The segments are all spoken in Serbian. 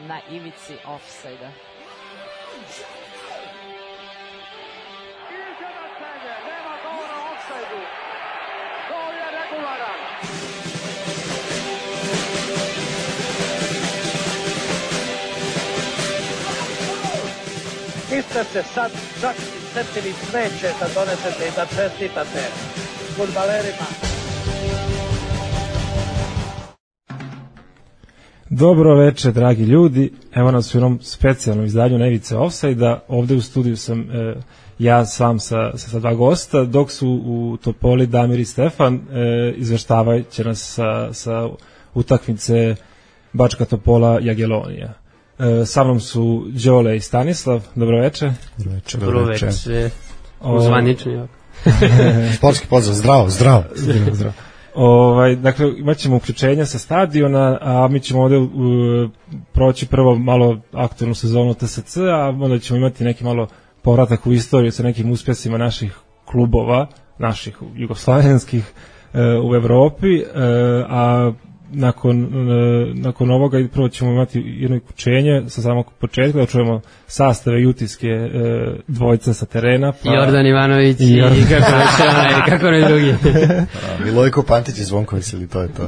na ivici ofsajda. Nema gola na ofsajdu. Gol je regularan. Vi ste se sad čak setili smeće da donesete i da čestitate fudbalerima. Dobro večer, dragi ljudi. Evo nas u jednom specijalnom izdanju na ivice ofsajda. Ovde u studiju sam ja sam sa dva gosta, dok su u Topoli Damir i Stefan izveštavajući nas sa utakmice Bačka Topola Jagelonija. Sa mnom su Đole i Stanislav. Dobro večer. Dobro večer. Uzvanično. Sportski pozdrav, zdravo. Dakle, imat ćemo uključenja sa stadiona, a mi ćemo ovde proći prvo malo aktualnu sezonu TSC, a onda ćemo imati neki malo povratak u istoriju sa nekim uspjesima naših klubova, naših jugoslavenskih u Evropi, a nakon ovoga prvo ćemo imati jedno uključenje sa samog početka, da čujemo sastave i utiske dvojice sa terena. Jordan Ivanović i kako ne drugi. Milojko Pantić i Zvonko Veseli, to je to.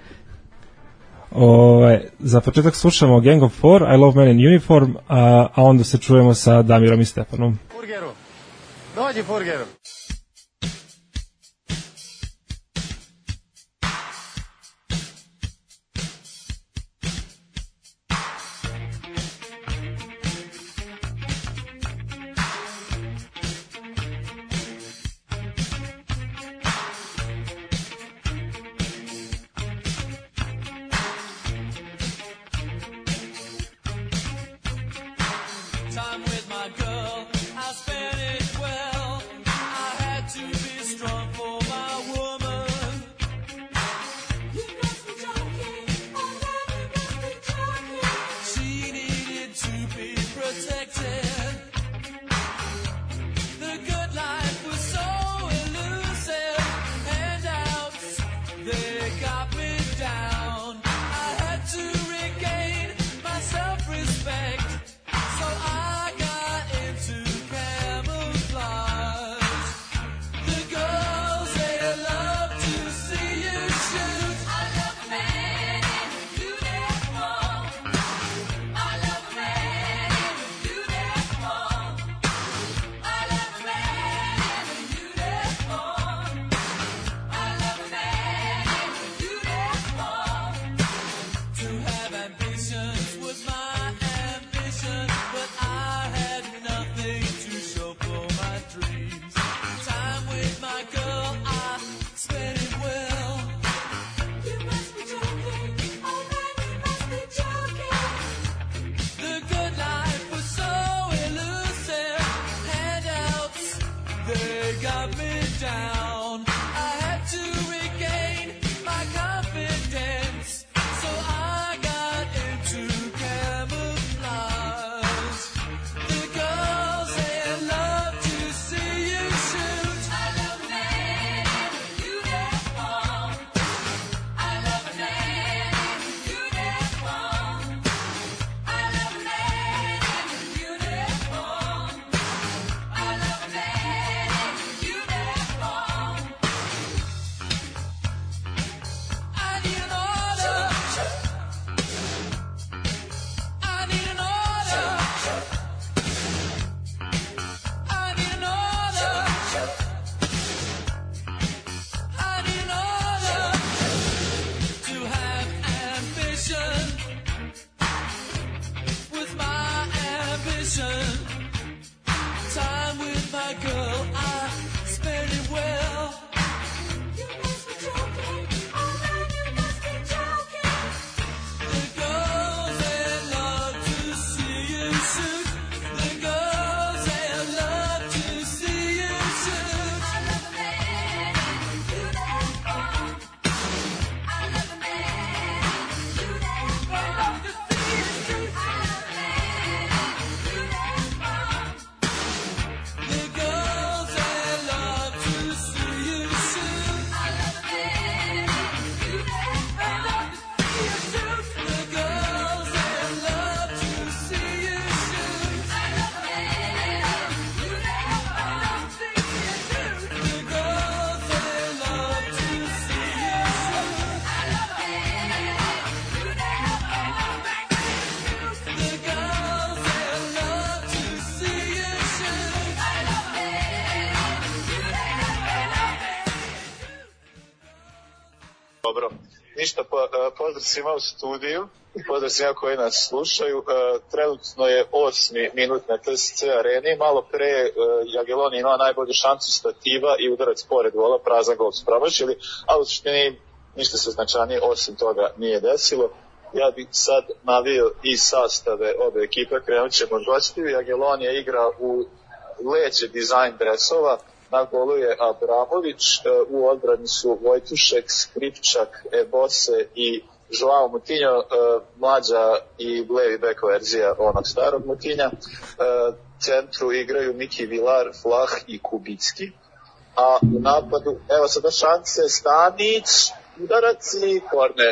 Za početak slušamo Gang of Four, I Love Men in Uniform, a onda se čujemo sa Damirom i Stefanom. Furgeru. Dođi Furgeru. I got ništa, pozdrav svima u studiju i pozdrav svima koji nas slušaju. Trenutno je 8. minut na TSC areni, malo pre Jagiellon imao najbolju šansu stativa i udarac pored gola, prazan gol su promašili, ali u suštini ništa se značajnije osim toga nije desilo. Ja bih sad navio i sastave obe ekipe, krenut ćemo od gostiju. Jagiellon je igrao u leđe dizajn dresova, na golu je Abramović, u odbrani su Vojtušek, Skripčak, Ebose i Joao Moutinho, mlađa i levi bek verzija onog starog Moutinha. Centru igraju Miki Vilar, Flah i Kubicki, a u napadu, evo sada šanse, Stanić, udarac i korner.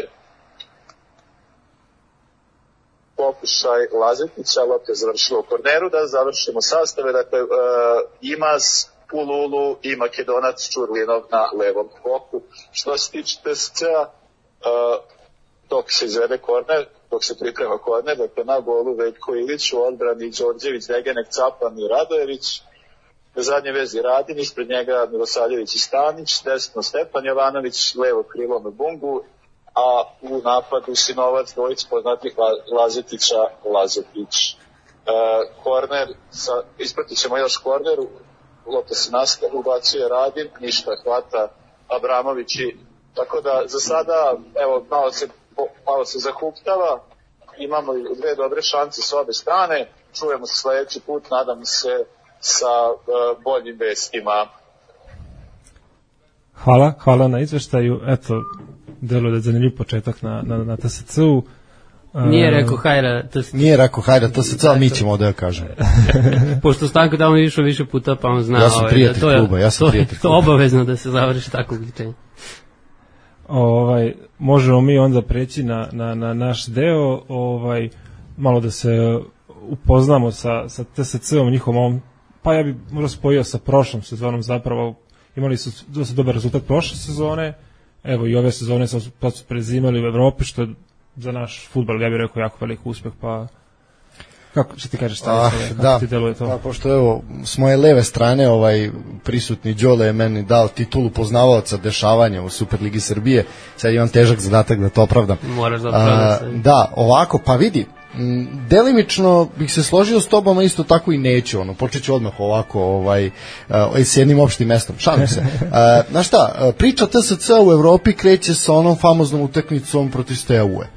Pokušaj Lazetića, lopta je završila u korneru. Da završimo sastave, dakle Imaz, Pululu i Makedonac Čurlinov na levom boku. Što se tiče TSC-a, dok se izvede korner, dok se priprema korner, dakle na golu Veljko Ilić, u odbrani Đorđević, Degenek, Capan i Radojević, na zadnje vezi Radin, ispred njega Milosavljević i Stanić, desno Stepan Jovanović, levo krilo Mbungu, a u napadu Sinovac, dvojic poznatih Lazetića, Lazetić. Korner, ispratit ćemo još korneru, lopta se nastav, ubacuje Radin, ništa, hvata Abramović i tako da za sada, evo, malo se zahuktava, imamo dve dobre šanse s obe strane, čujemo se sledeći put, nadam se sa boljim vestima. Hvala na izveštaju, eto, delo da je zanimljiv početak na TSC-u. Nije rekao Hajra TSC. Nije rekao Hajra TSC, ali mi ćemo da joj kažemo. Pošto Stanko da on išao više puta, pa on zna. Ja sam prijatelj kluba, To je obavezno da se završi tako uključenje. Možemo mi onda preći na naš deo, malo da se upoznamo sa TSC-om njihovom, pa ja bih možda spojio sa prošlom sezonom, zapravo imali su dosta dobar rezultat prošle sezone, evo i ove sezone su prezimali u Evropi, što je za naš fudbal, ja bih rekao, jako velik uspeh, pa kako će ti kažeš kako ti deluje to? Da, pošto evo, s moje leve strane prisutni Đole je meni dao titulu poznavaoca dešavanja u Superligi Srbije, sad imam težak zadatak da to opravdam. Moraš da opravdaš. Da, ovako, pa vidi, delimično bih se složio s tobom, a isto tako i neću, počet ću odmah ovako s jednim opštim mestom, šalim se. Znaš šta, priča TSC u Evropi kreće sa onom famoznom utakmicom protiv Steaue,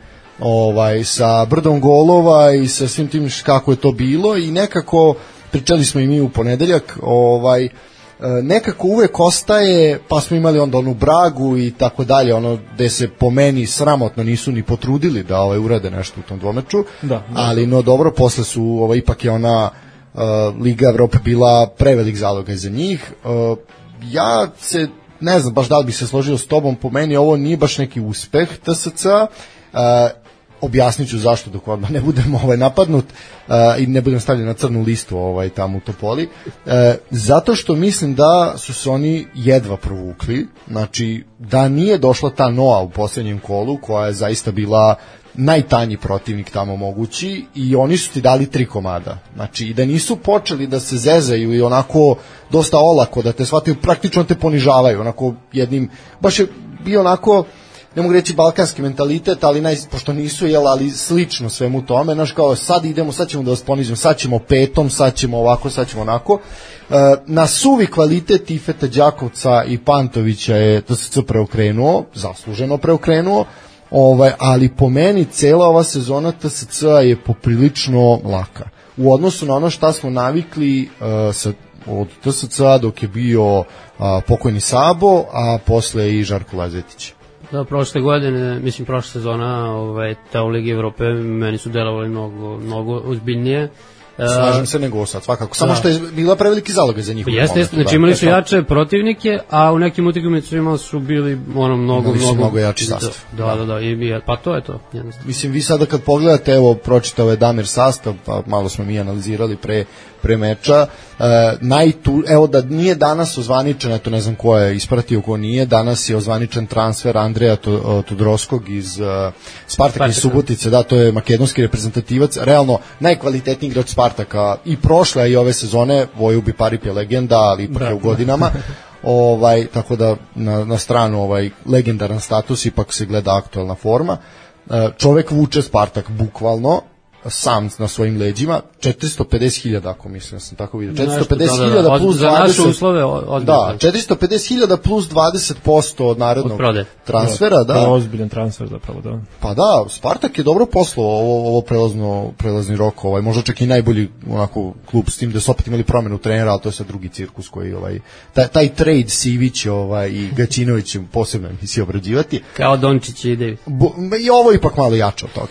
sa brdom golova i sa svim tim kako je to bilo i nekako, pričali smo i mi u ponedeljak, nekako uvek ostaje, pa smo imali onda onu Bragu i tako dalje, gde se po meni sramotno nisu ni potrudili da urade nešto u tom dvomeču, ali no dobro, posle su, ipak je ona Liga Evrope bila prevelik zalogaj za njih. Ja se, ne znam baš da li bi se složio s tobom, po meni ovo nije baš neki uspeh TSC-a, objasnit ću zašto dok odmah ne budem napadnut i ne budem stavljen na crnu listu tamo u Topoli, zato što mislim da su se oni jedva provukli, znači da nije došla ta Noa u posljednjem kolu koja je zaista bila najtanji protivnik tamo mogući i oni su ti dali 3 komada, znači i da nisu počeli da se zezaju i onako dosta olako da te shvataju, praktično te ponižavaju onako jednim, baš je bio onako, ne mogu reći balkanski mentalitet, ali pošto nisu, ali slično svemu tome, znaš kao sad idemo, sad ćemo da vas ponizimo, sad ćemo petom, sad ćemo ovako, sad ćemo onako. Na suvi kvalitet Ifeta Đakovca i Pantovića je TSC preokrenuo, zasluženo preokrenuo, ali po meni cela ova sezona TSC-a je poprilično laka. U odnosu na ono šta smo navikli od TSC-a dok je bio pokojni Sabo, a posle i Žarko Lazetić. Da, prošle godine, mislim prošla sezona te u Ligi Evrope meni su delovali mnogo ozbiljnije. Slažem se nego sad, svakako. Samo što je bila preveliki zalogaj za njih. Jeste, znači imali su jače protivnike, a u nekim utakmicama su bili mnogo jači sastav. Da, pa to je to. Mislim, vi sada kad pogledate, evo, pročitao je Damir sastav, pa malo smo mi analizirali pre meča, evo da nije danas ozvaničen, eto ne znam ko je ispratio, ko nije, danas je ozvaničen transfer Andreja Tudorskog iz Spartaka iz Subotice, da, to je makedonski reprezentativac, realno najkvalitetniji igrač Spartaka i prošle i ove sezone, Voju Biparip je legenda, ali ipak je u godinama, tako da na stranu legendaran status ipak se gleda aktualna forma. Čovek vuče Spartak bukvalno sam na svojim leđima, 450.000 ako mislim, ja sam tako vidio, 450.000 plus 20, za naše uslove odbiljno. Da, 450.000 plus 20% od narednog transfera, da. To je ozbiljan transfer zapravo, da. Pa da, Spartak je dobro poslao ovo prelazni rok, možda čak i najbolji onako klub, s tim da su opet imali promenu trenera, ali to je sad drugi cirkus koji taj trade Sivić i Gaćinović posebno emisije obrađivati. Kao Dončić i Davis. I ovo je ipak malo jače od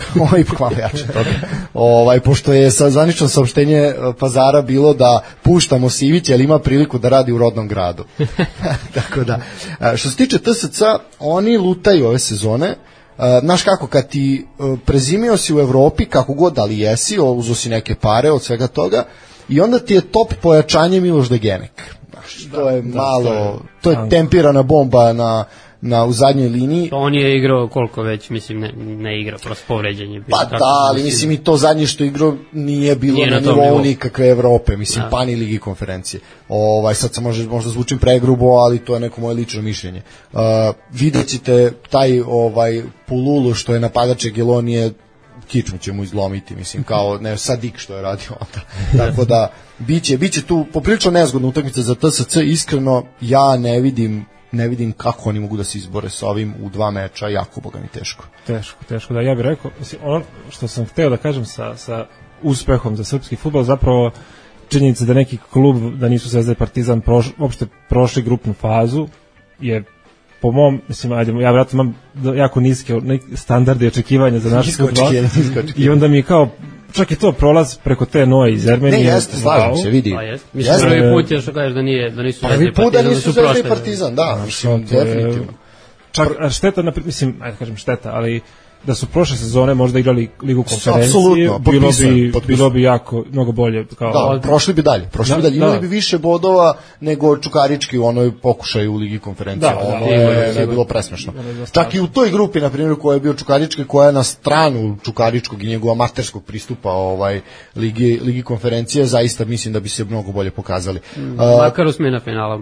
toga. Pošto je zvanično saopštenje Pazara bilo da puštamo Sivića, jer ima priliku da radi u rodnom gradu. Tako da, što se tiče TSC, oni lutaju ove sezone. Znaš kako, kad ti prezimio si u Evropi, kako god, ali jesi, uzo si neke pare od svega toga, i onda ti je top pojačanje Miloš Degenek. To je malo, to je tempirana bomba u zadnjoj liniji. On je igrao koliko već, mislim, ne igra, prosto povređen je. Pa da, ali mislim i to zadnje što igrao nije bilo na nivou nikakve Evrope, mislim, pa ni Ligi konferencije. Sad se možda zvučim pregrubo, ali to je neko moje lično mišljenje. Vidjet ćete taj Pululu što je napadač Gelonije, kičmu će mu izlomiti, mislim, kao Sadik što je radio onda. Tako da, biće tu poprilično nezgodna utakmica za TSC, iskreno, ja ne vidim kako oni mogu da se izbore sa ovim u 2 meča, jako boga mi teško, da, ja bih rekao, mislim, ono što sam hteo da kažem sa uspehom za srpski fudbal, zapravo činjenica da neki klub, da nisu Zvezda i Partizan uopšte prošli grupnu fazu, je po mom, mislim, ja vjerojatno imam jako niske standarde i očekivanja za naš fudbal, i onda mi kao čak i to prolaz preko te Noe iz Armenije. Ne, jeste, slažem se, vidi. Mislim, prvi put je što kažeš da nisu Zvezda i Partizan. Prvi put da nisu Zvezda i Partizan, da, mislim, definitivno. Čak šteta, mislim, ajde kažem šteta, ali da su prošle sezone možda igrali Ligu konferencije, bilo bi jako mnogo bolje. Da, prošli bi dalje, imali bi više bodova nego Čukarički u onoj pokušaju u Ligi konferencije. Ono je bilo presmešno. Čak i u toj grupi, na primjer, koja je bio Čukarički, koja je na stranu Čukaričkog i njegova amaterskog pristupa Ligi konferencije, zaista mislim da bi se mnogo bolje pokazali. Makar usmena finala,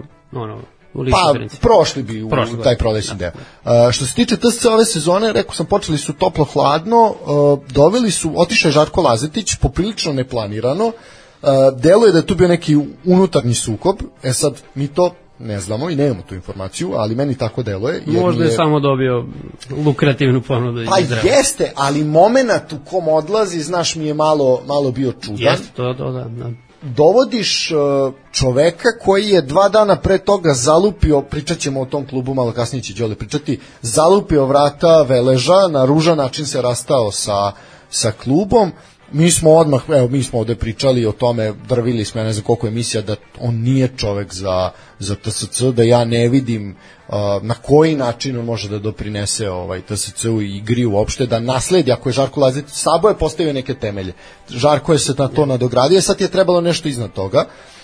prošli bi u taj prolećni deo. Što se tiče TSC ove sezone, rekao sam, počeli su toplo-hladno, otišao je Žarko Lazetić, poprilično neplanirano, deluje da je tu bio neki unutarnji sukob, sad mi to ne znamo i nemamo tu informaciju, ali meni tako deluje. Možda je samo dobio lukrativnu ponudu. Pa jeste, ali moment u kom odlazi, znaš, mi je malo bio čudan. Jeste, to da. Dovodiš čoveka koji je 2 dana pre toga zalupio, pričat ćemo o tom klubu, malo kasnije će Đole pričati, zalupio vrata Veleža, na ružan način se rastao sa klubom. Mi smo ovde pričali o tome, drvili smo, ja ne znam koliko emisija, da on nije čovek za TSC, da ja ne vidim na koji način on može da doprinese TSC-u i igri uopšte, da nasledi, ako je Žarko Lazetić, Sabo je postavio neke temelje, Žarko je se na to nadogradio, sad je trebalo nešto iznad toga.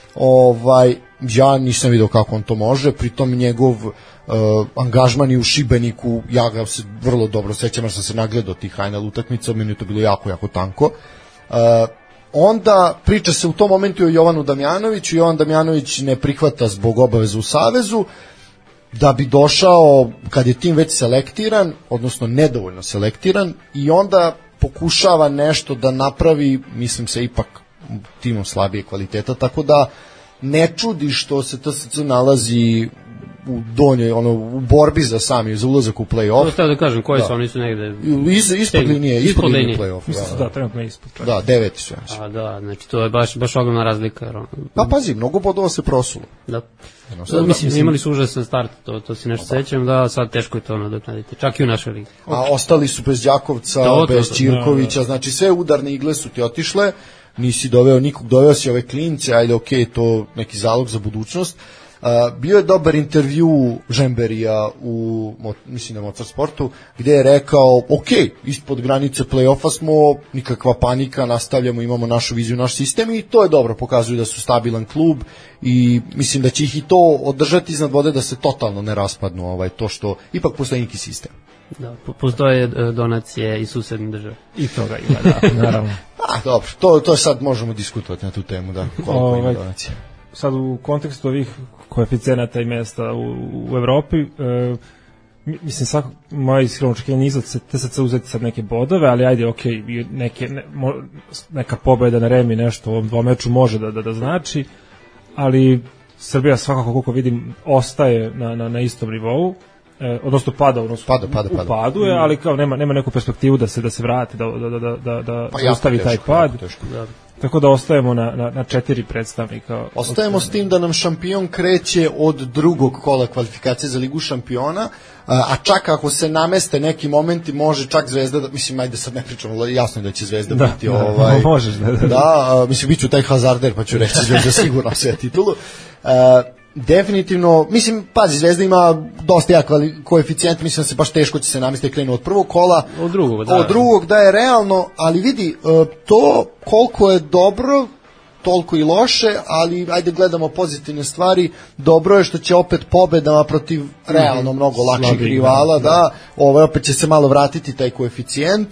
Ja nisam vidio kako on to može, pritom njegov angažman i u Šibeniku, ja ga se vrlo dobro sećam, jer sam se nagledao tih final utakmica, meni je to bilo jako, jako tanko. Onda priča se u tom momentu o Jovanu Damjanoviću, Jovan Damjanović ne prihvata zbog obaveza u Savezu, da bi došao kad je tim već selektiran, odnosno nedovoljno selektiran, i onda pokušava nešto da napravi, mislim se ipak timom slabije kvaliteta, tako da ne čudi što se TSC nalazi u donjoj, u borbi za ulazak u play-off. To stavio da kažem, koji su, oni su negde... Ispod linije play-off. Mislim da, trenutno je ispod. Da, 9 su. Da, znači to je baš ogromna razlika. Pa pazi, mnogo bodova se prosulo. Da. Mislim, imali su užasan start, to si nešto sećam, da sad teško je to nadoknaditi, čak i u našoj ligi. A ostali su bez Đakovca, bez Ćirkovića, znači sve udarne igle su ti otišle, nisi doveo nikog, doveo si ove klince, ajde okej, to neki zalog za budućnost. Bio je dobar intervju Žemberija mislim na Motorsportu, gde je rekao, ispod granice play-offa smo, nikakva panika, nastavljamo, imamo našu viziju, naš sistem, i to je dobro, pokazuju da su stabilan klub i mislim da će ih i to održati iznad vode, da se totalno ne raspadnu, to što ipak postoji neki sistem. Da, postoje donacije i susedne države. I toga ima, da, naravno. Dobro, to sad možemo diskutovati na tu temu, da, koliko ima donacije. sad u kontekstu ovih koeficijenata i mesta u Evropi, mislim, svako moje iskreno očekivanje nije za TSC uzeti sad neke bodove, ali ajde, neka pobeda na Remi nešto u ovom dvomeču može da znači, ali Srbija svakako, koliko vidim, ostaje na istom nivou, odnosno pada u padu je, ali kao nema neku perspektivu da se vrati, da ostavi taj pad. Tako da ostajemo na 4 predstavnika. Ostajemo s tim da nam šampion kreće od drugog kola kvalifikacije za Ligu šampiona, a čak ako se nameste neki momenti, može čak Zvezda, mislim, ajde sad ne pričamo, jasno je da će Zvezda biti možeš, mislim, bit ću taj hazarder, pa ću reći Zvezda sigurno sve titulu. Definitivno, mislim, pazi, Zvezda ima dosta jak koeficijent, mislim da se baš teško će se namestiti, krenu od prvog kola, od drugog da je realno, ali vidi, to koliko je dobro, toliko i loše, ali ajde gledamo pozitivne stvari, dobro je što će opet pobedama protiv realno mnogo lakših rivala, da, opet će se malo vratiti taj koeficijent,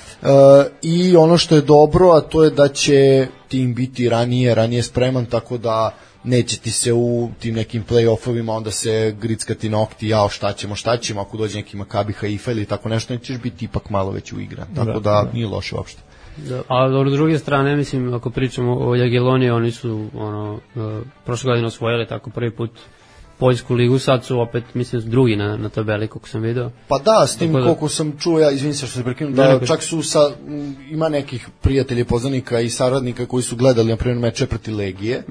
i ono što je dobro, a to je da će tim biti ranije spreman, tako da neće ti se u tim nekim play-offovima onda se grickati nokti, jao šta ćemo, ako dođe neki Makabi Haifa ili tako nešto, nećeš biti ipak malo već uigran, tako da nije loše uopšte. A od druge strane, mislim, ako pričamo o Jagielloniji, oni su prošle godine osvojili tako prvi put Poljsku ligu, sad su opet, mislim, drugi na tabeli, koliko sam video. Pa da, s tim koliko sam čuo, ja izvinim se što se prekinem, da čak su ima nekih prijatelja, poznanika i saradnika koji su gledali, na primjer, meče protiv Legije,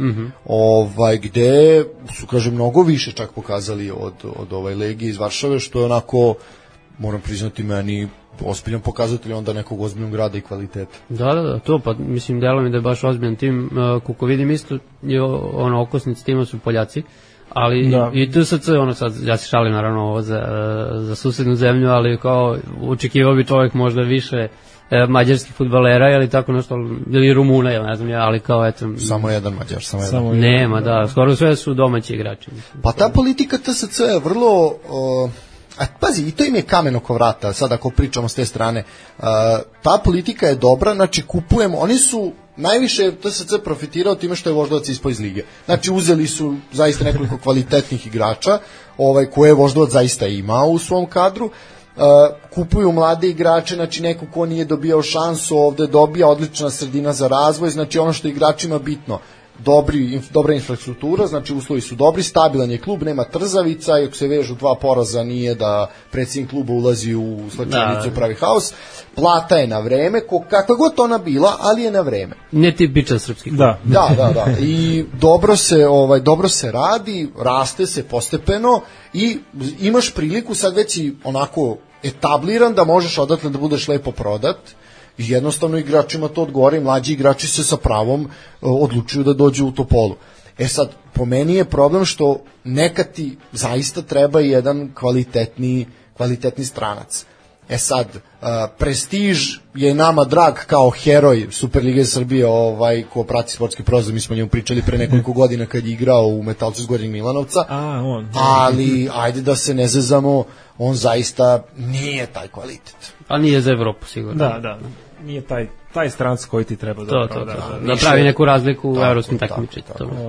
gde su, kažem, mnogo više čak pokazali od Legije iz Varšave, što je onako, moram priznati, meni ozbiljan pokazatelj onda nekog ozbiljnog grada i kvaliteta. Da, to, pa mislim, delo mi da je baš ozbiljan tim, koliko vidim isto, okosnici tima su Poljaci, ali i TSC, sad, ja se šalim naravno ovo za susednu zemlju, ali kao očekivao bi čovjek možda više mađarskih fudbalera ili tako nešto, ili Rumuna, ja ne znam, ali kao eto... Samo jedan Mađar, Nema, da, skoro sve su domaći igrači. Mislim. Pa ta politika TSC je vrlo... pazi, i to im je kamen oko vrata, sad ako pričamo s te strane. Ta politika je dobra, znači kupujemo, oni su najviše TSC profitirao time što je Voždovac ispao iz lige. Znači uzeli su zaista nekoliko kvalitetnih igrača, koje je Voždovac zaista imao u svom kadru, kupuju mlade igrače, znači neko ko nije dobijao šansu ovde dobija, odlična sredina za razvoj, znači ono što je igračima bitno, dobra infrastruktura, znači uslovi su dobri, stabilan je klub, nema trzavica, i ako se vežu 2 poraza nije da predsjednik kluba ulazi u slačanicu i pravi haos, plata je na vreme, kakva god ona bila, ali je na vreme. Netipičan srpski klub. Da. I dobro se radi, raste se postepeno i imaš priliku, sad već i onako etabliran da možeš odatle da budeš lepo prodat. I jednostavno igračima to odgovara i mlađi igrači se sa pravom odlučuju da dođu u Topolu. Sad, po meni je problem što nekad ti zaista treba jedan kvalitetni stranac. Sad, Prestiž je nama drag kao heroj Superlige Srbije, ko prati sportski prozor, mi smo njemu pričali pre nekoliko godina kad je igrao u Metalcu iz Gornjeg Milanovca, ali ajde da se ne zezamo, on zaista nije taj kvalitet. A nije za Evropu sigurno. Da, nije taj stranac koji ti treba da pravi neku razliku u evropskim takmičenjima.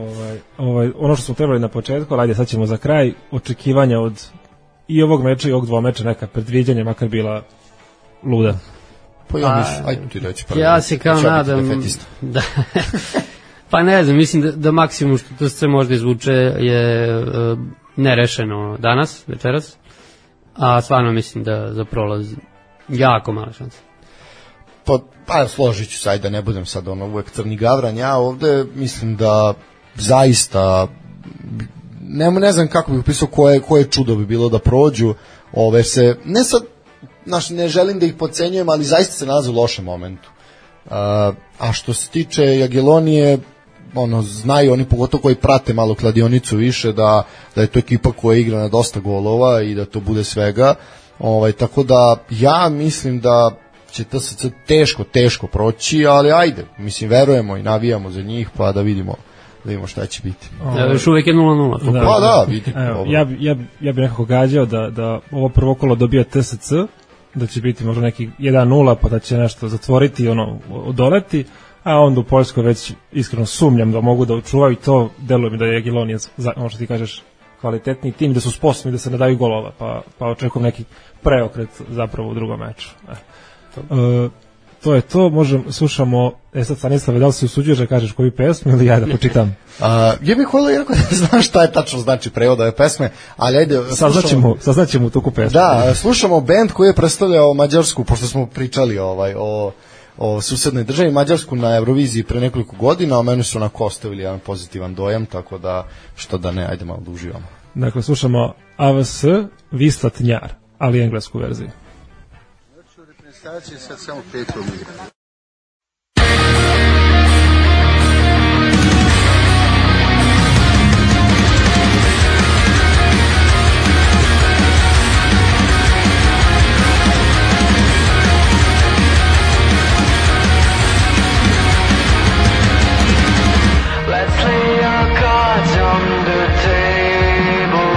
Ono što smo trebali na početku, ali ajde sad ćemo za kraj, očekivanja od i ovog meča i ovog dvomeča, neka predviđanja makar bila luda. Pa ja mislim, ajde ti reći. Ja se kao nadam da, pa ne znam, mislim da maksimum što to se možda izvuče je nerešeno danas, večeras, a stvarno mislim da za prolaz jako mala šansa. Pa složit ću se, ajde da ne budem sad uvek crni gavran, ja ovde mislim da zaista ne znam kako bih upisao koje čudo bi bilo da prođu, ne sad, ne želim da ih podcenjujem, ali zaista se nalaze u lošem momentu. A što se tiče Jagiellonije, znaju oni, pogotovo koji prate malo kladionicu više, da je to ekipa koja igra na dosta golova i da to bude svega, tako da ja mislim da će TSC teško proći, ali ajde, mislim, verujemo i navijamo za njih, pa da vidimo šta će biti. Još uvijek je 0-0. Pa da, vidi. Ja bih nekako gađao da ovo prvo kolo dobija TSC, da će biti možda neki 1-0, pa da će nešto zatvoriti, odoleti, a onda u Poljskoj već iskreno sumnjam da mogu da očuvaju to, deluje mi da je Jagiellonija, ono što ti kažeš, kvalitetni tim, da su sposobni da se ne daju golova, pa očekujem neki preokret zapravo u drugom meču. To je to, slušamo, sad Stanislave, da li se usuđuješ da kažeš koju pesmu ili ja da počitam? Ja bih volio jako da znam šta je tačno znači prevod ove pesme, ali ajde... Saznaćemo u toku pesme. Da, slušamo band koji je predstavljao Mađarsku, pošto smo pričali o susednoj državi, Mađarsku na Euroviziji pre nekoliko godina, a meni su onako ostavili jedan pozitivan dojam, tako da, što da ne, ajde malo da uživamo. Dakle, slušamo AVS, Vislat Njar, ali englesku verziju. Sad samo 5 minuta. Let's lay our cards on the table.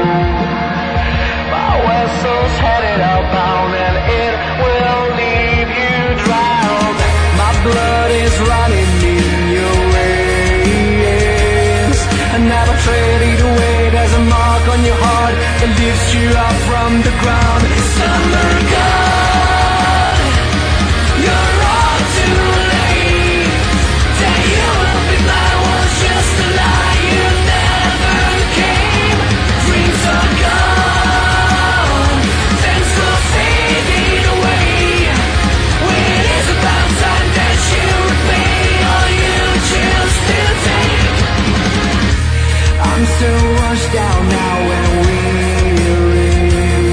My vessel's headed outbound and it will leave you drowned. My blood is running in your veins. And never trade it away. There's a mark on your heart that lifts you up from the ground. Summer God, you're all too late. That you will be mine was just a lie. You never came. Dreams are gone. Thanks for fading away. When it is about time that you repay all you choose to take. I'm so washed down now and weary.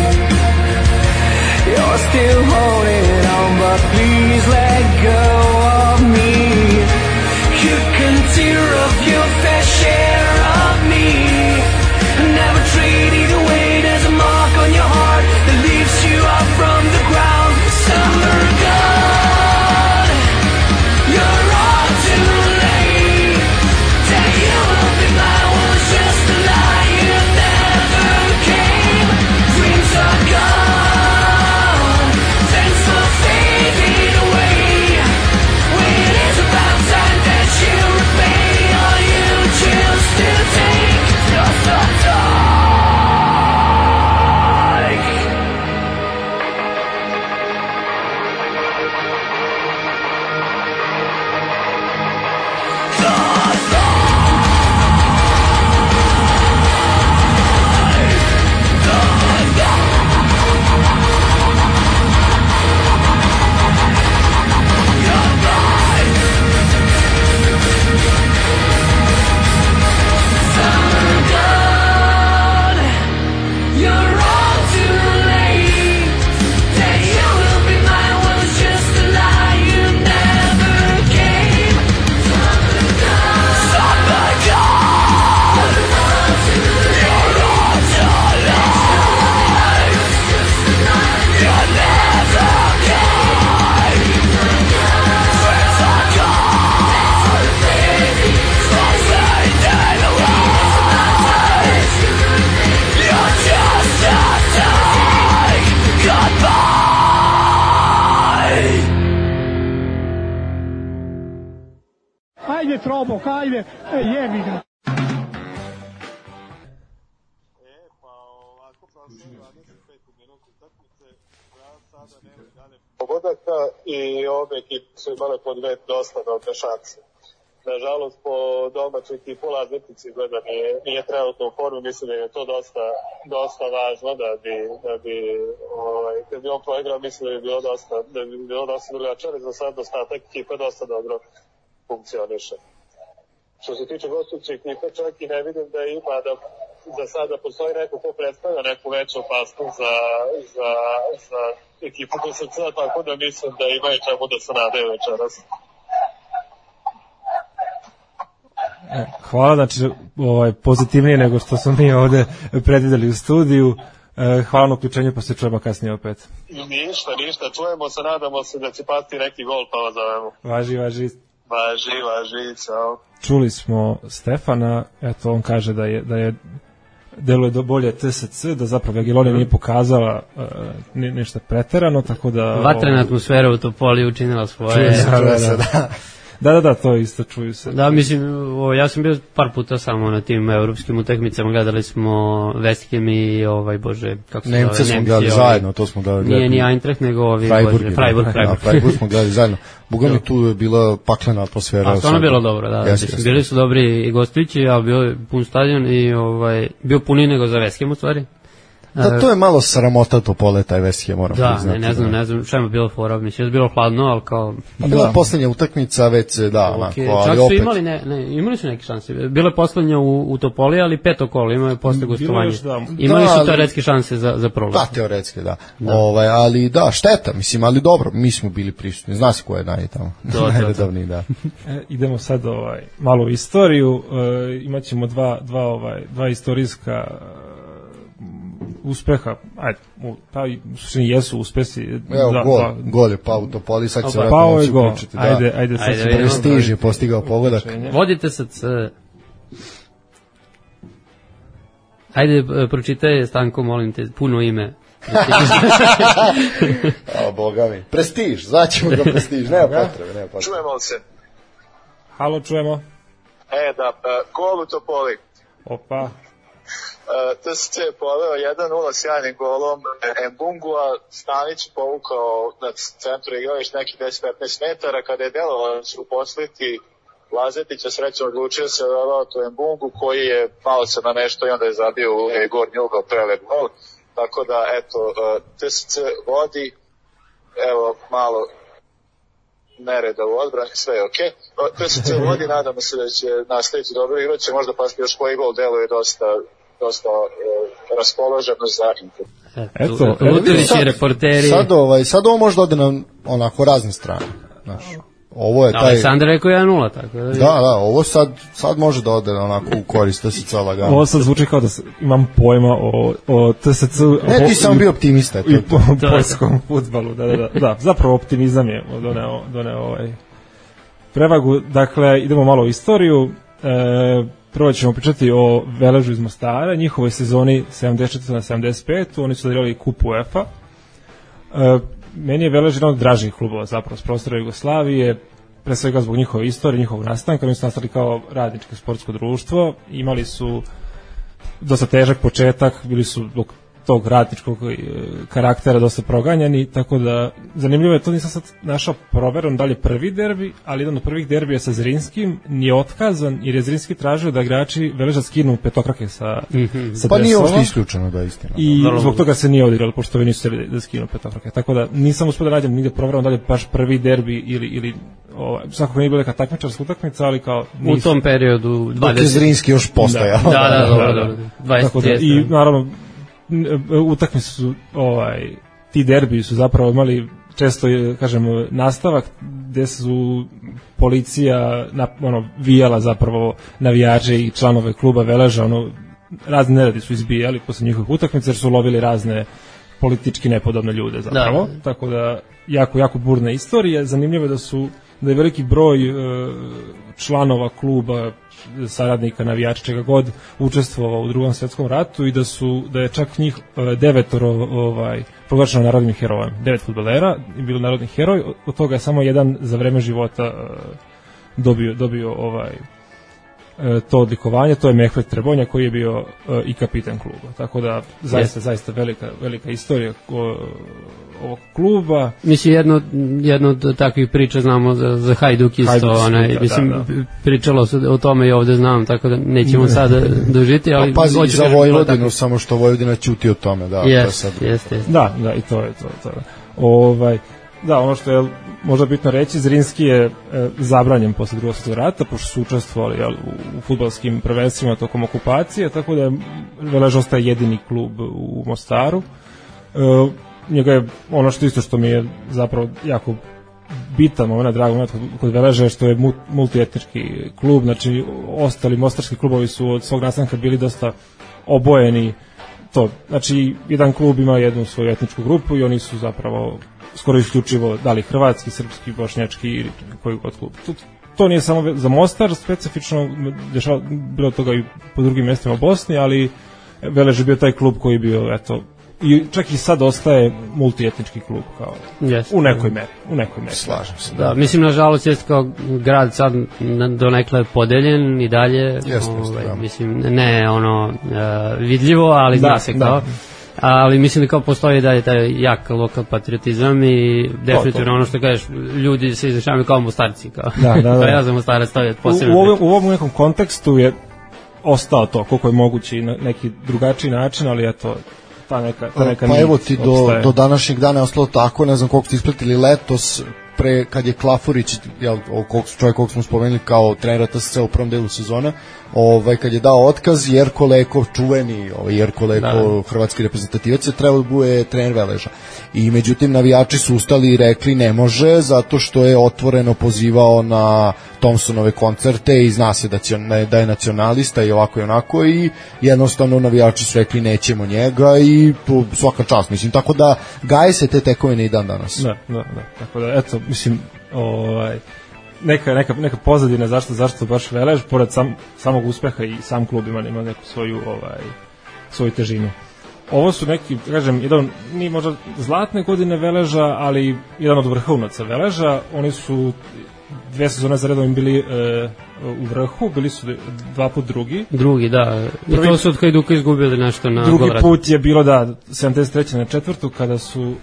You're still holding on, but please let go of me. You can tear up your fair share of me. Never trade it away. There's a mark on your heart that lifts you up from the ground. Summer God, you're all too late. That you will be mine was just a lie. You never came. Dreams are gone. Thanks for fading away. When it is about time that you repay all you choose to take. Just a dark. Summer God, you're all too late. That you will be mine was just a lie. You never came. Summer God, Summer God, you're all too late. You're all too late. You never came. Friends are gone. Stop fading away. You're just a take. Goodbye. Ajde Trobok, ajde, jebi ga. pogodaka i ove ekipe su imale po dve dosta dobre šanse. Nažalost, po domaćoj ekipu Lazetici gleda nije trenutno u formu, mislim da je to dosta važno da bi on proigrao, mislim da bi bilo dosta drugačije, za sad ostatak ekipe dosta dobro funkcioniše. Što se tiče gostujuće ekipe, čak i ne vidim da ima da sada postoji neko ko predstavlja neku veću opasnost za ekipu KSC, tako da mislim da imaju čemu da se nadaju večeras. Hvala, znači pozitivnije nego što smo mi ovde predvideli u studiju. Hvala na uključenju, pa se čujemo kasnije opet. Ništa, čujemo se, nadamo se da će pasti neki gol, pa vas zovemo. Važi, čao. Čuli smo Stefana, eto on kaže da je deluje do bolje TSC, da zapravo Jagiellonija nije pokazala ništa preterano, tako da... Vatrena atmosfera u Topoli učinila svoje. Čuje se, da. Da, to isto čuju se. Da, mislim, ja sam bio par puta samo na tim evropskim utakmicama, gledali smo West Ham i kako se zove, Nemce smo gledali zajedno, to smo gledali. Nije Eintracht, nego Freiburg. Freiburg smo gledali zajedno. Boga mi tu je bila paklena atmosfera. A stvarno bilo dobro, da. Bili su dobri i gostići, a bio je pun stadion i bio puniji nego za West Ham u stvari. Da, to je malo sramota Topole, taj West Ham, moram priznati. Da, ne znam šta je bilo fora, mislim, je bilo hladno, ali kao... Bila poslednja utakmica, već, da, onako, ali opet... Čak su imali su neke šanse, bilo je poslednja u Topoli, ali 5. kolo, imao je posle gostovanje. Imali su teoretske šanse za prolaz. Da, teoretske, da. Ali da, šteta, mislim, ali dobro, mi smo bili prisutni, zna se ko je najredovniji, da. Idemo sad malo u istoriju, imaćemo dva istorijska uspeha, pa jesu uspesi. Evo, gol je pao u Topoli, sad će vratno moći pričati. Ajde, sad će Prestiž je postigao pogodak. Vodite sad. Ajde, pročitaj, Stanko, molim te, puno ime. Boga mi. Prestiž, zvaćemo ga Prestiž, nema potrebe. Čujemo se. Halo, čujemo. Gol u Topoli. Opa. TSC je poveo 1-0 sjajnim golom Mbungua, Stanić povukao na centru igrališta nekih 10-15 metara, kada je delovalo da će uposliti Lazetića, srećom odlučio se da to Mbungu, koji je malo se namešto i onda je zabio u gornji ugao prelep gol, tako da eto, TSC vodi, evo malo nereda u odbrani, sve je okej. TSC vodi, nadamo se da će nastaviti dobro igru, će možda pasti još koji gol, deluje dosta raspoloženo za Inter. Lutovići reporteri. Sad ovo može da ode na onako razne strane. Ovo je taj... Aleksandar rekao 1-0, tako da... Da, ovo sad može da ode onako u korist TSC lagano. Ovo sad zvuči kao da imam pojma o TSC... Ne, ti sam bio optimista. I po poljskom fudbalu, da. Zapravo optimizam je doneo prevagu. Dakle, idemo malo u istoriju. Prvo ćemo pričati o Veležu iz Mostara, njihovoj sezoni 74 na 75, oni su odigrali kup UEFA. Meni je Velež jedan od dražih klubova zapravo s prostora Jugoslavije, pre svega zbog njihove istorije, njihovog nastanka. Oni su nastali kao radničko sportsko društvo, imali su dosta težak početak, bili su zbog tog radničkog karaktera dosta proganjani, tako da zanimljivo je, to nisam sad našao proverom da li je prvi derbi, ali jedan od prvih derbija sa Zrinskim nije otkazan jer je Zrinski tražio da igrači Veleža skinu petokrake sa pa nije uopšte isključeno, da, istina. I zbog toga se nije odigralo, pošto ovi nisu htjeli da skinu petokrake, tako da nisam uspio da nađem nigde proverom da li je baš prvi derbi ili svakako nije bila neka takmičarska utakmica, ali kao u tom periodu 20... Dok je Zrinski još postojao. Da, 20. I naravno utakmice su ti derbiji su zapravo imali često, kažem, nastavak gde su policija vijala zapravo navijače i članove kluba Veleža, razni neredi su izbijali posle njihovih utakmica jer su lovili razne politički nepodobne ljude zapravo, tako da jako burna istorija. Zanimljivo je da je veliki broj članova kluba, saradnika, navijača, čega god učestvovao u Drugom svetskom ratu i da je čak njih 9 proglašeno narodnim herojem. 9 fudbalera je bilo narodni heroj, od toga je samo jedan za vreme života dobio to odlikovanje, to je Mehmet Trebonja koji je bio i kapitan kluba. Tako da zaista velika istorija ovog kluba. Mislim, jedno od takvih priča znamo za Hajduk isto, pričalo se o tome i ovde znam, tako da nećemo sada dožiti, ali... Pazi, za Vojvodinu, samo što Vojvodina ćuti o tome, da. Jeste. Da, i to je to. Da, ono što je možda bitno reći, Zrinski je zabranjen posle Drugog svjetskog rata, pošto su učestvovali u fudbalskim prvenstvima tokom okupacije, tako da Velež ostaje jedini klub u Mostaru. Njega je ono što mi je zapravo jako bitan moment, drago moment kod Veleža, što je multietnički klub, znači ostali mostarski klubovi su od svog nastanka bili dosta obojeni. Znači jedan klub ima jednu svoju etničku grupu i oni su zapravo skoro isključivo da li hrvatski, srpski, bošnjački ili koji god klub. To nije samo za Mostar specifično, bilo toga i po drugim mjestima u Bosni, ali Velež je bio taj klub koji je bio i čak i sad ostaje multietnički klub kao u nekoj meri. Slažem se. Da, mislim, nažalost, jeste kao grad sad donekle podeljen i dalje, mislim, ne vidljivo, ali zna se kao. Ali mislim da kao postoji dalje taj jak lokal patriotizam i definitivno ono što kažeš, ljudi se izrašavaju kao Mostarci, kao. Da. Ja za Mostarac, to je posebno. U ovom nekom kontekstu je ostao to, koliko je moguće i na neki drugačiji način, ali eto, ta neka pa evo ti do današnjeg dana je ostalo tako, ne znam koliko ste ispratili letos, kad je Klafurić, čovjek kog smo spomenuli kao trenera TSC u prvom delu sezona, kad je dao otkaz, Jerko Leko, čuveni Jerko Leko, hrvatski reprezentativac, je trebao da bude trener Veleža. I međutim, navijači su ustali i rekli ne može, zato što je otvoreno pozivao na Thompsonove koncerte i zna se da je nacionalista i ovako i onako, i jednostavno navijači su rekli nećemo njega i svaka čast, mislim, tako da gaje se te tekovine i dan danas. Da, tako da, eto, mislim, neka pozadina zašto baš Velež, pored samog uspeha i sam klub ima neku svoju težinu. Ovo su neki, kažem, nije možda zlatne godine Veleža, ali jedan od vrhunaca Veleža. Oni su 2 sezone za redom bili u vrhu, bili su 2 put drugi, da. I to su od Hajduka izgubili nešto na drugi Golradu. Put je bilo 73. na 4. kada su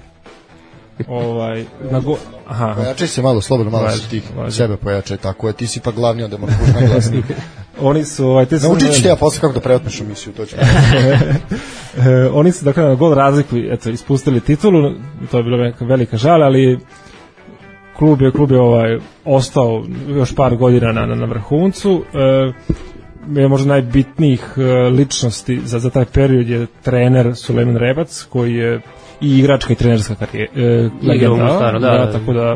pojačaj se malo, slobodno, malo si tih sebe pojačaj, tako je, ti si pa glavni, onda moraš pušti najglasniji. Oni su naučit ću te ja posle kako da preotmeš emisiju, to ću. Oni su dakle na gol razliku ispustili titulu, to je bilo neka velika žal, ali klub je ostao još par godina na vrhuncu. Je možda najbitnijih ličnosti za taj period je trener Sulejman Rebac, koji je i igračka i trenerska legenda, da, tako da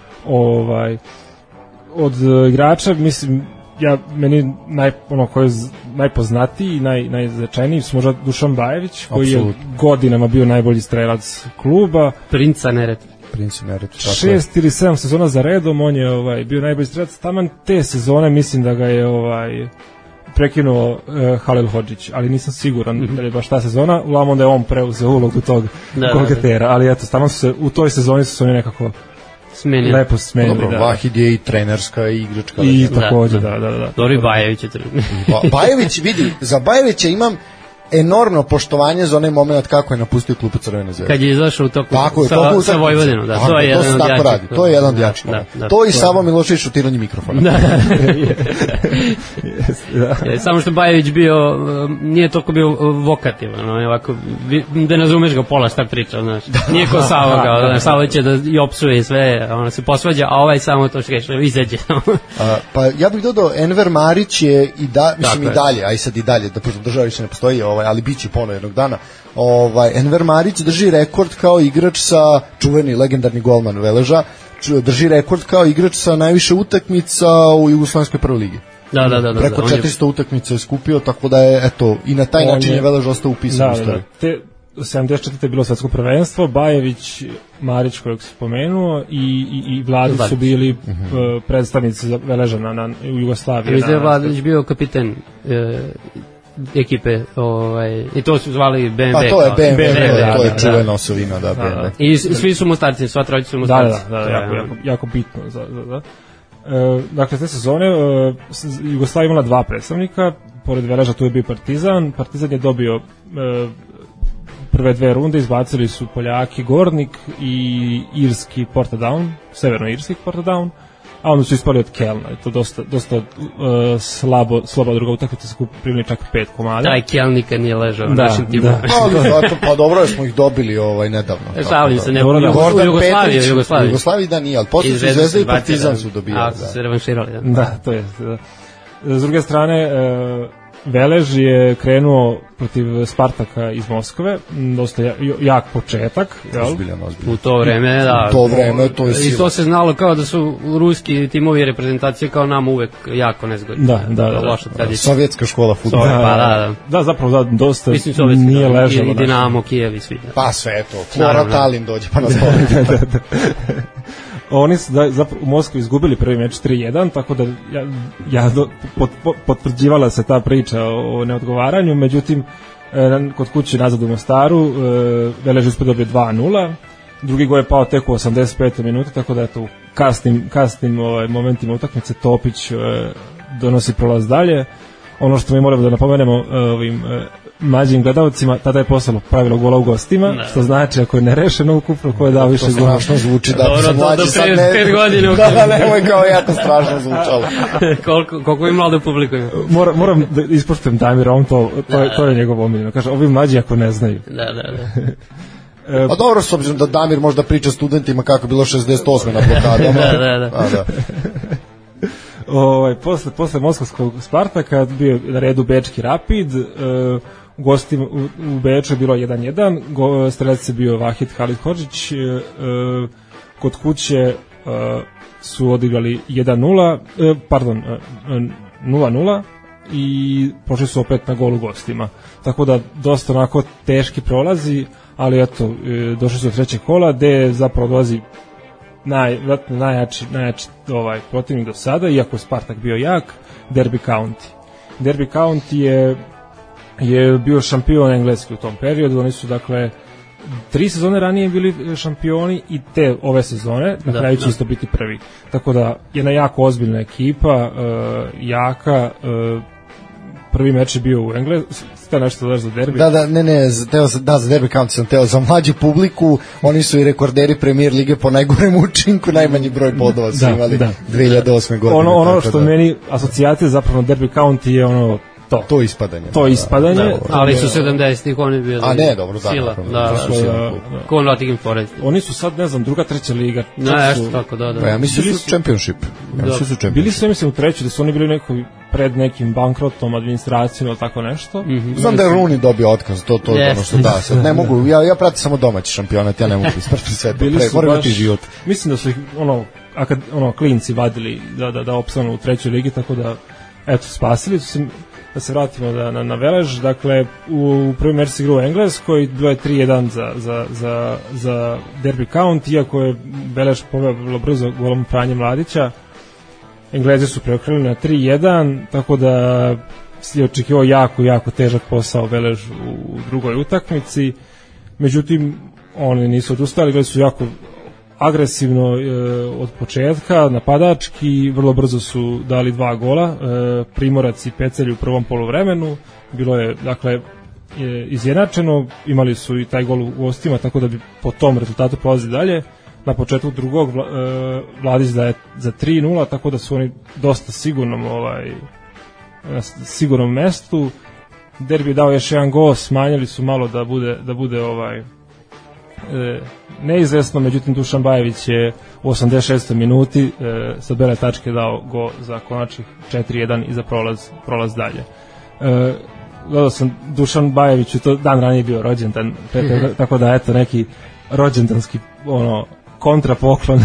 od igrača, mislim, meni koji je najpoznatiji i najznačajniji su možda Dušan Bajević, koji je godinama bio najbolji strelac kluba, Princa Neretve. 6 ili 7 sezona za redom on je bio najbolji strelac. Taman te sezone mislim da ga je prekinuo Halil Hodžić, ali nisam siguran da je baš ta sezona. Uglavnom onda je on preuzeo ulogu tog golgetera, ali eto, tamo u toj sezoni su oni nekako lepo smenili. Dobro, Vahid je i trenerska i igračka. I također, da. Dobri Bajević je trener. Bajević, vidi, za Bajevića imam enormno poštovanje za onaj moment kako je napustio klubu Crvene zvezde. Kad je izašao u toku sa Vojvodinom, da, to je jedan od jačih. Radi. To je jedan od jačih. To i Savo Milošević šutiranje mikrofona. Samo što Bajević nije toliko bio vokativan, ovako, da ne razumeš ga pola šta priča, znaš. Nije ko Savo, Savo će da i opsuje sve, ona se posvađa, a ovaj samo to što kažeš, izađe. Pa ja bih dodao, Enver Marić je i dalje, aj sad i dalje, da država više ne postoji, ali bit će ponovno jednog dana. Enver Marić drži rekord kao igrač sa, čuveni legendarni golman Veleža, drži rekord kao igrač sa najviše utakmica u Jugoslovenskoj prvoj ligi. Da. Preko 400 utakmica je skupio, tako da je, eto, i na taj način je Velež ostao upisan u istoriju. Te 74. je bilo svetsko prvenstvo, Bajević, Marić kojeg se spomenuo i Vladić su bili predstavnici Veleža u Jugoslaviji. Mislim da je Vladić bio kapiten ekipe, i to su zvali BMW. Pa to je BMW, to je čuvena osovina, da, BMW. I svi su Mostarci, sva trojica su Mostarci. Da, jako bitno. Dakle, te sezone Jugoslavija imala 2 predstavnika, pored Veleža tu je bio Partizan je dobio prve 2 runde, izbacili su Poljaki Gornik i irski Portadown, severno-irski Portadown, a onda su ispali od Kelna. To dosta slaba druga utakmica, su primili čak 5 komada. Taj Kel nikad nije ležao u našem timu. Pa dobro je smo ih dobili nedavno. Šalim se, u Jugoslaviji da nije, ali posle su Zvezda i Partizan su dobili. A su se revanširali. Da, to je. S druge strane, Velež je krenuo protiv Spartaka iz Moskve, dosta jak početak. U to vreme, da. To je sila. I to se znalo kao da su ruski timovi i reprezentacije kao nam uvek jako nezgodni. Da. Sovjetska škola fudbala. Da, zapravo dosta nije ležalo. I Dinamo, Kijev i svi. Pa sve to. Flora Talin dođe pa nas boli. Oni su u Moskvi izgubili prvi meč 3-1, tako da potvrđivala se ta priča o neodgovaranju, međutim kod kuće nazad u Mostaru, Velež uspio dobio 2-0, drugi gol je pao tek u 85. minuti, tako da eto u kasnim momentima utakmice Topić donosi prolaz dalje. Ono što mi moramo da napomenemo ovim mlađim gledalcima, tada je postalo pravilo gola u gostima, što znači ako je nerešeno ukupno ko je dao više gola. Strašno zvuči da se mlađi sad ne... 5 godina. Da, nemoj kao jako strašno zvučalo. Koliko im mlade u publiku ima. Moram da ispoštujem Damira, on to je njegov omiljeno. Kaže, ovi mlađi ako ne znaju. Da. Pa dobro, s obzirom da Damir možda priča studentima kako je bilo 68. na blokadama. Da. Posle moskovskog Spartaka bio na redu Bečki Rapid, u Beču je bilo 1-1, strelac je bio Vahid Halidhodžić, kod kuće su odigrali 0-0 i pošli su opet na gol u gostima. Tako da dosta onako teški prolazi, ali eto, došli su do trećeg kola, gde zapravo dolazi najjači protivnik do sada, iako je Spartak bio jak, Derby County. Derby County je bio šampion engleski u tom periodu, oni su dakle 3 sezone ranije bili šampioni i ove sezone, na kraju će isto biti prvi. Tako da jedna jako ozbiljna ekipa, jaka, prvi meč je bio u Englesku, ste nešto daš za derbi? Za Derby County sam teo, za mlađu publiku, oni su i rekorderi Premier Lige po najgorem učinku, najmanji broj bodova su imali 2008. godine. Ono što meni asocijacija zapravo na Derby County je ono to ispadanje. Ali su 70-ih oni bili sila. Ko Nottingham Forest. Oni su sad, ne znam, druga, treća liga. Tako, da. Ja mislim su Championship. Bili su, mislim, u treću, da su oni bili pred nekim bankrotom, administracijom ili tako nešto. Znam da je Rooney dobio otkaz, to ono što da. Sad ne mogu, ja pratim samo domaći šampionat, ja ne mogu ispratiti sve. Moram imati život. Mislim da su ih, klinci vadili da opstanu u trećoj ligi, tako da, eto, spasili su se. Da se vratimo na Velež, dakle u prvi meč se igrao u Engleskoj, bilo je 3-1 za Derby County, iako je Velež pobeo vrlo brzo golom Franje Mladića. Englezi su preokrenuli na 3-1, tako da je očekivao jako težak posao Velež u drugoj utakmici, međutim oni nisu odustali, bili su jako agresivno od početka, napadački, vrlo brzo su dali 2 gola, Primorac i Pecelj u prvom poluvremenu, bilo je, dakle, izjednačeno, imali su i taj gol u gostima, tako da bi po tom rezultatu prolazili dalje. Na početku drugog Vladić daje za 3-0, tako da su oni dosta sigurnom mestu. Derbi dao još jedan gol, smanjili su malo da bude neizvesno, međutim Dušan Bajević je u 86. minuti sa bele tačke dao go za konačnih 4-1 i za prolaz dalje. Gledao sam Dušan Bajević, to dan ranije bio rođendan, tako da eto neki rođendanski kontrapoklon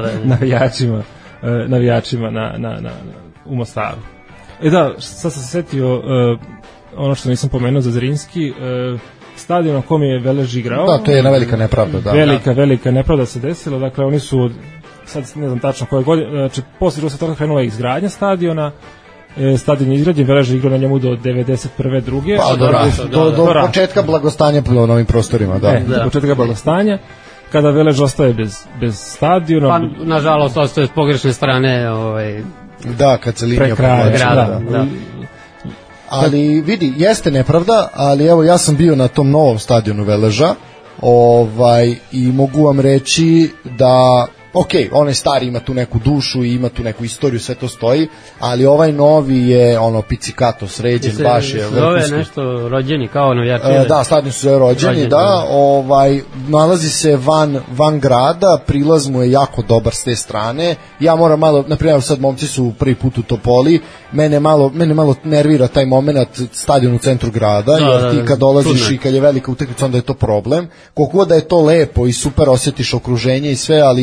navijačima u Mostaru. Sad sam se setio ono što nisam pomenuo za Zrinski, stadion na kom je Velež igrao. Da, to je jedna velika nepravda. Velika nepravda se desila, dakle oni su, sad ne znam tačno koje godine, znači posle drugog svjetskog rata krenula je izgradnja stadiona, stadion je izgrađen, Velež je igrao na njemu do 91. druge. Do početka blagostanja po novim prostorima, da. Do početka blagostanja, kada Velež ostaje bez stadiona. Pa, nažalost, ostaje s pogrešne strane, da, kad se linija grada. Ali vidi, jeste nepravda, ali evo ja sam bio na tom novom stadionu Veleža i mogu vam reći da onaj stari ima tu neku dušu i ima tu neku istoriju, sve to stoji, ali ovaj novi je pizzicato, sređen, baš je vrhunski. Zove nešto rođeni, kao navijači. Da, stadion su zove rođeni, da, nalazi se van grada, prilaz mu je jako dobar s te strane. Ja moram malo, naprimjer sad momci su prvi put u Topoli, mene malo nervira taj moment stadion u centru grada, jer ti kad dolaziš i kad je velika utakmica, onda je to problem. Koliko da je to lepo i super, osjetiš okruženje i sve, ali malo je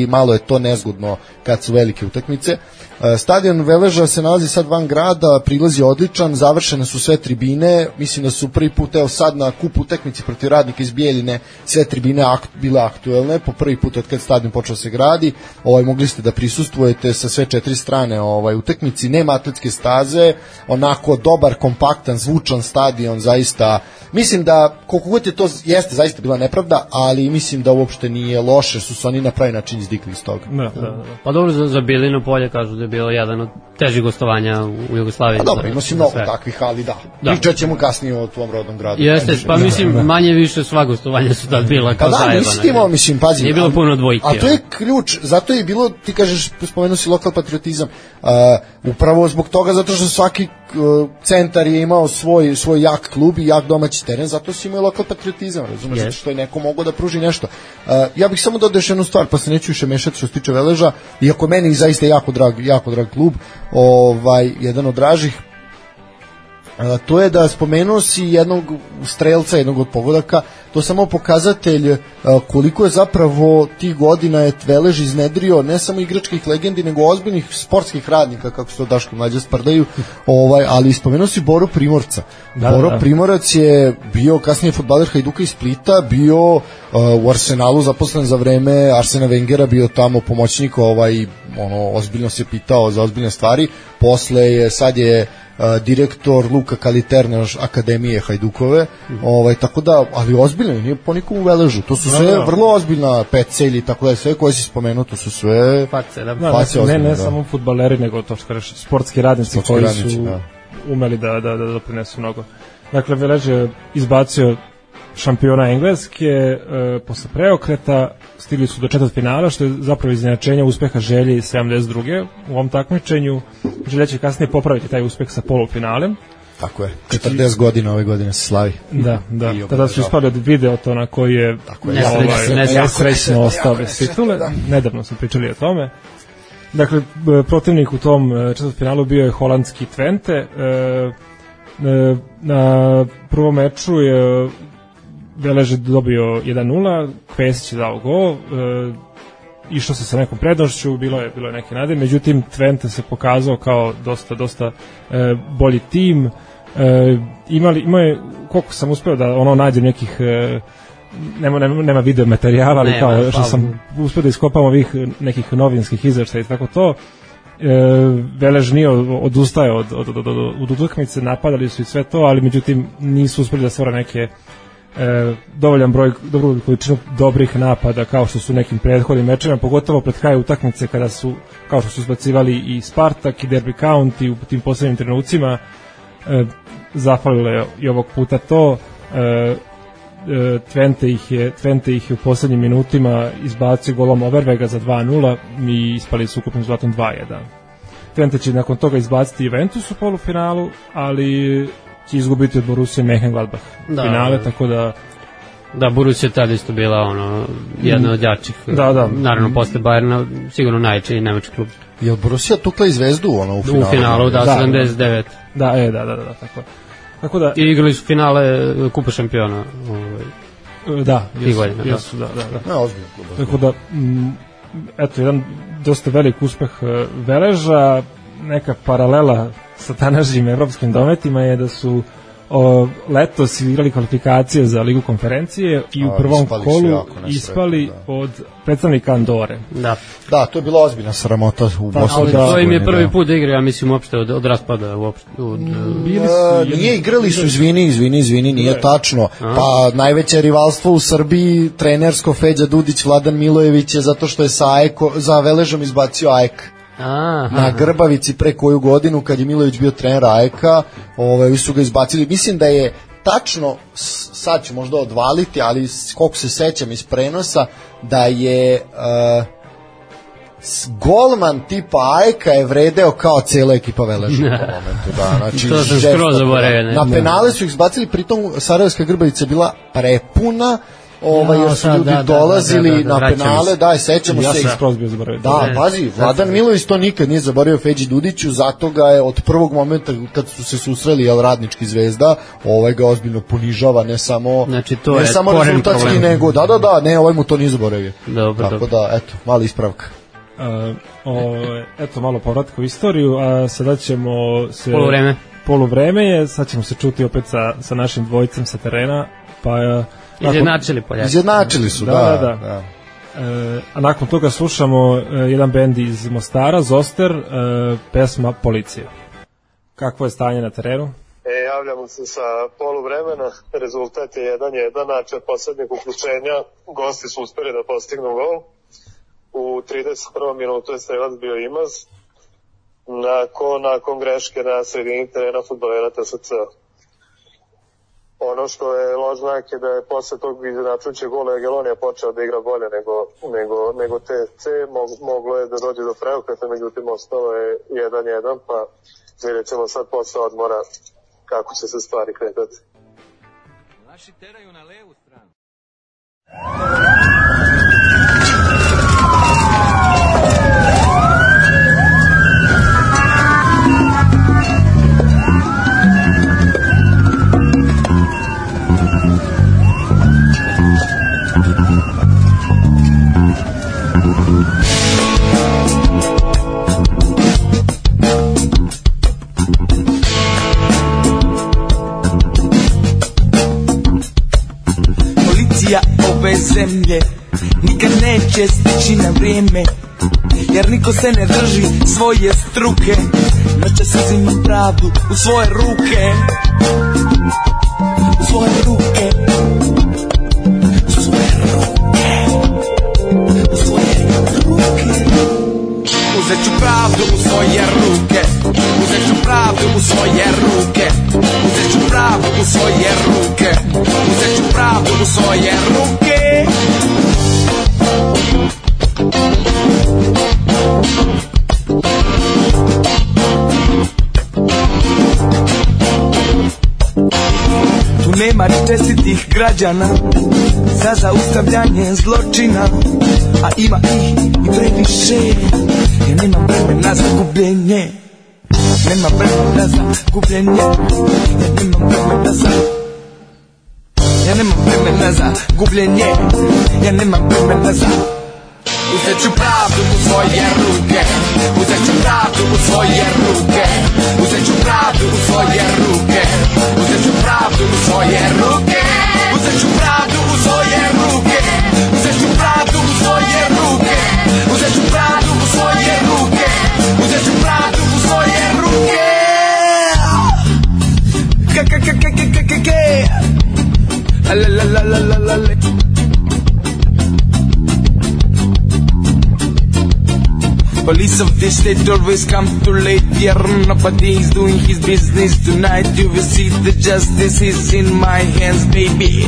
to nezgodno kad su velike utakmice. Stadion Veleža se nalazi sad van grada, prilaz je odličan, završene su sve tribine, mislim da su prvi put, evo sad na kupu utakmici protiv Radnika iz Bijeljine, sve tribine bile aktuelne, po prvi put od kad stadion počeo se gradi, mogli ste da prisustvujete sa sve 4 strane utakmici, nema atletske staze, onako dobar, kompaktan, zvučan stadion, zaista, mislim da koliko god je to, jeste zaista bila nepravda, ali mislim da uopšte nije loše, su se oni na pravi način izdikli iz toga. Da. Pa dobro, za Bijeljino polje kažu da je bilo jedan od težih gostovanja u Jugoslaviji. Pa dobro, ima si mnogo takvih, ali da. Pričat ćemo kasnije o tvom rodnom gradu. Jeste, pa mislim, manje više sva gostovanja su tad bila kao zajebana. Pa da, mislim, pazi. Nije bilo puno dvojke. A to je ključ, zato je bilo, ti kažeš, spomenuo si lokal patriotizam, upravo zbog toga, zato što svaki centar je imao svoj jak klub i jak domaći teren, zato si imao lokal patriotizam, razumeš, zato što je neko mogao da pruži nešto. Ja bih samo dodao još jednu stvar, pa se neću više mešati što se tiče Veleža, iako meni zaista jako drag klub, jedan od dražih, to je da spomenuo si jednog strelca, jednog od pogodaka, to je samo pokazatelj koliko je zapravo tih godina je Velež iznedrio ne samo igračkih legendi, nego ozbiljnih sportskih radnika, kako se to Daško mlađe sprdaju, ali spomenuo si Boru Primorca. Boro Primorac je bio kasnije fudbaler Hajduka iz Splita, bio u Arsenalu zaposlen za vreme Arsena Wengera, bio tamo pomoćnik, ozbiljno se pitao za ozbiljne stvari, posle sad je direktor Luka Kaliterne Akademije Hajdukove, tako da, ali ozbiljno, nije po nikom u Veležu, to su sve vrlo ozbiljna Pecelj i tako da, sve koje si spomenuo, to su sve face ozbiljne. Ne samo fudbaleri, nego to što kažeš, sportski radnici koji su umeli da doprinesu mnogo. Dakle, Velež je izbacio šampiona Engleske, posle preokreta stigli su do četvrtfinala, što je zapravo iznenačenje uspeha Želje iz 72. u ovom takmičenju. Želja će kasnije popraviti taj uspeh sa polufinalem. Tako je, 40 godina ove godine se slavi. Da. Tada su ispali od Videotona koji je nesrećno ostao bez titule. Nedavno smo pričali o tome. Dakle, protivnik u tom četvrtfinalu bio je holandski Twente. Na prvom meču je Velež je dobio 1-0, Kvesić je dao gol, išlo se sa nekom prednošću, bilo je neke nade, međutim Twente se pokazao kao dosta bolji tim, ima je, koliko sam uspeo da nađem nekih, nema video materijala, ali kao što sam uspeo da iskopam ovih nekih novinskih izveštaja i tako to, Velež nije odustaje od utakmice, napadali su i sve to, ali međutim nisu uspeli da stvore neke dovoljan broj, dobru količinu dobrih napada kao što su nekim prethodnim mečima, pogotovo pred kraj utakmice kada su, kao što su izbacivali i Spartak i Derby County u tim poslednjim trenucima, zafalilo je i ovog puta to. Twente ih je u poslednjim minutima izbacio golom Overvega za 2-0 i ispali su ukupnim zlatom 2-1. Twente će nakon toga izbaciti Juventus u polufinalu, ali će izgubiti od Borussia Mönchengladbach finale, tako da... Da, Borussia je tada isto bila jedna od jačih, naravno posle Bayerna, sigurno najjači nemački klub. Je li Borussia tukla i Zvezdu u finalu? U finalu, 79. Da, tako da... I igrali su finale Kupa šampiona. Da. Ne, ozbiljno klub. Tako da, eto, jedan dosta velik uspeh Veleža, neka paralela sa današnjim evropskim dometima je da su letos igrali kvalifikacije za Ligu konferencije i u prvom kolu ispali od predstavnika Andore. Da, to je bila ozbiljna sramota u Bosni. To im je prvi put da igraju, ja mislim, uopšte od raspada. Nije, igrali su, izvini, nije tačno. Pa najveće rivalstvo u Srbiji, trenersko, Feđa Dudić, Vladan Milojević je zato što je za Veležom izbacio AEK. Na Grbavici pre koju godinu kad je Milojević bio trener AEK-a, su ga izbacili. Mislim da je tačno, sad ću možda odvaliti, ali koliko se sećam iz prenosa, da je golman tipa AEK-a je vredeo kao cijela ekipa Veleža u momentu. Znači, to sam skroz zaboravio. Na penale su ih izbacili, pritom Sarajevska Grbavica je bila prepuna, jer su ljudi dolazili na penale, sećamo se. Ja sam skroz bio zaboravio. Da, pazi, Vladan Milović to nikad nije zaboravio Feđi Dudiću, zato ga je od prvog momenta kad su se susreli Radnički Zvezda, ga ozbiljno ponižava, ne samo rezultatski, nego, ovaj mu to nije zaboravio. Dobro. Tako da, eto, mali ispravka. Eto malo povratka u istoriju, a sada ćemo se... Poluvreme je, sad ćemo se čuti opet sa našim dvojicem sa terena, pa... Izjednačili Poljaci. Izjednačili su, da. A nakon toga slušamo jedan bend iz Mostara, Zoster, pesma Policija. Kakvo je stanje na terenu? Javljamo se sa poluvremena, rezultat je 1-1, znači od poslednjeg uključenja gosti su uspeli da postignu gol. U 31. minutu je strelac bio Imaz, nakon greške na sredini terena fudbalera TSC. Ono što je loš znak je da je posle tog izjednačujućeg gola Jagelonija počeo da igra bolje nego TSC, moglo je da dođe do preokreta, međutim ostalo je 1-1, pa vidjet ćemo sad posle odmora kako će se stvari kretati. Naši teraju na levu stranu. Ove zemlje nikad neće stići na vrijeme, jer niko se ne drži svoje struke. Noćas uzimam pravdu u svoje ruke, u svoje ruke, u svoje ruke, u svoje ruke. Uzet ću pravdu u svoje ruke, uzet ću pravdu u svoje ruke, uzet ću pravdu u svoje ruke, uzet ću pravdu u svoje ruke. Tu nema čestitih građana za zaustavljanje zločina, a ima ih i previše, jer nema vremena za gubljenje. Nema vremena za gubljenje, jer nema vremena za... Ja nemam vremena za gubljenje, ja nemam vremena za... Uzet ću pravdu u svoje ruke, uzet ću pravdu u svoje ruke, uzet ću pravdu u svoje ruke, uzet ću pravdu u svoje ruke, uzet ću pravdu u svoje ruke, uzet ću pravdu u svoje ruke, uzet ću pravdu u svoje ruke, uzet ću pravdu u svoje ruke. La la la la la la la. Police of this state always come too late. Yeah, nobody's doing his business tonight. You will see the justice is in my hands, baby.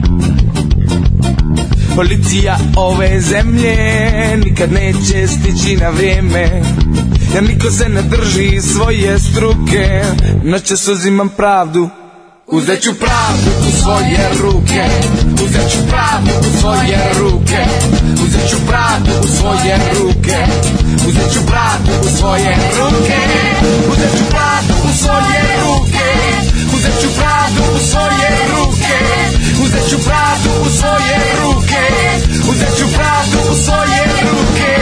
Policija ove zemlje nikad neće stići na vrijeme, jer niko se ne drži svoje struke. Noćas uzimam pravdu, uzet ću pravdu u svoje ruke, uzet ću pravdu u svoje ruke, uzet ću pravdu u svoje ruke, uzet ću pravdu u svoje ruke, uzet ću pravdu u svoje ruke, uzet ću pravdu u svoje ruke, uzet ću pravdu u svoje ruke, uzet ću pravdu u svoje ruke.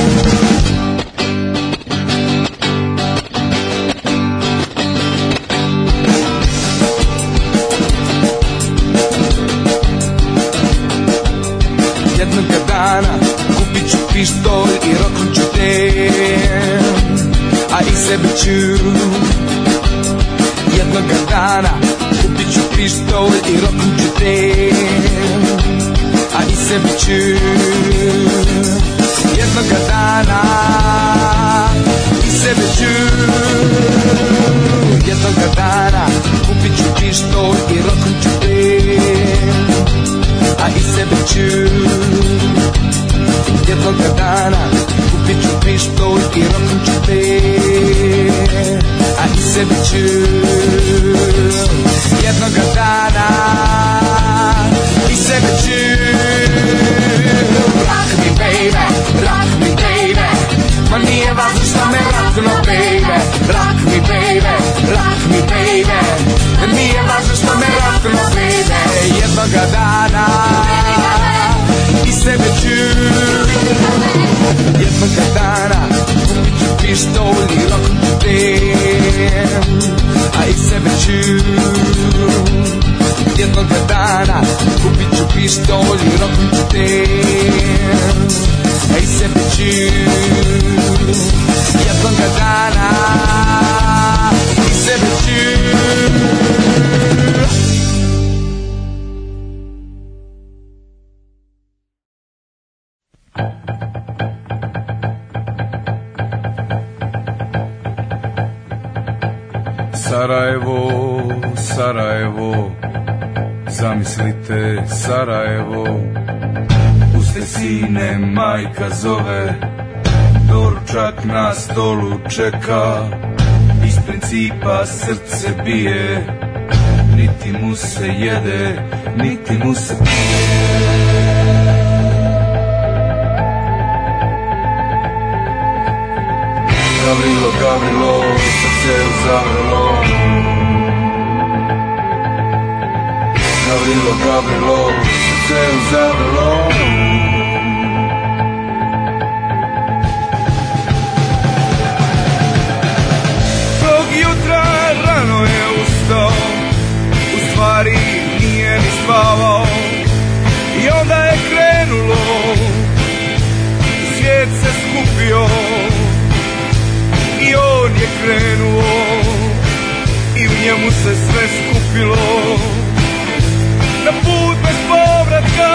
Jednoga dana kupit ću pištolj i roknut ću te, a i sebe ću. Jednoga dana kupit ću pištolj i roknut ću te, a i sebe ću. Jednoga dana i sebe ću. Jednoga dana kupit ću pištolj i roknut ću te, a i sebe ću. Jednoga dana kupit ću pištolj i roknut ću te, a i sebe ću. Jednoga dana i sebe ću. Rock me baby, rock me baby, ma nije važno šta me rockno baby. Rock me baby, rock me baby, nije važno šta me rockno baby. Jednoga dana i sebe ću. Jednoga dana pištolj i rokom ću tem, a i sebe ću jednoga dana, kupit ću pištolj i rokom ću tem, a i sebe ću jednoga dana, i sebe ću. Sarajevo, Sarajevo, zamislite Sarajevo, puste sine majka zove, doručak na stolu čeka, iz principa srce bije, niti mu se jede, niti mu se pije. Gavrilo, Gavrilo, srce uzavrlo. Gavrilo, Gavrilo, srce uzavrlo. Tog jutra rano je ustao, u stvari nije ni spavao, i onda je krenulo, svijet se skupio, i on je krenuo, i u njemu se sve skupilo, na put bez povratka.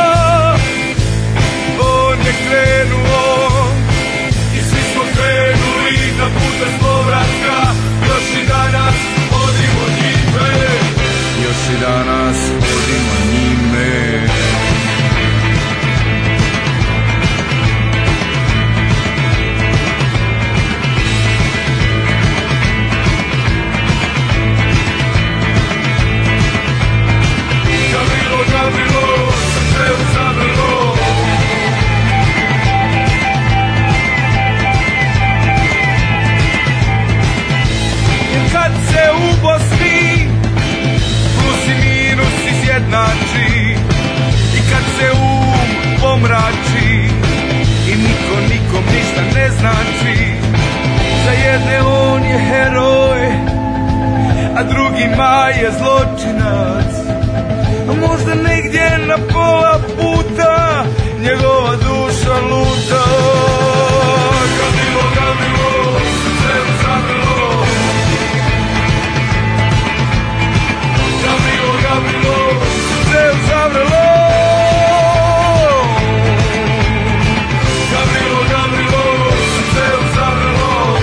On je krenuo, i svi smo krenuli na put bez povratka. Još i danas vodimo njime, još i danas vodimo njime. Kad se u Bosni plus i minus izjednači, i kad se pomrači, i niko nikom ništa ne znači, za jedne on je heroj, a drugima je zločinac. A možda negdje na pola puta njegova duša luta. Gavrilo, Gavrilo, srce uzavrlo. Gavrilo, Gavrilo, srce uzavrlo. Gavrilo, Gavrilo, srce uzavrlo.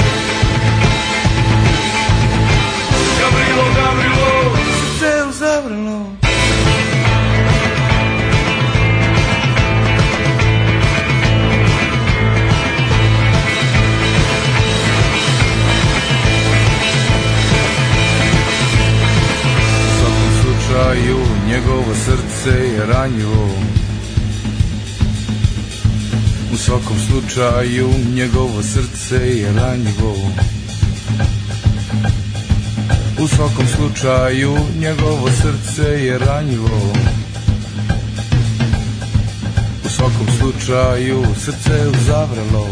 Gavrilo, Gavrilo, srce uzavrlo. Njegovo srce je ranjivo. U svakom slučaju njegovo srce je ranjivo. U svakom slučaju njegovo srce je ranjivo. U svakom slučaju srce je uzavrelo.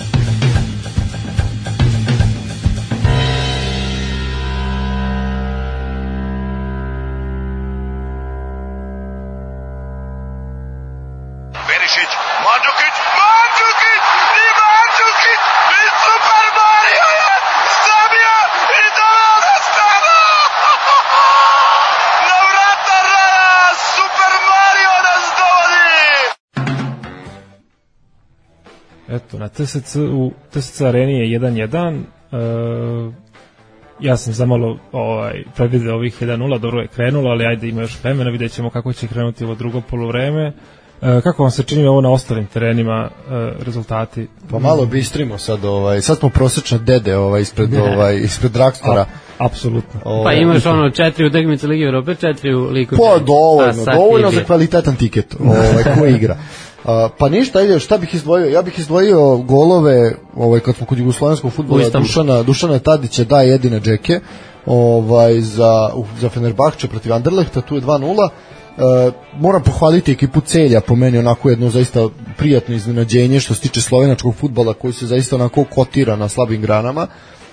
Eto, na u TSC areni je 1-1. Ja sam zamalo predvideo ovih 1-0, dobro je krenulo, ali ajde, ima još vremena, vidjet ćemo kako će krenuti ovo drugo poluvreme. Kako vam se čini ovo na ostalim terenima rezultati? Pa malo bistrimo sad, sad smo prosečne dede ispred Dragstora. Apsolutno. Pa imaš 4 utakmice Lige Evrope, 4 u Ligu. Pa dovoljno za kvalitetan tiket ko igra. Pa ništa, ajde, šta bih izdvojio? Ja bih izdvojio golove, kad smo kod jugoslovenskog fudbala, Dušana Tadića da jedine džeke, za Fenerbahče protiv Anderlehta, tu je 2-0, Moram pohvaliti ekipu Celja, po meni onako jedno zaista prijatno iznenađenje što se tiče slovenačkog fudbala koji se zaista onako kotira na slabim granama.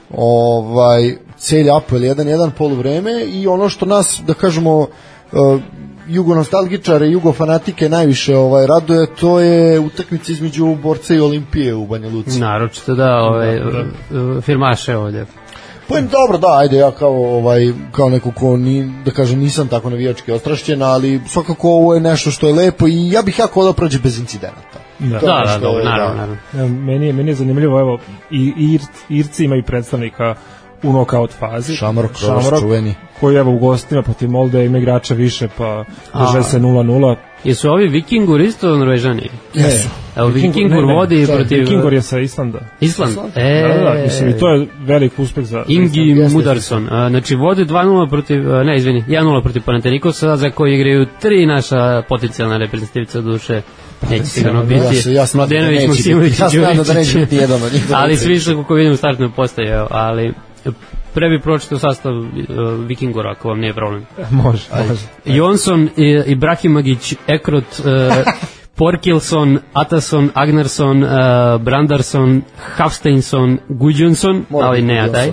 Celj Apoel 1-1 poluvreme i ono što nas, da kažemo, jugonostalgičare, jugofanatike najviše raduje, to je utakmica između Borca i Olimpije u Banja Luci. Naročito firmaše ovdje. Pa dobro, da, ajde, ja kao neko ko da kažem nisam tako navijački ostrašćen, ali svakako ovo je nešto što je lepo i ja bih jako da prođe bez incidenata. Naravno. Meni je zanimljivo, evo, i Irci imaju predstavnika u nokaut fazi. Šamrok, čuveni. Koji evo u gostima protiv Molde ima igrača više, pa drže se 0-0. Jesu ovi Vikingur isto Norvežani? Jesu. Evo Vikingur vodi protiv... Vikingur je sa Islanda. Island? Mislim, i to je velik uspeh za... Ingi Mudarsson. Znači, vode 2-0 protiv... 1-0 protiv Panathinaikosa, za koji igraju 3 naša potencijalna reprezentativca duše. Neće sigurno biti Mladenović, Maksimović i Đuričić. Ali svi što kako vidim u startnoj postaji, ali... Pre bi pročitao sastav Vikingora, ako vam nije problem. Može. Jonsson, Ibrahimagić, Ekrot, Porkilson, Atason, Agnarsson, Brandarsson, Hafsteinsson, Gudjonsson, ali ne Adaj,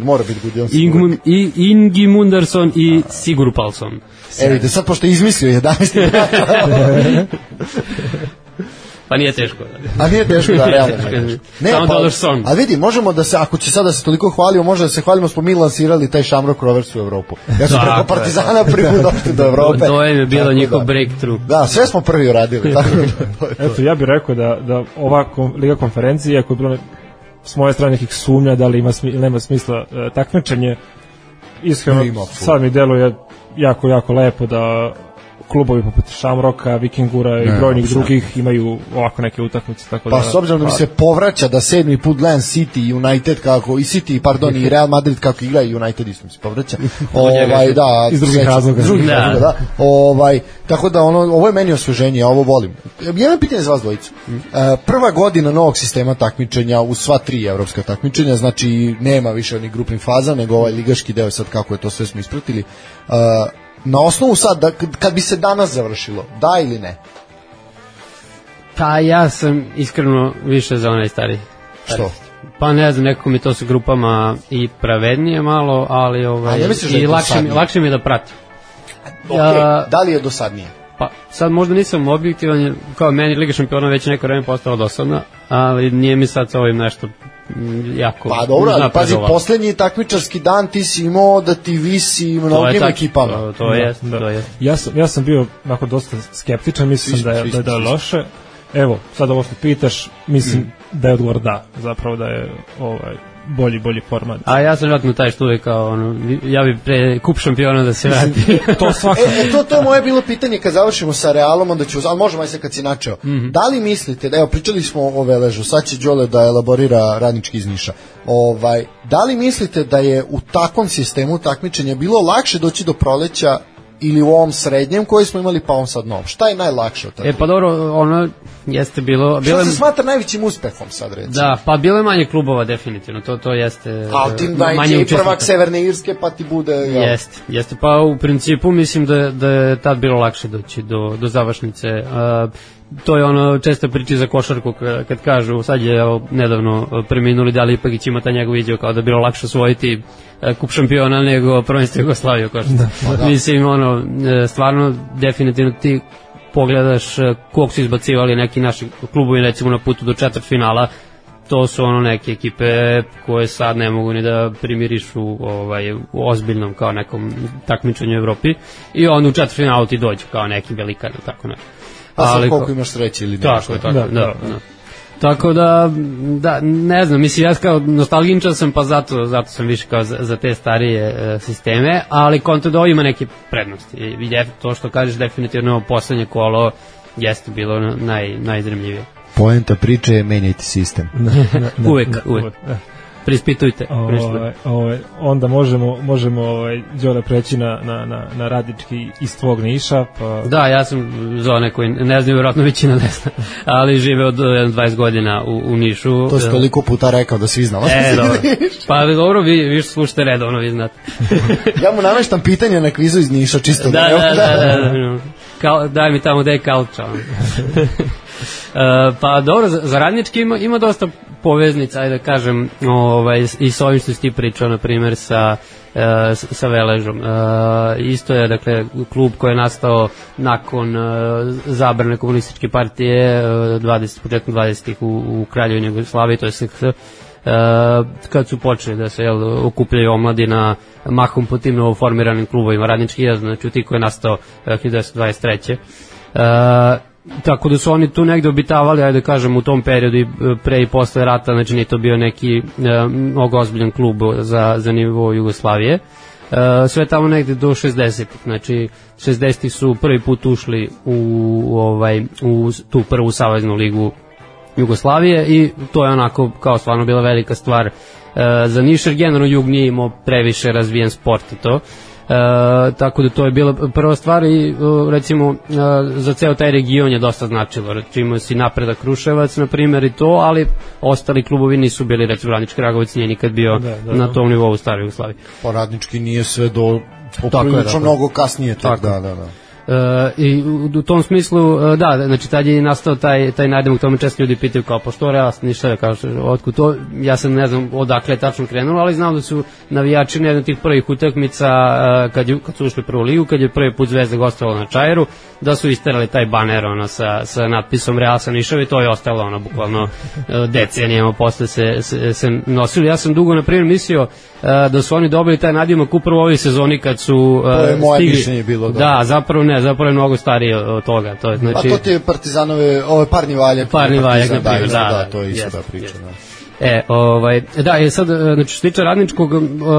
Ingi Mundarsson i Sigur Palsson. Vidite, sad pošto je izmislio 11. Pa nije teško. A nije teško, da, realno. Samo dodaš son. A vidi, možemo da se, ako će sada se toliko hvalio, može da se hvalimo, smo mi lansirali taj Shamrock Rovers u Evropu. Ja sam preko Partizana prvi došli do Evrope. To je bilo njihov breakthrough. Da, sve smo prvi uradili. Eto, ja bih rekao da ova Liga konferencije, ako je bilo s moje strane nekih sumnja da li ima nema smisla takmičenje, iskreno sad mi deluje jako, jako lepo da klubovi poput Šamroka, Vikingura i brojnih drugih imaju ovako neke utakmice, tako da... Pa s obzirom da mi se povraća da 7. put gledam City, United kako i City, pardon, i Real Madrid kako igra i United isto mi se povraća. Da, iz drugih razloga. Da. Tako da ovo je meni osveženje, ja ovo volim. Jedno pitanje za vas dvojicu. Prva godina novog sistema takmičenja u sva 3 evropska takmičenja, znači nema više onih grupnih faza, nego ovaj ligaški deo sad kako je to sve smo ispratili. Na osnovu sad, kad bi se danas završilo, da ili ne? Pa ja sam iskreno više za onaj stari. Što? Pa ne znam, nekako mi to sa grupama i pravednije malo, ali i lakše mi je da pratim. Da li je dosadnije? Pa sad možda nisam objektivan, kao meni Liga šampiona već neko vreme postala dosadna, ali nije mi sad sa ovim nešto jako... Pa dobro, ali pazi, poslednji takmičarski dan ti si imao da ti visi mnogim ekipama. To je. Ja sam bio onako dosta skeptičan, mislim da je loše. Evo, sad ovo što pitaš, mislim da je odgovor da, zapravo da je bolji format. A ja sam vratno taj što uvijek kao ja bi pre kup šampiona da se vrati. To svako. To je moje bilo pitanje kad završimo sa Realom, onda ću, ali možemo aj se kad si načeo. Da li mislite, evo pričali smo o Veležu, sad će Đole da elaborira Radnički iz Niša. Da li mislite da je u takvom sistemu takmičenja bilo lakše doći do proleća ili u ovom srednjem koji smo imali, pa on sad nov? Šta je najlakše od toga? Pa dobro, ono jeste bilo... Šta se smatra najvećim uspehom sad, recimo? Da, pa bilo je manje klubova definitivno, to jeste... A ti najde i prvak Severne Irske, pa ti bude... Jeste, pa u principu mislim da je tad bilo lakše doći do završnice. To je ono često priči za košarku kad kažu, sad je nedavno preminuli da li Ipagić ima ta njegov vidio kao da je bilo lakše osvojiti kup šampiona nego prvenstvo Jugoslavije košarku. Mislim, stvarno definitivno ti pogledaš kog su izbacivali neki naši klubovi recimo na putu do četvrtfinala, to su neke ekipe koje sad ne mogu ni da primirišu u ozbiljnom kao nekom takmičenju u Evropi i onda u četvrtfinalu ti dođu kao neki velikan, tako ne. Pa sad koliko imaš sreće ili nešto. Tako da, ne znam, mislim, ja kao nostalginčan sam, pa zato sam više kao za te starije sisteme, ali konto da ovo ima neke prednosti. I to što kažeš, definitivno poslednje kolo jeste bilo najzremljivije. Poenta priče je menjati sistem. Uvek. Prispitujte. Onda možemo Đole preći na Radnički iz tvog Niša. Pa... Da, ja sam za one koji ne znaju, vjerojatno većina ne zna, ali žive od 20 godina u Nišu. To si toliko puta rekao da svi znamo. Dobro. Pa dobro, vi slušate redovno, vi znate. Ja mu nameštam pitanje na kvizu iz Niša, čisto da. daj mi tamo gde je Kalča. Pa dobro, za Radnički ima dosta poveznica, ajde da kažem, i s ovim što si ti pričao, na primjer, sa Veležom. Isto je, dakle, klub koji je nastao nakon zabrane komunističke partije početkom 20. u Kraljevini Jugoslaviji, to je SKH, kad su počeli da se okupljaju omladina mahom po tim novoformiranim klubovima. Radnički je, znači, ti koji je nastao 1923. Tako da su oni tu negde obitavali, ajde da kažem, u tom periodu i pre i posle rata, znači nije to bio neki mnogo ozbiljan klub za nivo Jugoslavije. Sve tamo negde do 60. Znači 60. su prvi put ušli u tu prvu saveznu ligu Jugoslavije i to je onako kao stvarno bila velika stvar za Niš, jer generalno Jug nije imao previše razvijen sport i to. Tako da to je bila prva stvar i recimo za ceo taj region je dosta značilo. Recimo si Napredak Kruševac na primjer i to, ali ostali klubovi nisu bili, recimo Radnički Ragovac nije nikad bio na tom nivou u staroj Jugoslaviji. Pa Radnički nije sve do poprilično mnogo kasnije tek, da. I u tom smislu, da, znači tad je nastao taj nadimak, tome često ljudi pitaju kao, pa što Real ništa da kažu, otkud to, ja sam ne znam odakle je tačno krenulo, ali znam da su navijači na jednom tih prvih utakmica kad su ušli prvu ligu, kad je prvi put Zvezda gostovala na Čajeru, da su isterali taj baner sa natpisom Real sa Nišavi, to je ostalo bukvalno decenijama posle se nosili. Ja sam dugo na primjer mislio da su oni dobili taj nadimak upravo u ovoj sezoni kad su to je moje mišljenje bilo. Da, zapravo ne, zapravo je mnogo starije od toga. To je, znači, pa to ti je Partizanove, Parni Valjak. Parni Valjak, na primjer, da, to je isto da priča. Da, sad, znači, što se tiče Radničkog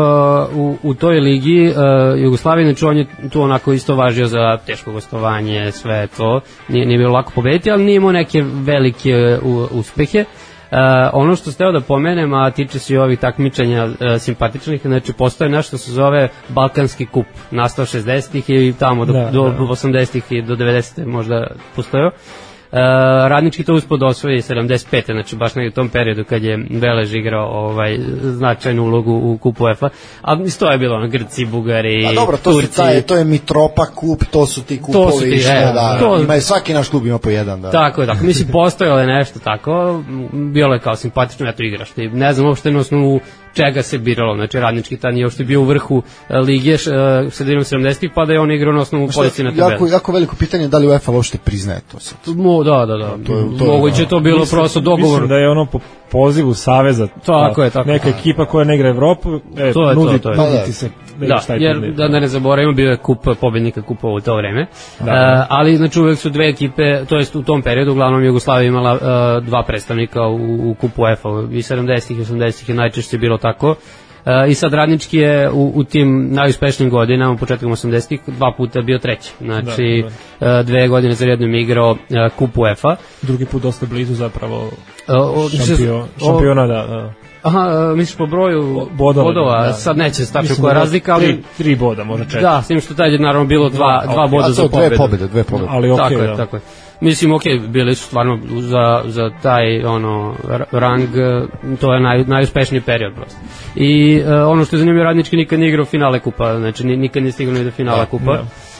u toj ligi Jugoslavije, znači on je tu onako isto važio za teško gostovanje, sve to, nije bilo lako pobediti, ali nije imao neke velike uspehe. Ono što ste da pomenem, a tiče se i ovih takmičenja simpatičnih, znači postoje nešto se zove Balkanski kup, nastao 60-ih i tamo do 80-ih i do 90-ih možda postojao. Radnički to uspod osvoji 75. Znači baš negdje u tom periodu kad je Velež igrao značajnu ulogu u kupu UEFA, ali isto je bilo Grci, Bugari, Turci. To je Mitropa kup, to su ti kupovi, ima svaki naš klub ima po jedan. Tako je, mislim postojalo je nešto tako, bilo je kao simpatično, eto igraš, ne znam uopšte na osnovu čega se biralo, znači Radnički tad nije uopšte bio u vrhu lige sredinom 70-ih, pa da je on igrao na osnovu pozicije na tabeli. Jako veliko pitanje da li UEFA uopšte priznaje to sad. Da. Moguće to bilo prosto dogovor. Mislim da je ono po pozivu Saveza, tako. Neka ekipa koja ne igra Evropu, nudi se. Da ne zaboravimo, bio je kup pobednika kupa u to vreme, ali znači uvek su dve ekipe, to jest u tom periodu uglavnom Jugoslavija imala dva predstavnika u kupu UEFA, i 70-ih i 80-ih je najčešće bilo tako. I sad Radnički je u tim najuspešnijim godinama, početkom 80-ih, dva puta bio treći. Znači, 2 godine za redom igrao kup UEFA. Drugi put dosta blizu zapravo šampiona, da. Aha, misliš po broju bodova, sad neće stačno koja razlika, ali 3 boda, možda 4. Da, s tim što tad je naravno bilo 2 boda za pobedu. Dve pobede. Ali tako je. Mislim, bili su stvarno za taj rang, to je najuspešniji period prosto. I ono što je zanimljivo, Radnički nikad nije igrao finale kupa, znači nikad nije stigao ni do finala kupa.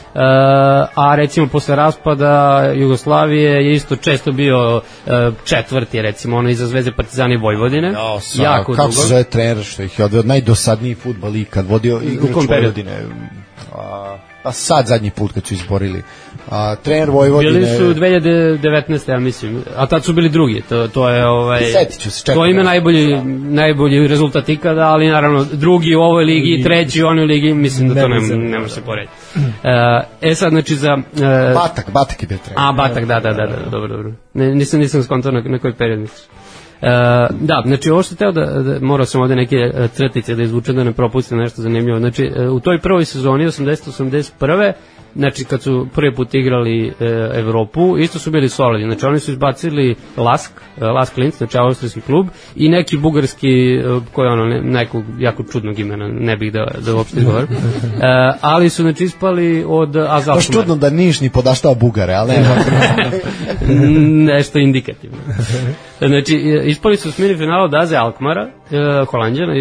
A recimo posle raspada Jugoslavije je isto često bio četvrti, recimo ono iza Zvezde, Partizana i Vojvodine. Jako kako se zove trener što ih je odveo, najdosadniji fudbal ikad vodio igrač Vojvodine. Pa sad zadnji put kad su izborili. Trener Vojvodine... Bili su 2019. ja mislim, a tad su bili drugi, to je to ime najbolji rezultat ikada, ali naravno drugi u ovoj ligi, treći u onoj ligi, mislim da to ne može se porediti. Sad znači za... Batak je bio trener. Batak, da, dobro. Nisam skontao na koji period misliš. Da, znači ovo što teo da morao sam ovde neke crtice da izvučem da ne propustim nešto zanimljivo. Znači u toj prvoj sezoni 80-81, znači kad su prvi put igrali Evropu, isto su bili solidni. Znači oni su izbacili Lask Linz, znači austrijski klub, i neki bugarski koji je nekog jako čudnog imena, ne bih da uopšte izgovorim, ali su znači ispali od Azaltmera. Baš čudno da Niš ni podaštava Bugare, ali nešto indikativno. Znači, ispali su osmini finala od AZ Alkmara, Holanđana,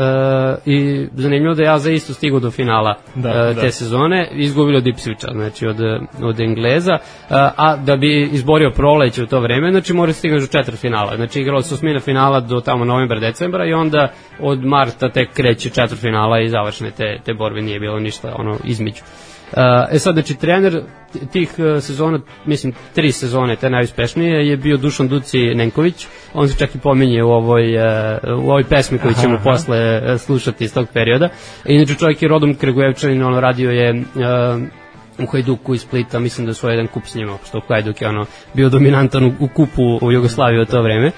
i zanimljivo da je AZ isto stigao do finala te sezone, izgubili od Ipswicha, znači od Engleza, a da bi izborio proleće u to vreme, znači mora stigaš do četvrtfinala. Znači, igralo se osmina finala do tamo novembra, decembra i onda od marta tek kreće četvrtfinala i završne te borbe, nije bilo ništa između. Sad, znači, trener tih sezona, mislim 3 sezone, te najuspešnije, je bio Dušan Duci Nenković. On se čak i pominje u ovoj pesmi koju ćemo posle slušati iz tog perioda. Inače, čovjek je rodom Kragujevčanin, radio je u Hajduku iz Splita, mislim da su jedan kup s njima, što Hajduk je bio dominantan u kupu u Jugoslaviji u to vreme.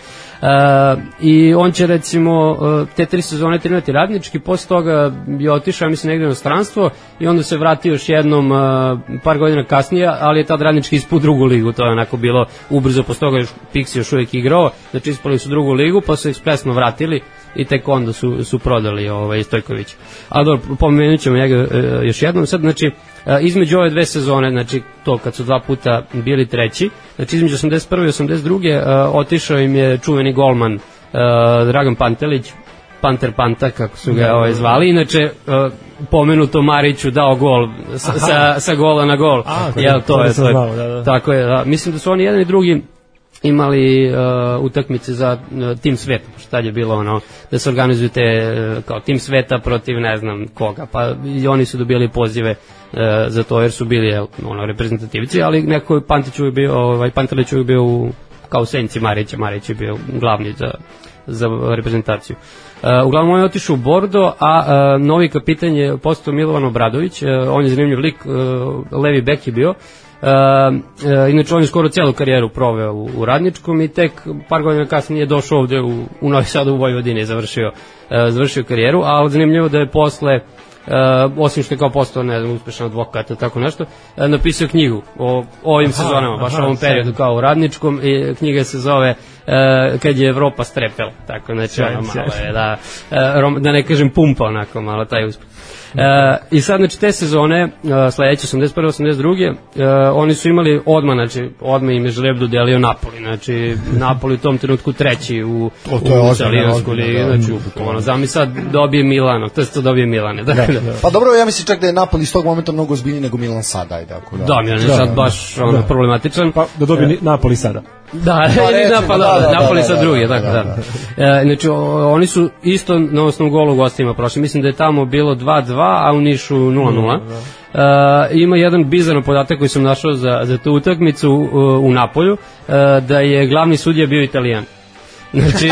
I on će recimo te 3 sezone trenirati Radnički, posle toga je otišao mislim negde u inostranstvo i onda se vratio još jednom par godina kasnije, ali je tad Radnički ispao drugu ligu, to je onako bilo ubrzo, posle toga Pixi još uvijek igrao, znači ispali su drugu ligu, pa su ekspresno vratili i tek onda su prodali Stojkovića. A dobro, pomenut ćemo njega još jednom sad, znači između ove 2 sezone, znači to kad su 2 puta bili treći, znači između 81. i 82. Otišao im je čuveni golman Dragan Pantelić, Panter Panta, kako su ga zvali, inače pomenuto Mariću dao gol sa gola na gol. Tako je, mislim da su oni jedan i drugi imali utakmice za tim sveta, što tad je bilo da se organizujete kao tim sveta protiv ne znam koga, pa i oni su dobili pozive za to jer su bili reprezentativci, ali neko Pantelić je bio kao senci Marića, Marić je bio glavni za reprezentaciju. Uglavnom on je otišao u Bordo, a novi kapitan je postao Milovan Obradović, on je zanimljiv lik, levi bek je bio. Inače on je skoro celu karijeru proveo u Radničkom i tek par godina kasnije je došao ovde u Novi Sad u Vojvodini, završio karijeru, a zanimljivo da je posle, osim što je kao postao uspešan advokat, tako nešto, napisao knjigu o ovim sezonama, baš u ovom periodu kao u Radničkom, i knjiga se zove Kad je Evropa strepela, tako, znači malo je da ne kažem pumpa onako malo taj uspeh. I sad, znači, te sezone, sledeće 81. 82. Oni su imali odmah im je žreb dodelio Napoli, znači Napoli u tom trenutku treći u italijanskoj ligi, znači zami sad dobije Milano, to dobije Milane. Pa dobro, ja mislim čak da je Napoli iz tog momenta mnogo ozbiljniji nego Milan sada, ajde. Da, Milan je sad baš problematičan. Pa da dobije Napoli sada. Napoli sa druge, tako da. Znači, oni su isto na osnovu golu gostima prošli, mislim da je tamo bilo 2-2, a u Nišu 0-0. Ima jedan bizaran podatak koji sam našao za tu utakmicu u Napolju, da je glavni sudija bio Italijan. Znači,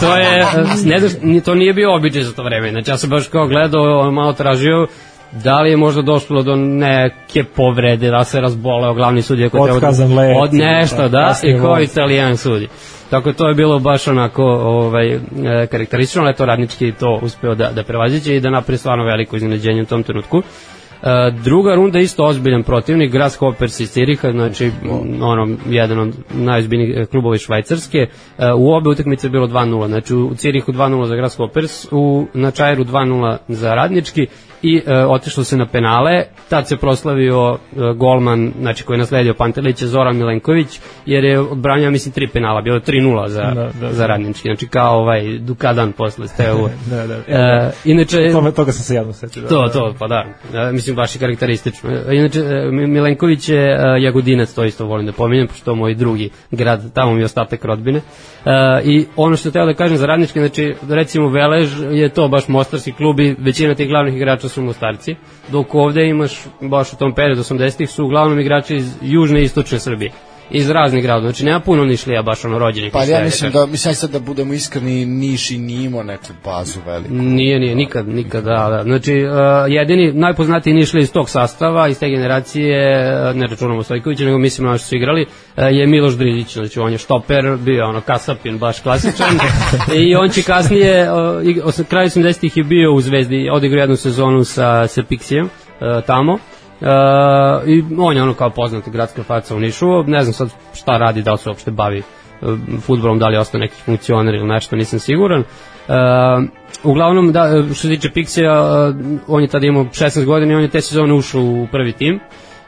to nije bio običaj za to vreme. Znači, ja sam baš kao gledao, malo tražio da li je možda došlo do neke povrede, da se razboleo glavni sudija otkazan let od nešto, i ko Italijan sudi. Tako to je bilo baš onako karakteristično, ali to Radnički to uspeo da prevaziđe i da napravi stvarno veliko iznenađenje u tom trenutku. Druga runda isto ozbiljan protivnik, Grasshoppers iz Ciriha, znači jedan od najozbiljnijih klubova iz Švajcarske. U obe utakmice je bilo 2-0, znači u Cirihu 2-0 za Grasshoppers, na Čairu 2-0 za Radnički i otišlo se na penale. Tad se proslavio golman, znači koji je nasledio Pantelića, Zoran Milenković, jer je odbranjao mislim 3 penala, bilo 3-0 za Radnički, znači kao Dukadan posle Steaua. Inače toga sam se javno setio. To, pa da. Mislim baš je karakteristično. Inače Milenković je Jagodinac, to isto volim da pominjem, pošto je moj drugi grad, tamo mi je ostatak rodbine. I ono što treba da kažem za Radnički, znači recimo Velež je to baš mostarski klub i većina tih glavnih igrača su Mostarci, dok ovde imaš baš u tom periodu 80-ih su uglavnom igrači iz južne i istočne Srbije, iz raznih gradova, znači nema puno Nišlija baš rođenih. Pa ja mislim sad da budemo iskreni, Niš i nije imao neku bazu veliku. Nije, nikad, da. Znači, jedini, najpoznatiji Nišlija iz tog sastava, iz te generacije, ne računamo Stojkovića, nego mislim na što su igrali, je Miloš Drizić, znači on je štoper, bio kasapin, baš klasičan, i on će kasnije, kraj 80-ih je bio u Zvezdi, odigrao jednu sezonu sa Pixijem, tamo, i on je kao poznati gradska faca u Nišu, ne znam sad šta radi, da li se uopšte bavi fudbalom, da li je ostao neki funkcioner ili nešto, nisam siguran. Uglavnom, što se tiče Pixija, on je tada imao 16 godina i on je te sezone ušao u prvi tim.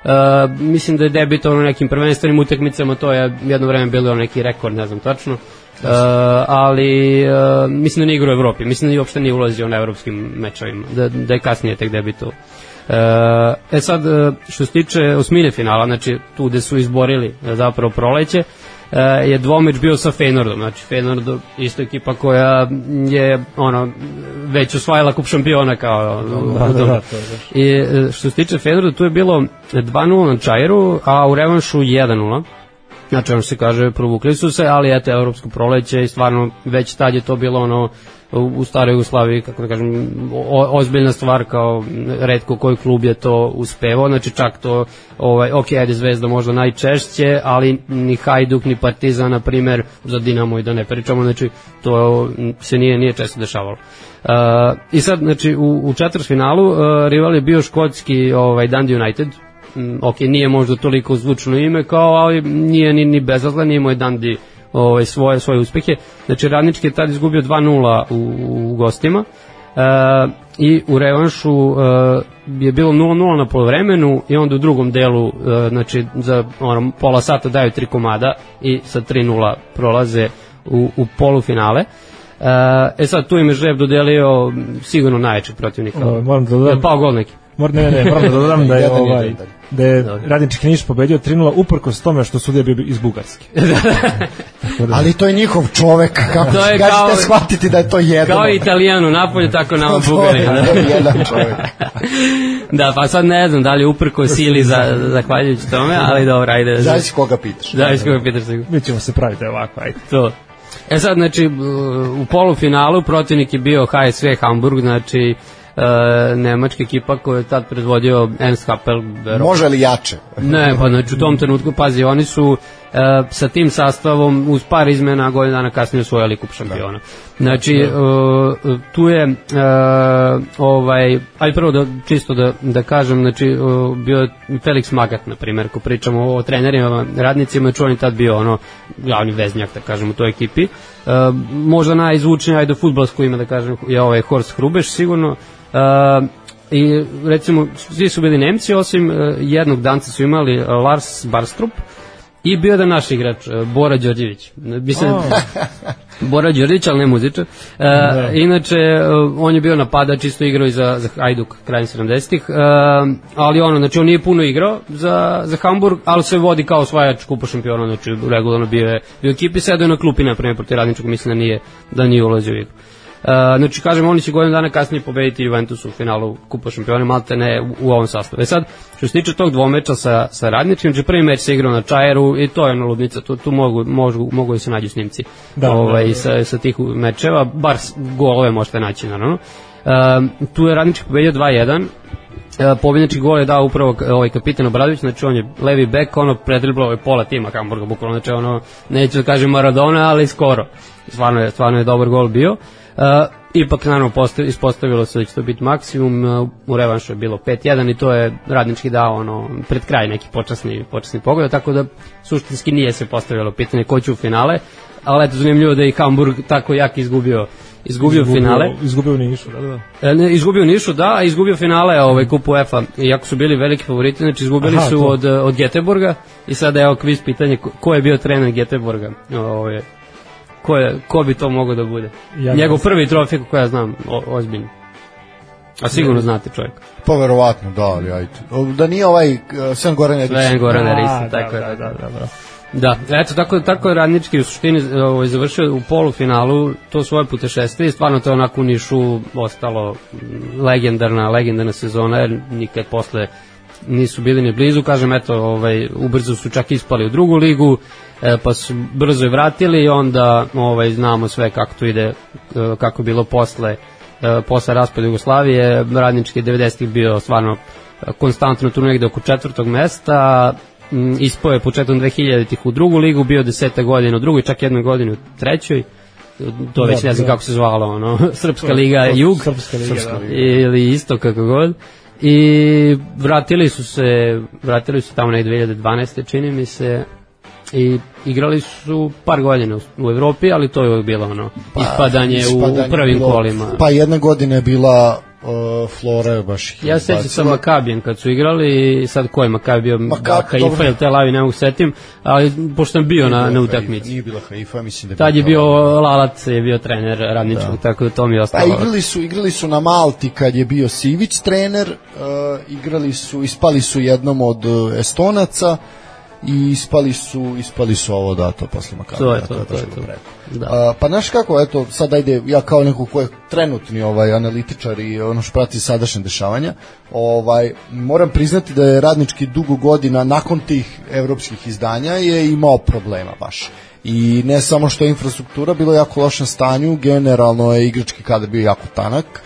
Mislim da je debitovao na nekim prvenstvenim utakmicama, to je jedno vreme bilo neki rekord, ne znam tačno. ali mislim da nije igrao u Evropi, mislim da uopšte nije ulazio na evropskim mečevima, da je kasnije tek debitovao. Sad, što se tiče osmine finala, znači tu gde su izborili zapravo proleće, je dvomeč bio sa Feyenoordom, znači Feyenoord isto ekipa koja je već osvajala kup šampiona kao i što se tiče Feyenoorda, tu je bilo 2-0 na Čairu, a u revanšu 1-0. Znači, ono se kaže, provukli su se, ali eto, evropsko proleće i stvarno već tad je to bilo u staroj Jugoslaviji, kako da kažem, ozbiljna stvar, kao retko koji klub je to uspevao, znači čak to, ok, ajde Zvezda možda najčešće, ali ni Hajduk, ni Partizan, na primer, za Dinamo i da ne pričamo, znači to se nije često dešavalo. I sad, znači, u četvrtfinalu rival je bio škotski Dundee United. Ok, nije možda toliko zvučno ime kao, ali nije ni bezazlan, nije moj Dundee svoje uspehe. Znači, Radnički je tad izgubio 2-0 u gostima i u revanšu je bilo 0-0 na polovremenu i onda u drugom delu, znači za pola sata daju 3 komada i sa 3-0 prolaze u polufinale. Sad tu im je Žreb dodelio sigurno najvećeg protivnika. Moram da dodam. Pao gol neki. Moram da dodam da je Radnički Niš pobedio 3-0 uprkos tome što sudija bio iz Bugarske. Ali to je njihov čovek, kako ćete shvatiti da je to jedan. Kao Italijanu napolje, tako na Bugari. Jedan čovek. Da, pa sad ne znam da li uprkos ili zahvaljujući tome, ali dobro, ajde. Zavisi koga pitaš. Mi ćemo se praviti ovako, ajde. To. Sad, znači, u polufinalu protivnik je bio HSV Hamburg, znači nemačka ekipa koju je tad predvodio Ernst Happel. Može li jače? Ne, pa znači u tom trenutku, pazi, oni su sa tim sastavom uz par izmena godinu dana kasnije osvojili kup šampiona. Znači, tu je ajde prvo čisto da kažem, znači bio je Felix Magath, na primjer, ko pričamo o trenerima, radnicima, znači on je tad bio glavni veznjak, da kažem, u toj ekipi. Možda najizvučnije, ajde fudbalsko ime, da kažem, je Horst Hrubeš, sigurno. I recimo svi su bili Nemci, osim jednog Danca su imali Lars Barstrup i bio da naš igrač Bora Đorđević. Bora Đorđević, ali ne muzičar. Inače, on je bio napadač, isto igrao i za Hajduk krajem 70-ih, ali znači on nije puno igrao za Hamburg, ali se vodi kao osvajač kupa šampiona, znači regularno bio u ekipi, sedao na klupi, napremjer, protiv Radničkog, mislim da nije ulazio u igru. Znači, kažem, oni će godinu dana kasnije pobediti Juventus u finalu kupa šampiona, malte ne u ovom sastavu. Sad, što se tiče tog dvomeča sa Radničkim, znači prvi meč se igrao na Čajeru i to je ona ludnica, tu mogu da se nađu snimci sa tih mečeva, bar golove možete naći, naravno. Tu je Radnički pobedio 2-1, pobjednički gol je dao upravo kapitan Obradović, znači on je levi bek, predriblao pola tima Hamburga, bukvalno, znači neću da kažem Maradona, ali skoro. Stvarno je dobar gol bio. Ipak naravno ispostavilo se da će to biti maksimum, u revanšu je bilo 5-1 i to je Radnički dao pred kraj neki počasni pogled, tako da suštinski nije se postavilo pitanje ko će u finale, ali eto zanimljivo da je i Hamburg tako jak izgubio finale. Izgubio u Nišu, da. Izgubio u Nišu, da, a izgubio finale kupu UEFA, iako su bili veliki favoriti, znači izgubili su od Göteborga i sada evo kviz pitanje, ko je bio trener Göteborga? Ko bi to mogao da bude? Njegov prvi trofej, kako ja znam, ozbiljno. A sigurno znate čovjeka. Pa verovatno, da, ali ajde. Da nije Sven Goran Eriksson. Sven Goran Eriksson, tako je. Da, eto, tako je Radnički u suštini završio u polufinalu to svoje putešestvije i stvarno to je onako u Nišu ostalo legendarna sezona, jer nikad posle nisu bili ni blizu, kažem, eto, ubrzo su čak ispali u drugu ligu, pa su brzo je vratili i onda znamo sve kako to ide, kako je bilo posle raspada Jugoslavije. Radnički 90-ih bio stvarno konstantno tu negde oko 4. mesta, ispao je početkom 2000-ih u drugu ligu, bio 10. godine u drugoj, čak jednoj godini u trećoj, to već ne znam kako se zvalo, Srpska liga Jug ili isto, kako god. I vratili su tamo negde 2012. čini mi se, i igrali su par godina u Evropi, ali to je bilo ispadanje u prvim kolima. Pa jedna godina je bila Flora je baš... Ja sećam sa Makabijem kad su igrali i sad ko je Makabi bio? Haifa ili Tel Aviv, ne mogu setim, ali pošto sam bio na utakmici. Nije bila Haifa, mislim da je... Tad je bio Lalac, je bio trener radničkog, tako da to mi je ostalo. Igrali su na Malti kad je bio Sivić trener, ispali su jednom od Estonaca, i ispali su ovo dato posle Makabija. To je to. Da. Pa znaš kako, eto, sad ajde, ja kao neko ko je trenutni analitičar i ono što prati sadašnje dešavanja, moram priznati da je Radnički dugo godina nakon tih evropskih izdanja je imao problema baš. I ne samo što je infrastruktura bilo jako lošem stanju, generalno je igrački kadar bio jako tanak,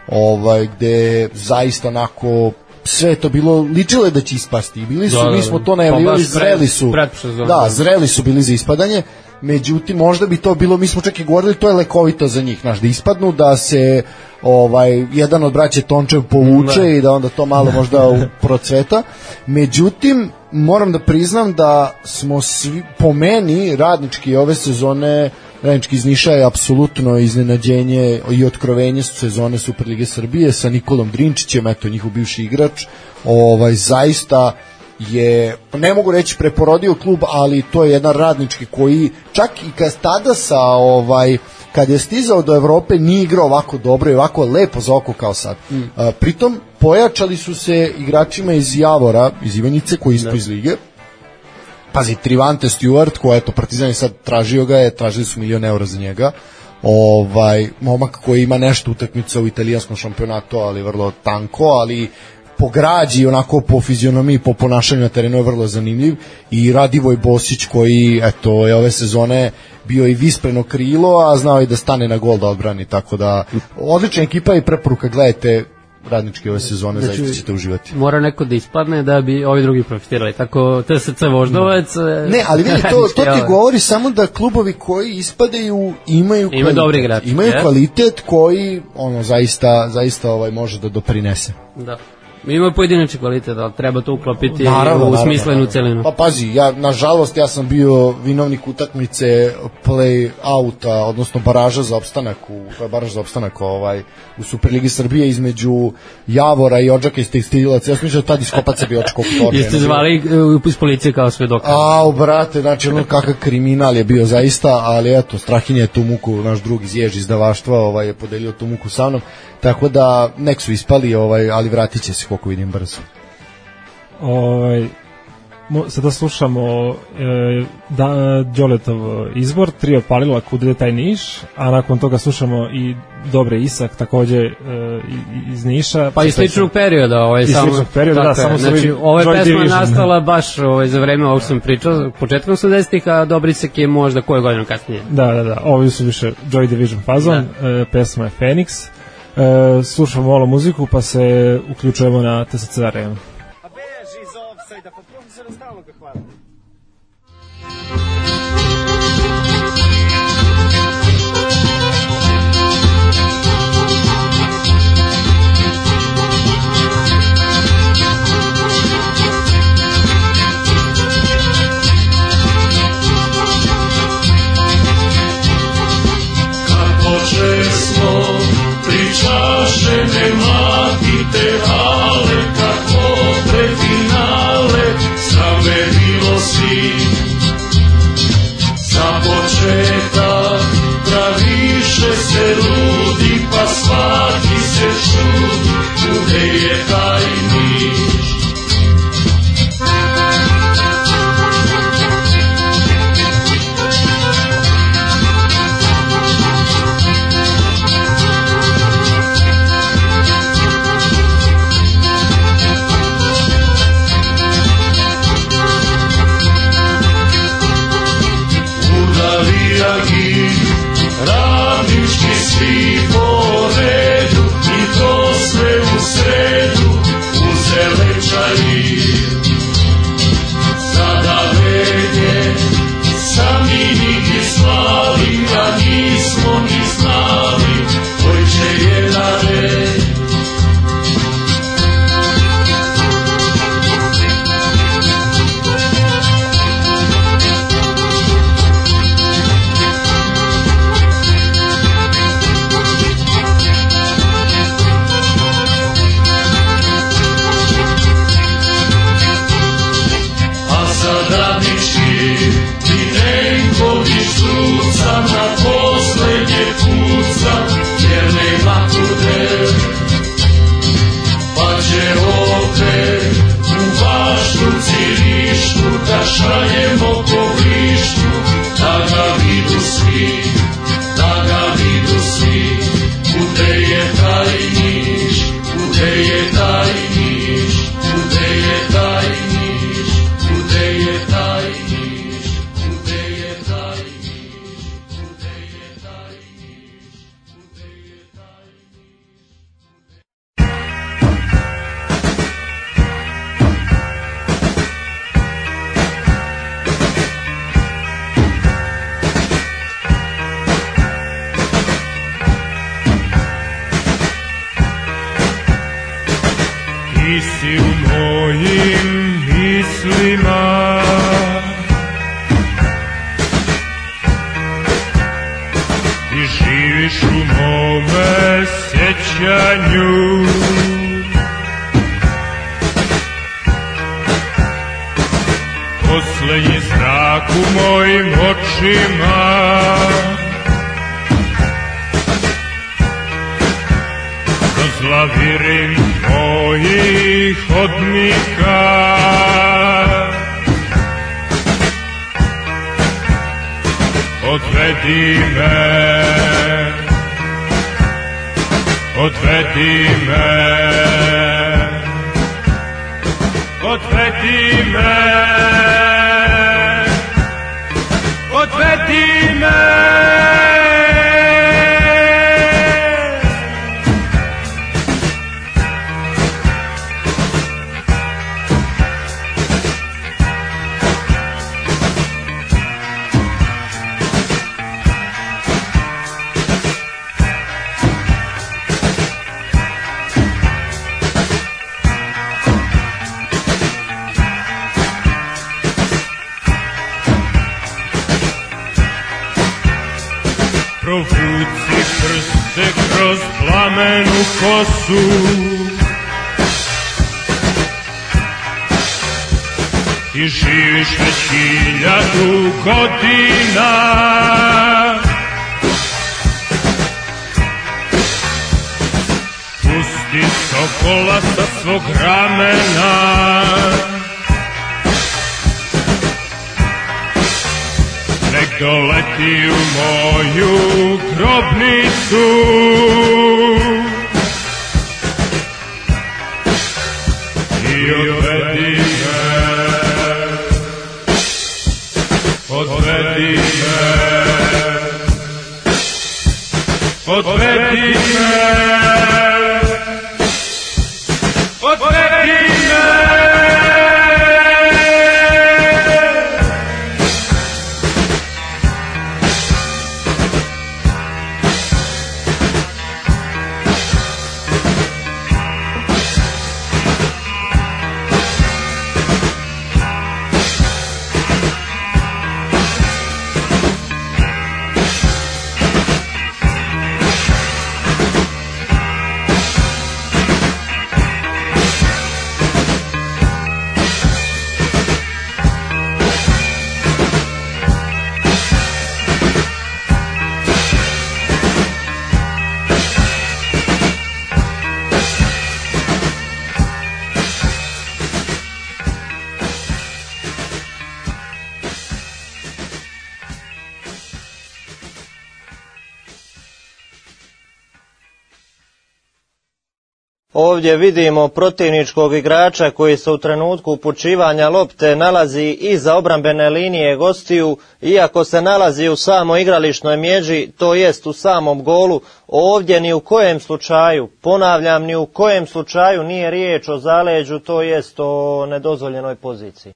gde zaista onako sve to bilo, ličilo je da će ispasti i bili su, mi smo to najavljivali, zreli su bili za ispadanje, međutim možda bi to bilo, mi smo čak i govorili, to je lekovito za njih, da ispadnu, da se jedan od braće Tončev povuče i da onda to malo možda procveta, međutim moram da priznam da smo svi, po meni, Radnički ove sezone, Radnički iz Niša je apsolutno iznenađenje i otkrovenje sezone Superlige Srbije sa Nikolom Drinčićem, eto njihov bivši igrač, zaista je, ne mogu reći preporodio klub, ali to je jedan Radnički koji čak i tada sa kad je stizao do Evrope nije igrao ovako dobro i ovako lepo za oko kao sad. Pritom pojačali su se igračima iz Javora, iz Ivanjice koji ispo iz lige. Pazi, Trivante Stewart, koja je to Partizan je sad tražio ga, tražili su €1.000.000 za njega. Momak koji ima nešto utakmica u italijanskom šampionatu, ali vrlo tanko, ali po građi, onako po fizionomiji, po ponašanju na terenu je vrlo zanimljiv. I Radivoj Bosić koji, eto, je ove sezone bio i vispreno krilo, a znao i da stane na gol da odbrani, tako da odlična ekipa i preporuka, gledajte Radnički ove sezone, zaista ćete uživati. Mora neko da ispadne da bi ovi drugi profitirali, tako TSC Voždovac... Ne, ali vidi, to ti govori samo da klubovi koji ispadaju imaju kvalitet koji zaista može da doprinese. Da. Ima pojedinačni kvalitet, ali treba to uklopiti u smislenu celinu. Pa pazi, nažalost ja sam bio vinovnik utakmice play-outa, odnosno baraža za opstanak u Superligi Srbije između Javora i Odžaka iz Tekstilaca. Ja sam mislio da tad iskopaca bio očkog tornija. Jeste zvali iz policije kao svedoka? Brate, znači kakav kriminal je bio zaista, ali eto, Strahinja je tu muku, naš drug iz Jež izdavaštva je podelio tu muku sa mnom. Tako da nek su ispali, ali vratit će se koliko vidim brzo. Sada slušamo Đoletov izbor, trio Palila kude taj Niš, a nakon toga slušamo i Dobre Isak, takođe iz Niša. Pa iz sličnog perioda. Znači, ova pesma nastala baš za vreme ovog sam pričao, početkom 80-ih, a Dobri Isak je možda koje godinu kasnije. Da, ovi su više Joy Division fazon, pesma je Phoenix. Slušamo malo muziku pa se uključujemo na TSC Arenu. A beži iz ofsajda, pa profesor stalno ga hvata. Kako često pričašene matite, ale kako pre finale sram me bilo si. Za početak praviše se ludi, pa svaki se čudi kude je taj Niš. ti si u mojim mislima. Ti živiš u mome sjećanju. Poslednji zrak u mojim očima. Kroz lavirint mojih hodnika. Odvedi me, odvedi me, odvedi me, odvedi me. Provuci prste kroz plamenu kosu. Ti živiš već 1000 godina. Pusti sokola sa svog ramena. Nek doleti u moju grobnicu. I odvedi me, odvedi me, odvedi me, odvedi me. Ovdje vidimo protivničkog igrača koji se u trenutku upućivanja lopte nalazi iza obrambene linije gostiju, iako se nalazi u samoj igrališnoj mjeđi, to jest u samom golu. Ovdje ni u kojem slučaju, ponavljam, ni u kojem slučaju nije riječ o zaleđu, to jest o nedozvoljenoj poziciji.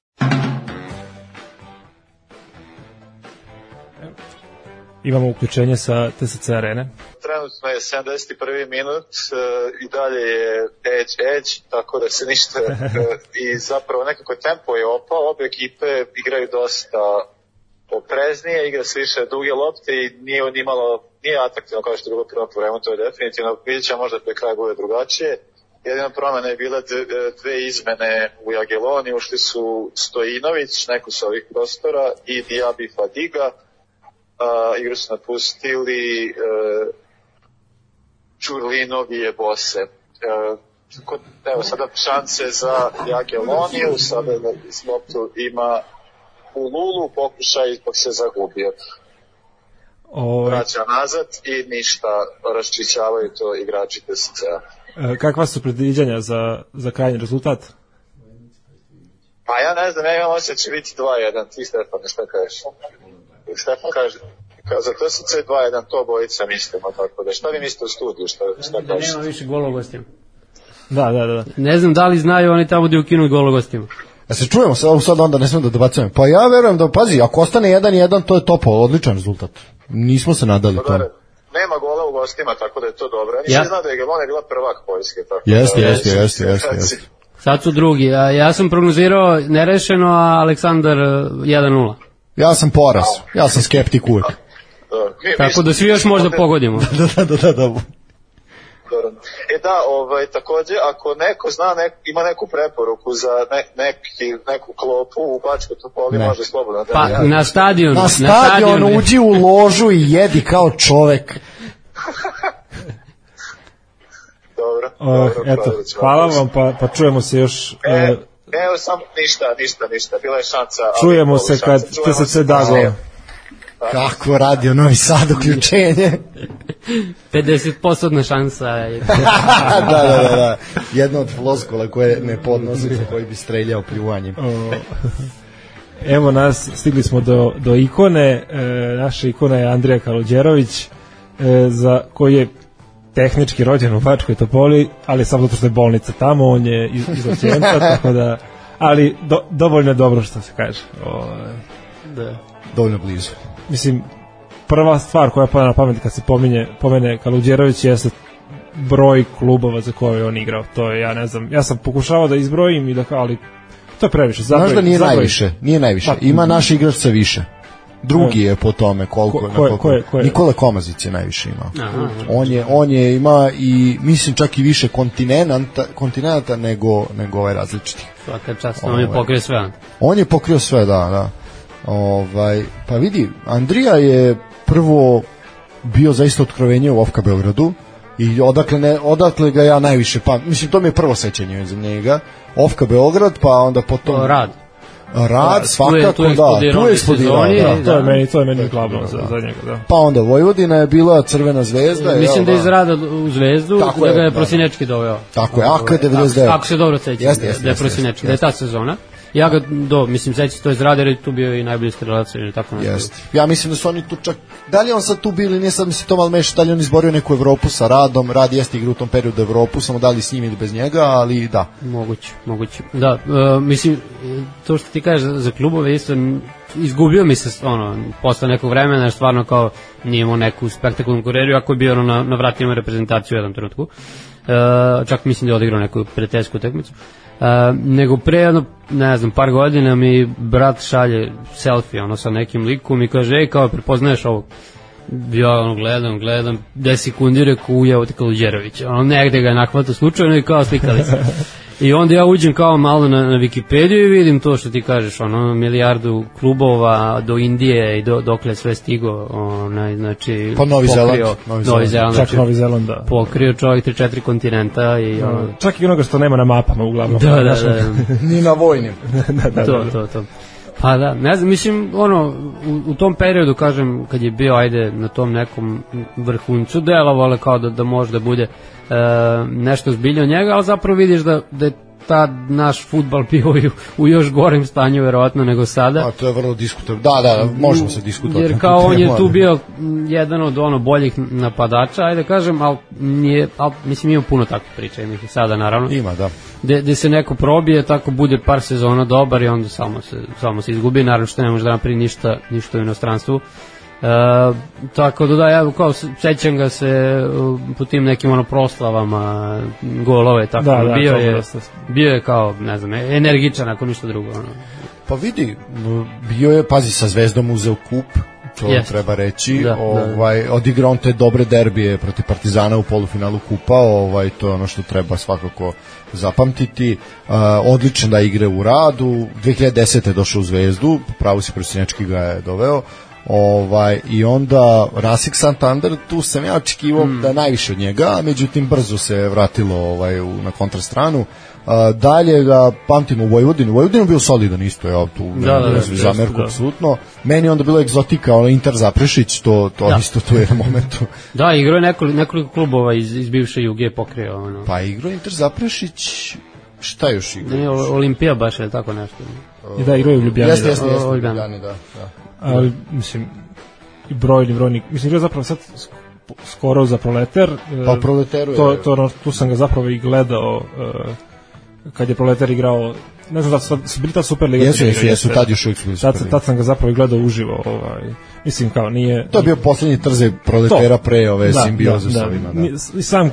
Imamo uključenje sa TSC arene. Trenutno je 71. minut i dalje je edge, tako da se ništa i zapravo nekako tempo je opao, obje ekipe igraju dosta opreznije, igra se više duge lopte i nije atraktivno kao što je bilo prvo po vremenu, to je definitivno, vidjet ćemo možda pre kraja bude drugačije. Jedina promjena je bila dve izmene u Jageloni, ušli su Stojinović, neko sa ovih prostora, i Diaby Fadiga. Igru su napustili Čurlinovi je Bose. Evo sada šanse za Jageloniju, sada iz loptu ima Ululu, pokušaj ipak se zagubio. Vraća nazad i ništa, raščićavaju to igrači TSC-a. Kakva su predviđanja za krajnji rezultat? Pa ja ne znam, ja imam osjećaj biti 2-1, ti Stefane, šta kažeš? Stefan kaže, za TSC 2-1, to bojica mislimo, tako da šta vi mislite u studiju, šta kažeš? Nema više gola gostima. Da. Ne znam da li znaju oni tamo da ukinu gola gostima. Se čujemo sad onda, ne smemo da dobacujemo. Pa ja verujem da, pazi, ako ostane 1-1, to je topo, odličan rezultat. Nismo se nadali tome. Nema gola u gostima, tako da je to dobro. Ja nisam znao da je Jagelona bila prvak Poljske. Jeste. Sad su drugi, a ja sam prognozirao nerešeno, a Aleksandar 1-0. Ja sam poraz, ja sam skeptik uvek. Tako da svi još možda pogodimo. Da. Takođe, ako neko zna, ima neku preporuku za neku klopu u Bačkoj Topoli, može slobodno. Pa na stadionu. Na stadionu uđi u ložu i jedi kao čovek. Dobro. Eto, hvala vam, pa čujemo se još... Evo sam ništa, bila je šansa. Čujemo se kad TSC Dago. Kako radio Novi Sad uključenje. 50% šansa. Da. Jedna od floskula koje ne podnosi, koji bi streljao pljuvanjem. Evo nas, stigli smo do ikone. Naša ikona je Andrija Kaluđerović, za koji je tehnički rođen u Bačkoj Topoli, ali samo zato što je bolnica tamo, on je iz Osijemca, tako da, ali dovoljno je dobro što se kaže. Da. Dovoljno blizu. Mislim, prva stvar koja pada na pamet kad se pomene Kaluđerović jeste broj klubova za koje je on igrao. To je, ja ne znam, ja sam pokušavao da izbrojim i da kao, ali to je previše. Znaš da nije najviše. Ima naš igrač sa više. Drugi je po tome koliko. Nikola Komazić je najviše imao. On je ima i mislim čak i više kontinenta nego ovaj različiti. Svaka čast, on je pokrio sve. On je pokrio sve, da. Pa vidi, Andrija je prvo bio zaista otkrovenje u OFK Beogradu i odakle ga ja najviše mislim, to mi je prvo sećanje za njega. OFK Beograd, pa onda potom Rad, svakako, tu je eksplodirao. To je meni glavno za njega, da. Pa onda Vojvodina je bila Crvena zvezda. Mislim da je iz Rada u Zvezdu, da ga je Prosinečki doveo. Tako je, AK-99. Ako se dobro seća, da je Prosinečki, da je ta sezona. Ja ga sećam to iz Rada, jer je tu bio i najbolji strelac ili tako nešto. Ja mislim da su oni tu čak, da li on sad tu bili, nije sad mi se to malo meša, da li on izborio neku Evropu sa Radom, Rad jeste igra u tom periodu Evropu, samo da li s njim ili bez njega, ali da. Moguće. Da, mislim, to što ti kažeš za klubove isto, izgubio mi se, posle nekog vremena, jer stvarno kao nije imao neku spektakularnu karijeru, ako je bio na vratima reprezentaciju u jednom trenutku. Čak mislim da je odigrao neku prijateljsku utakmicu. Nego pre par godina mi brat šalje selfie sa nekim likom i kaže, kao prepoznaješ ovog? Ja gledam 10 sekundi, reku, evo ti Kaluđerović, negde ga je nakvatao slučajno i kao slikali se. I onda ja uđem kao malo na Wikipediju i vidim to što ti kažeš, milijardu klubova do Indije i dokle sve stigo, znači pa Novi Zeland, čak Novi Zeland, da. Pokrio čovjek 3-4 kontinenta i čak i onoga što nema na mapama uglavnom. Da. Ni na vojnim. To. Pa da, ne znam, mislim, u tom periodu, kažem, kad je bio, na tom nekom vrhuncu, delovalo kao da može da bude nešto zbilje od njega, ali zapravo vidiš da je tad naš fudbal bio u još gorem stanju verovatno nego sada. A to je vrlo diskutabilno. Da, možemo se diskutovati. Jer kao on je tu bio jedan od boljih napadača, kažem, ali mislim ima puno takvih priča, ima ih sada naravno. Ima, da. Gde se neko probije, tako bude par sezona dobar i onda samo se izgubi, naravno što ne može da napravi ništa u inostranstvu. Tako da ja kao sećam ga se po tim nekim proslavama golove, tako bio je kao, ne znam, energičan ako ništa drugo. Pa vidi, bio je, pazi, sa Zvezdom uzeo kup, to treba reći, odigrao on te dobre derbije protiv Partizana u polufinalu kupa, to je ono što treba svakako zapamtiti. Odlično da igre u Radu, 2010. je došao u Zvezdu, pravo si Prosinečki ga je doveo, i onda Racing Santander, tu sam ja očekivao da najviše od njega, međutim brzo se vratilo na kontrastranu. Dalje ga pamtimo u Vojvodinu. Vojvodinu je bio solidan isto, ja tu zamerku apsolutno. Meni onda bilo egzotika, Inter Zaprešić, to isto tu je na momentu. Da, igrao je nekoliko klubova iz bivše Juge pokrio. Pa igrao Inter Zaprešić, šta još igrao? Olimpija baš je tako nešto. Da, igrao je u Ljubljani. Jeste, u Ljubljani, da. Ali, mislim, brojni, mislim, igrao zapravo sad skoro za Proleter. Pa Proleteru je. Tu sam ga zapravo i gledao kad je Proleter igrao, ne znam da su bili ta Superliga. Jesu, tad još uvijek bili Superliga. Tad sam ga zapravo i gledao uživo, mislim kao nije... To je bio posljednji trze Proletera pre ove simbioze s ovima, da. I sam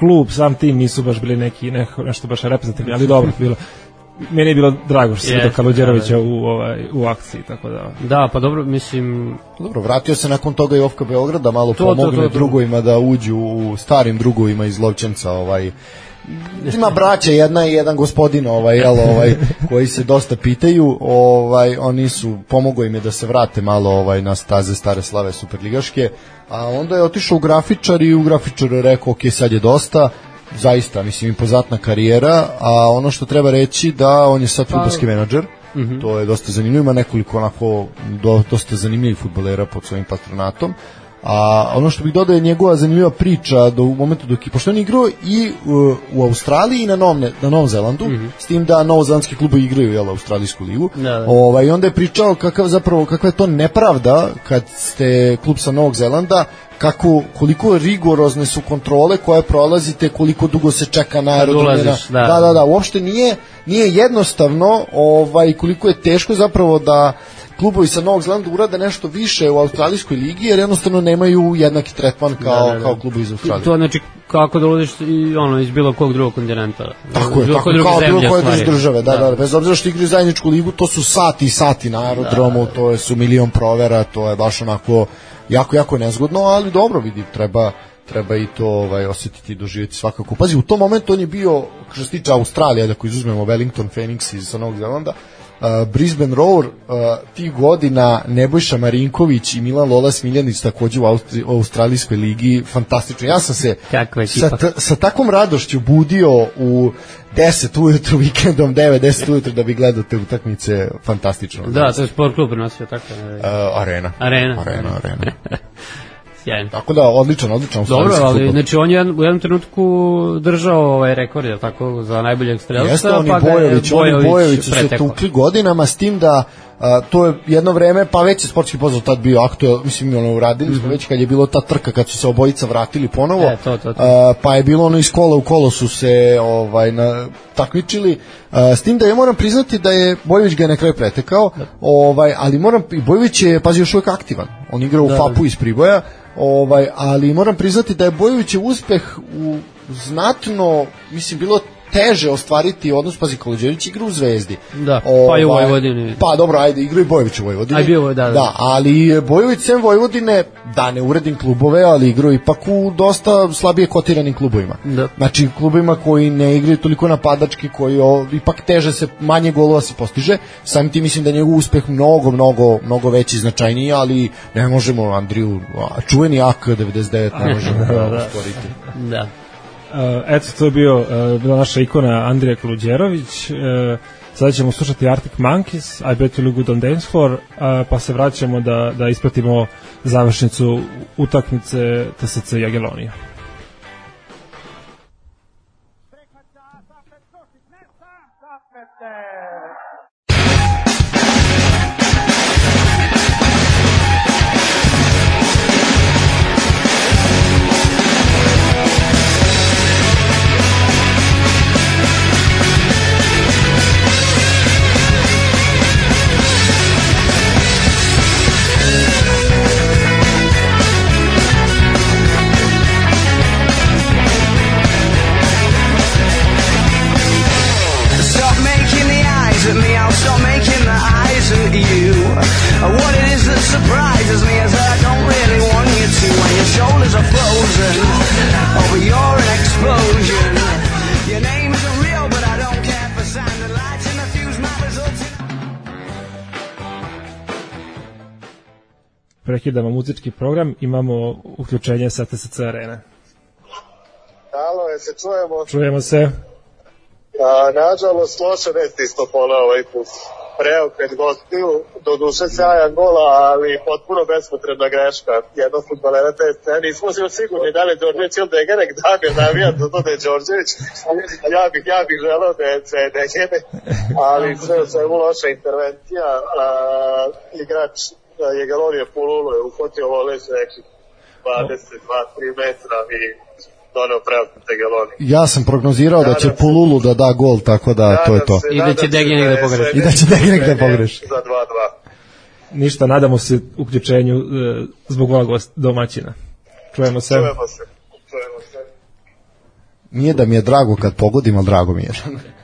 klub, sam tim nisu baš bili nešto baš reprezentativni, ali dobro bilo. Meni je bilo drago što se vidio Kaluđerovića u akciji, tako da. Da, pa dobro, mislim. Dobro, vratio se nakon toga i Ofka Beograda, malo pomogne drugovima da uđu u starim drugovima iz Lovćenca, ima braća jedna i jedan gospodin koji se dosta pitaju, oni su pomogao im je da se vrate malo na staze stare slave superligaške, a onda je otišao u Grafičar i u Grafičaru je rekao ok, sad je dosta, zaista, mislim, impozantna karijera, a ono što treba reći da on je sad fudbalski menadžer, to je dosta zanimljivo, ima nekoliko onako dosta zanimljivih fudbalera pod svojim patronatom. A ono što bih dodao je njegova zanimljiva priča u momentu dok je, pošto on igrao i u Australiji i na Novom Zelandu, s tim da novozelandski klubovi igraju australijsku ligu. I onda je pričao kakva je to nepravda kad ste klub sa Novog Zelanda, koliko rigorozne su kontrole koje prolazite, koliko dugo se čeka na aerodromira. Da, uopšte nije jednostavno, koliko je teško zapravo da klubovi sa Novog Zelanda urade nešto više u australijskoj ligi, jer jednostavno nemaju jednaki tretman kao klubovi iz Australije. To znači kako da ulaziš iz bilo kog drugog kontinenta. Tako je, kao bilo koje države, bez obzira što igraju zajedničku ligu, to su sati i sati na aerodromu, to su milion provera, to je baš onako jako nezgodno, ali dobro, vidi, treba i to osjetiti i doživjeti svakako. Pazi, u tom momentu on je bio, što se tiče Australije, da ako izuzmemo Wellington Phoenix iz Novog Zelanda, Brisbane Roar, tih godina Nebojša Marinković i Milan Lola Smiljanić takođe u australijskoj ligi, fantastično. Ja sam se sa takvom radošću budio u 10 ujutru vikendom, 9-10 ujutru da bi gledao te utakmice, fantastično. Da, to je sport klub prenosio tako. Arena. Sjajno. Tako da, odličan dobro, ali znači on je u jednom trenutku držao rekord, je tako, za najboljeg strelca. Jeste, oni Bojović su se tukli godinama, s tim da to je jedno vreme, pa već je sportski pozdrav tad bio aktuel, mislim, uradili smo već kad je bilo ta trka, kad su se obojica vratili ponovo, pa je bilo iz kola u kolo su se takmičili, s tim da ja moram priznati da je Bojović ga je na kraju pretekao, ali Bojović je, pazi, još uvijek aktivan, on igra u FAP-u iz Priboja, ali moram priznati da je Bojovićev uspeh znatno, mislim, bilo teže ostvariti odnos, pazi, Kaluđerović igra u Zvezdi. Da, pa i u Vojvodini. Pa dobro, ajde, igra i Bojović u Vojvodini. Da, ali Bojović sem Vojvodine, da ne uredim klubove, ali igrao ipak u dosta slabije kotiranim klubovima. Znači, klubovima koji ne igraju toliko napadački, koji ipak teže se, manje golova se postiže. Samim tim mislim da je njegov uspeh mnogo veći, značajniji, ali ne možemo Andriju, čuveni AK-99 ne možemo stvoriti. Da. Eto, to je bila naša ikona Andrija Kaluđerović. Sada ćemo slušati Arctic Monkeys, I Bet You Look Good on Dance Floor, pa se vraćamo da ispratimo završnicu utakmice TSC Jagelonija. Prekidamo muzički program, imamo uključenje sa TSC Arene. Halo, se čujemo? Čujemo se. Nažalost, loše vesti isto pola ovaj put. Preokret gostiju, do duše sjajan gola, ali potpuno bespotrebna greška. Jedno futbalera te scene, nismo se još sigurni da li Đorđević ili Degerek, da ga navijam za to da je Đorđević. Ja bih želeo da je Degerek, ali sve u svemu loša intervencija. Igrač Jagelonije Pululu je uhvatio voleć nekih 22-3 metra i doneo preokret Jagelonije. Ja sam prognozirao da će Pululu da da gol, tako da to je to. I da će Degenek da pogreši. I da će Degenek da pogreši. Za 2-2. Ništa, nadamo se uključenju zbog ovog domaćina. Čujemo se. nije da mi je drago kad pogodim, ali drago mi je.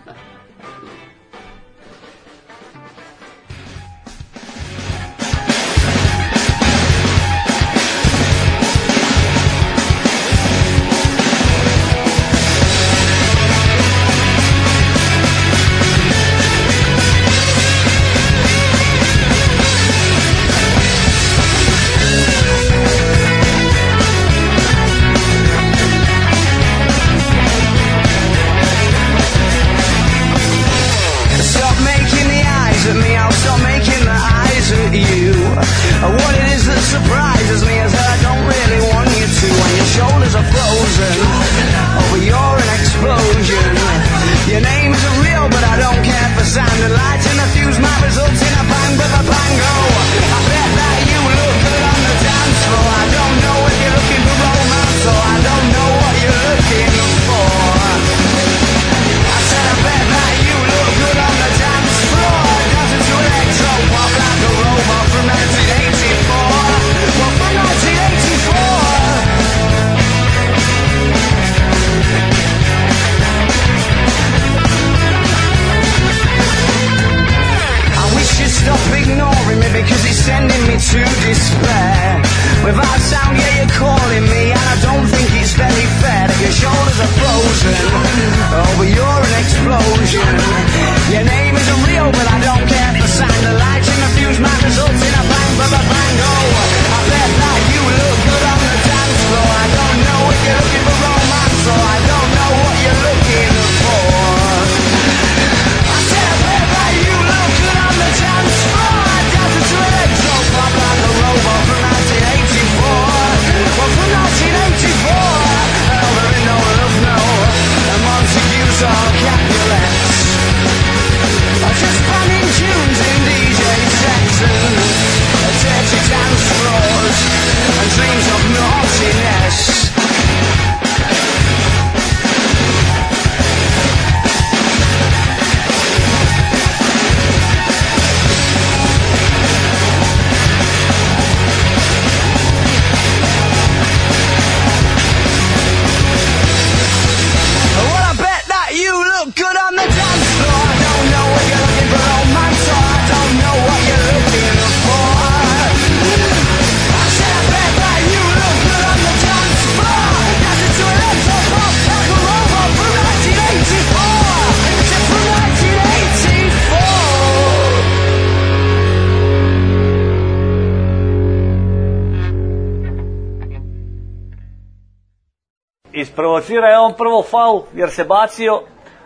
Isprovocira je on prvo faul jer se bacio,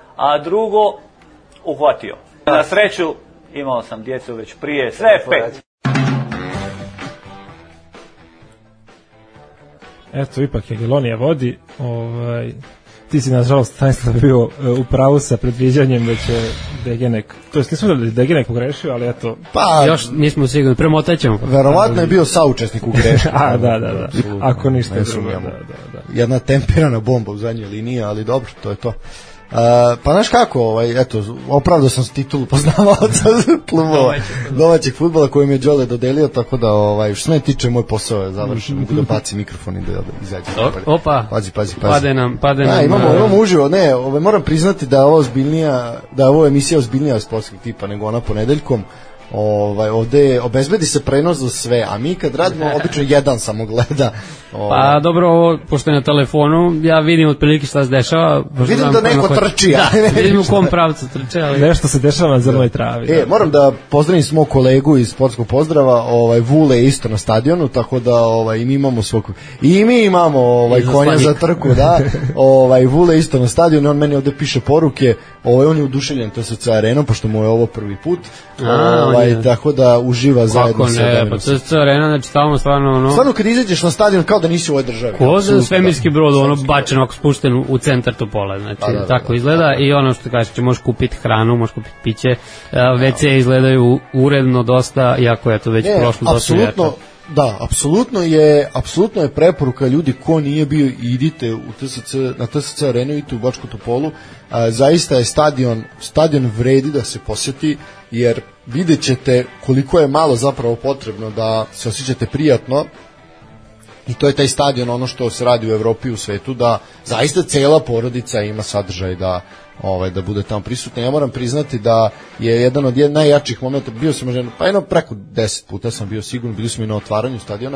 a drugo uhvatio. Na sreću imao sam djecu već prije, sve je pet. Eto, ipak Jagiellonija vodi. Ti si, nažalost, Stanislav bio u pravu sa predviđanjem da će Degenek, to jest nismo da je Degenek pogrešio, ali eto... Pa, još nismo sigurni, premotaćemo. Verovatno je bio saučesnik u grešku. A, da. Ako ništa drugo. Jedna tempirana bomba u zadnjoj liniji, ali dobro, to je to. Pa znaš kako, eto, opravdao sam se titulu poznavaoca klubova domaćeg fudbala koju mi je Đole dodelio, tako da što se ne tiče, moj posao je završen, mogu da baci mikrofon i da izađe. Opa, pazi. Pade nam. Imamo uživo, moram priznati da je ovo emisija ozbiljnija sportskih tipa nego ona ponedeljkom. Ovde obezbedi se prenos za sve, a mi kad radimo obično jedan samo gleda. Pa dobro, pošto je na telefonu, ja vidim otprilike šta se dešava. Vidim da neko trči. Vidim u kom pravcu trče, ali... Nešto se dešava na zelenoj travi. Moram da pozdravim svog kolegu iz sportskog pozdrava, Vule je isto na stadionu, tako da i mi imamo konja za trku, da. Vule isto na stadionu, on meni ovde piše poruke, on je oduševljen TSC Arenom, pošto mu je ovo prvi put. Tako da uživa zajedno sa Demirom. Kako ne, pa TSC Arena, znači tamo stvarno Stvarno kad izađeš na stadion kao da nisi u ovoj državi. Ko da svemirski brod, bačen, spušten u centar Topola, znači tako izgleda i ono što kažeš, možeš kupiti hranu, možeš kupiti piće, WC izgledaju uredno dosta, iako je to već prošlo dosta ljeta. Da, apsolutno je preporuka ljudi ko nije bio, idite na TSC Arenu, idite u Bačku Topolu, zaista je stadion vredi da se posjeti, jer vidjet ćete koliko je malo zapravo potrebno da se osjećate prijatno I to je taj stadion, ono što se radi u Evropi i u svetu, da zaista cela porodica ima sadržaj da bude tamo prisutna. Ja moram priznati da je jedan od najjačih momenta, bio sam možda, preko 10 puta sam bio sigurno, bili smo i na otvaranju stadiona,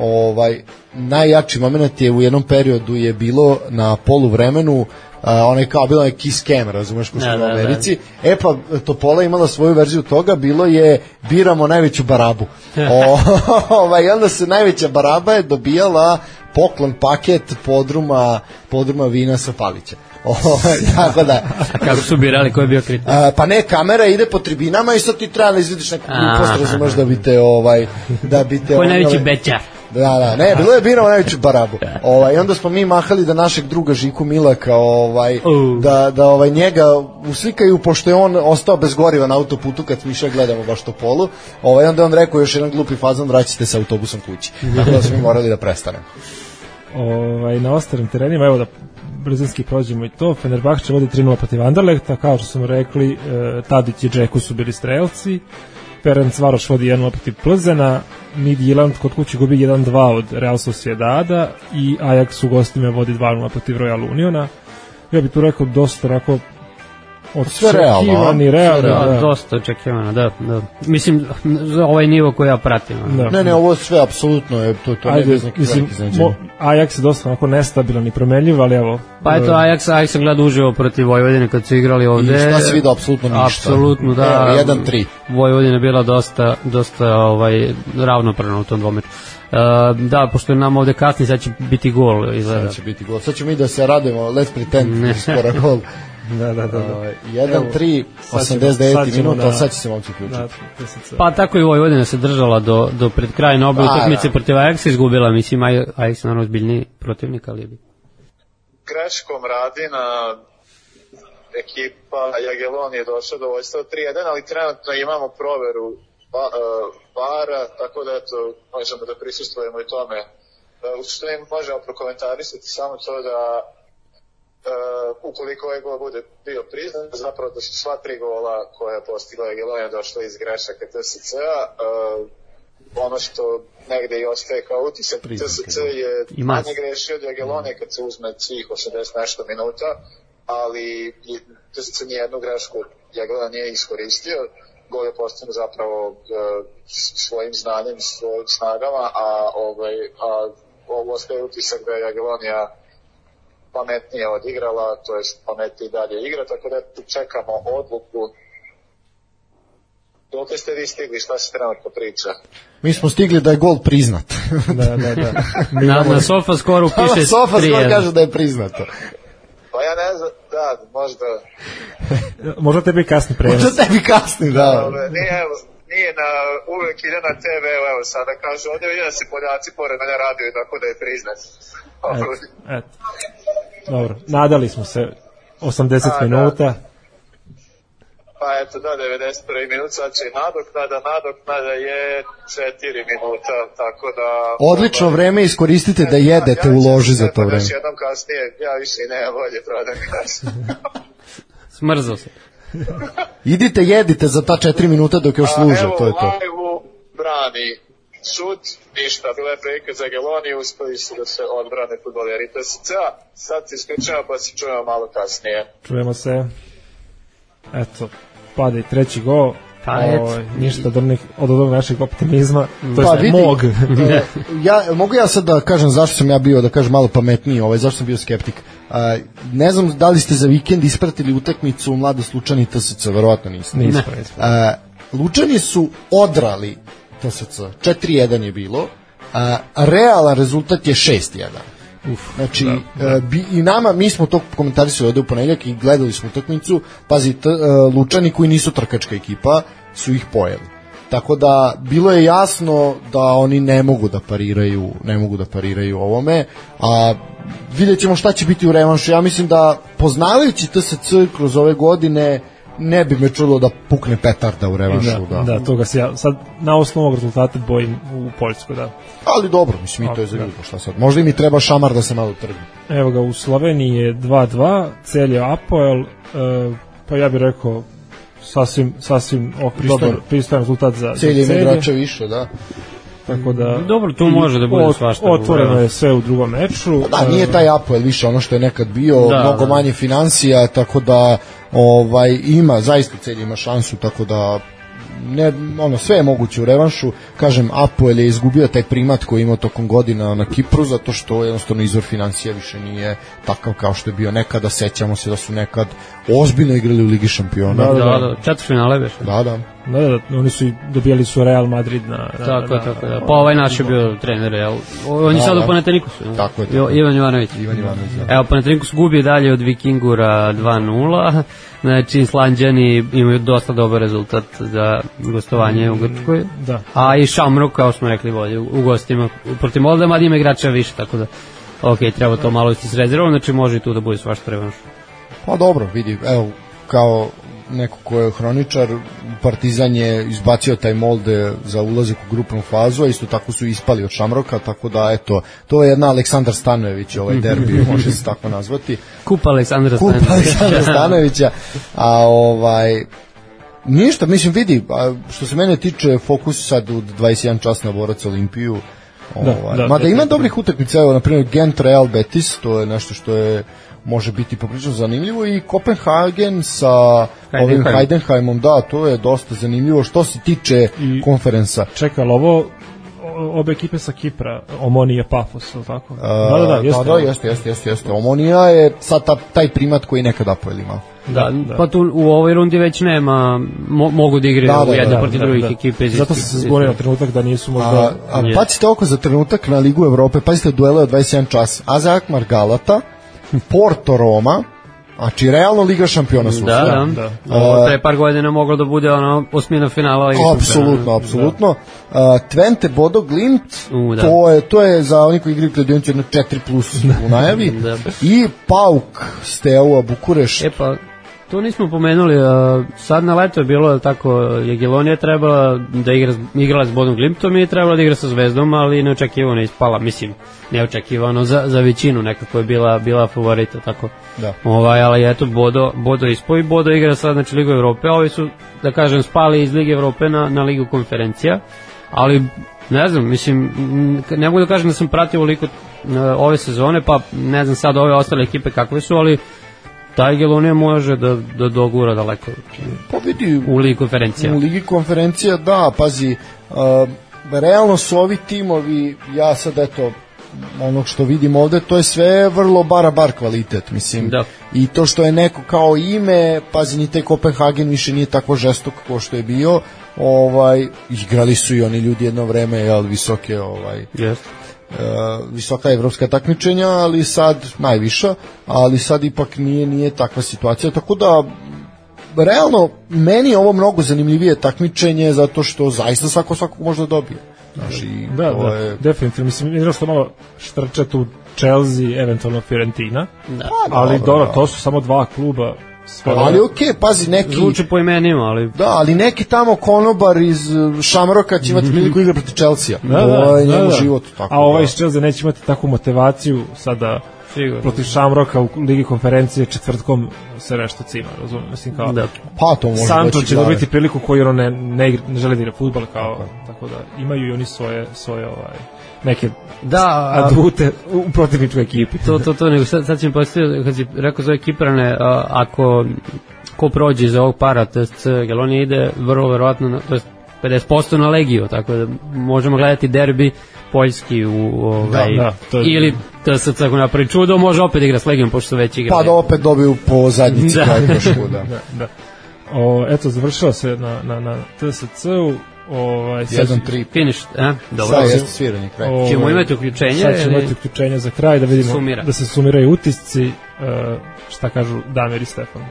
najjači moment je u jednom periodu je bilo na poluvremenu, onaj kao bilo je Kiss Cam, razumeš, ko smo u Americi. Pa Topola imala svoju verziju toga, bilo je biramo najveću barabu. I onda se najveća baraba je dobijala poklon paket podruma vina sa Palića. Tako da. A kako su birali, ko je bio kriterij? Pa ne, kamera ide po tribinama i sad ti treba da izvidiš neku glupost, razumeš, da bi te ko je najveći bećar? Da, ne, bilo je biramo najveću barabu. I onda smo mi mahali da našeg druga Žiku Milaka, da njega uslikaju, pošto je on ostao bez goriva na autoputu kad mi gledamo baš Topolu. Onda je on rekao još jedan glupi fazon, vraćate se autobusom kući. Tako da smo mi morali da prestanemo. Na ostalim terenima, evo da brzinski prođemo i to, Fenerbahče vodi 3-0 protiv Anderlehta, kao što smo rekli, Tadić i Džeku su bili strelci, Ferenc Varoš vodi 1-0 protiv Plzena, Midtjylland kod kuće gubi 1-2 od Real Sociedada i Ajax u gostima vodi 2-0 protiv Royal Uniona. Ja bih tu rekao dosta onako očekivani, realno. Dosta očekivano, da. Mislim, za ovaj nivo koji ja pratim. Ne, ovo sve apsolutno je to ne bez nekih velikih iznenađenja. Ajax je dosta onako nestabilan i promenljiv, ali evo. Pa eto, Ajax sam gledao uživo protiv Vojvodine kad su igrali ovde. I šta si vidio? Apsolutno ništa. Apsolutno, da. 1-3. Vojvodina je bila dosta ravnopravna u tom dvomeču. Da, pošto nam ovde kasni, sad će biti gol. Sad ćemo i da se radujemo, let's pretend, skora gol. Da. 1-3, 89 minuta, sad će se momci uključiti. Pa tako i Vojvodina se držala do pred kraj na obe utakmice protiv Ajaxa, izgubila, mislim, Ajax naravno ozbiljniji protivnik, ali bi. Greškom Radina ekipa Jagiellonije je došla do vojstva 3-1, ali trenutno imamo proveru VAR-a, tako da eto, možemo da prisustvujemo i tome. U suštini možemo prokomentarisati samo to da ukoliko ovaj gol bude bio priznat, zapravo da su sva 3 gola koja je postigla Jagiellonija došla iz grešaka TSC-a. Ono što negde i ostaje kao utisak, TSC je manje grešio od Jagiellonije kad se uzme svih 80 nešto minuta, ali TSC nijednu grešku Jagiellonija nije iskoristio. Gol je postavljen zapravo svojim znanjem, svojim snagama, a ovo ostaje utisak da je Jagiellonija pametnije odigrala, to jest pametnije dalje igra, tako da čekamo odluku. Dok ste vi stigli, šta se trenutno priča? Mi smo stigli da je gol priznat. Da. Na SofaScore-u piše 3-1. SofaScore kaže da je priznato. Pa ja ne znam, da, možda... Možda tebi kasni prenos. Da. Nije uvek ide na TV, evo sada kažu, ovdje vidim da se poljaci pored mene radio, tako da je priznat. Eto. Dobro, nadali smo se 80 minuta. Pa eto, da, 91 minut, sad će nadoknada je 4 minuta, tako da... Odlično vreme iskoristite da jedete u loži za to vreme. Još jednom kasnije, ja više i nema volje da mi kasnije. Smrzao se. Idite, jedite za ta 4 minuta dok još služe, to je to. Evo, live-u brani sud, ništa, bila je prilika za Jagielloniju, uspeli su da se odbrane fudbaleri TSC-a, sad se ispričamo pa se čujemo malo kasnije. Čujemo se, eto, pada i treći gol, ništa od onog našeg optimizma, to je mog. Mogu ja sad da kažem zašto sam ja bio, da kažem malo pametniji, zašto sam bio skeptik. Ne znam da li ste za vikend ispratili utakmicu Mladost Lučani TSC, verovatno niste. Lučani su odrali TSC, 4-1 je bilo, realan rezultat je 6-1. Znači, i nama, mi smo to komentarisali ovde u ponedeljak i gledali smo utakmicu, pazi, Lučani koji nisu trkačka ekipa su ih pojeli. Tako da, bilo je jasno da oni ne mogu da pariraju ovome, a vidjet ćemo šta će biti u revanšu. Ja mislim da, poznavajući TSC kroz ove godine, ne bi me čulo da pukne petarda u revanšu. Da, toga se ja sad na osnovu ovog rezultata bojim u Poljskoj, da. Ali dobro, mislim, i to je za ljudi, šta sad. Možda mi treba šamar da se malo trgne. Evo ga, u Sloveniji je 2-2, Celje Apoel, pa ja bih rekao sasvim pristojan rezultat za Celje ima igrača više, da. Tako da dobro, tu može da bude svašta. Otvoreno je sve u drugom meču. Da, nije taj Apoel više ono što je nekad bio, mnogo manje financija, tako da ima, zaista Celje ima šansu, tako da ne, sve je moguće u revanšu. Kažem, Apoel je izgubio taj primat koji imao tokom godina na Kipru, zato što jednostavno izvor financija više nije takav kao što je bio nekada. Sećamo se da su nekad ozbiljno igrali u Ligi šampiona. Da, četvrtfinale beše. Da, oni su dobijali su Real Madrid tako. Pa ovaj naš je bio trener Real. On je sad u Panathinaikosu. Tako je. Ivan Ivanović. Evo, Panathinaikos gubi dalje od Vikingura 2-0. Znači, Islanđani imaju dosta dobar rezultat za gostovanje u Grčkoj. Da. A i Shamrock, kao smo rekli, bolje u gostima protiv Molde, mada ima igrača više, tako da treba to malo isti s rezervom, znači može i tu da bude svašta revanš. Pa dobro, vidi, evo, kao neko ko je hroničar, Partizan je izbacio taj Molde za ulazak u grupnu fazu, a isto tako su ispali od Šamroka, tako da eto, to je jedna Aleksandar Stanojević, derbi, može se tako nazvati. Kupa Aleksandra Stanojevića. A ništa, mislim, vidi, što se mene tiče, fokus sad u 21 čas na Borac Olimpiju. Mada ima dobrih utakmica, evo, na primjer Gent Real Betis, to je nešto što je može biti poprilično zanimljivo, i Kopenhagen sa ovim Heidenheimom, da, to je dosta zanimljivo što se tiče konferensa. Čekaj, ovo obe ekipe sa Kipra, Omonija Pafos, ili tako? Jeste. Omonija je sad taj primat koji nekad Apoel imao. Da, pa tu u ovoj rundi već nema, mogu da igraju u jedne protiv drugih ekipe. Zato sam se zborio na trenutak da nisu možda... Pazite oko za trenutak na Ligu Evrope, pazite duele od 21 čas, AZ Alkmaar Galata, Porto Roma, znači realno Liga šampiona su. Da. Pre par godina moglo da bude osmina finala Liga šampiona. Apsolutno. Twente Bodo Glimt, to je za oni koji igraju kladionicu jedno 4+ u najavi. I PAOK Steaua Bukurešt. Pa to nismo pomenuli, sad na leto je bilo tako, Jagiellonija trebala da igrala s Bodom Glimtom i trebala da igra sa Zvezdom, ali neočekivano je ispala, mislim, neočekivano za većinu, nekako je bila favorita, tako. Ali eto, Bodo ispao i Bodo igra sad, znači, Ligu Evrope, ovi su, da kažem, spali iz Lige Evrope na Ligu konferencija, ali ne znam, mislim, ne mogu da kažem da sam pratio ovoliko ove sezone, pa ne znam sad ove ostale ekipe kakve su, ali ta Jagiellonija može da dogura daleko u Ligi konferencija. U Ligi konferencija, da, pazi, realno su ovi timovi, ja sad eto, ono što vidim ovde, to je sve vrlo bar kvalitet, mislim. I to što je neko kao ime, pazi, ni taj Kopenhagen više nije tako žestok kao što je bio, igrali su i oni ljudi jedno vreme, visoke, visoka evropska takmičenja, ali sad najviša, ali sad ipak nije takva situacija, tako da realno meni je ovo mnogo zanimljivije takmičenje, zato što zaista svako možda dobije. Definitivno, mislim, jedno što malo štrče tu Chelsea, eventualno Fiorentina, ali dobro, to su samo dva kluba. Ali okej, pazi, neki... Zvuči po imenima, ali... Da, ali neki tamo konobar iz Šamroka će imati priliku igra protiv Chelsea. To je njemu život. A ovaj iz Chelsea neće imati takvu motivaciju sada protiv Šamroka u Ligi konferencije četvrtkom se nešto cima, razumijem, mislim kao... Pa to može Santo će dobiti priliku koju ono ne želi da igra fudbal, kao, tako da imaju i oni svoje neke adute u protivničkoj ekipi. To, nego sad ću mi postaviti, kad si rekao za Kiprane, ako ko prođe iz ovog para, to je Jagiellonija ide vrlo verovatno, to je 50% na Legiju, tako da možemo gledati derbi poljski ili TSC ako napravi čudo, može opet igra s Legijom, pošto su već igrali. Pa da opet dobiju po zadnjici kraj trošku, da. Eto, završila se na TSC-u 1-3 finish, dobro. Sad jeste sviranje kraj. Ćemo imati uključenje. Sad ćemo imati uključenje za kraj, da vidimo da se sumiraju utisci, šta kažu Damir i Stefan.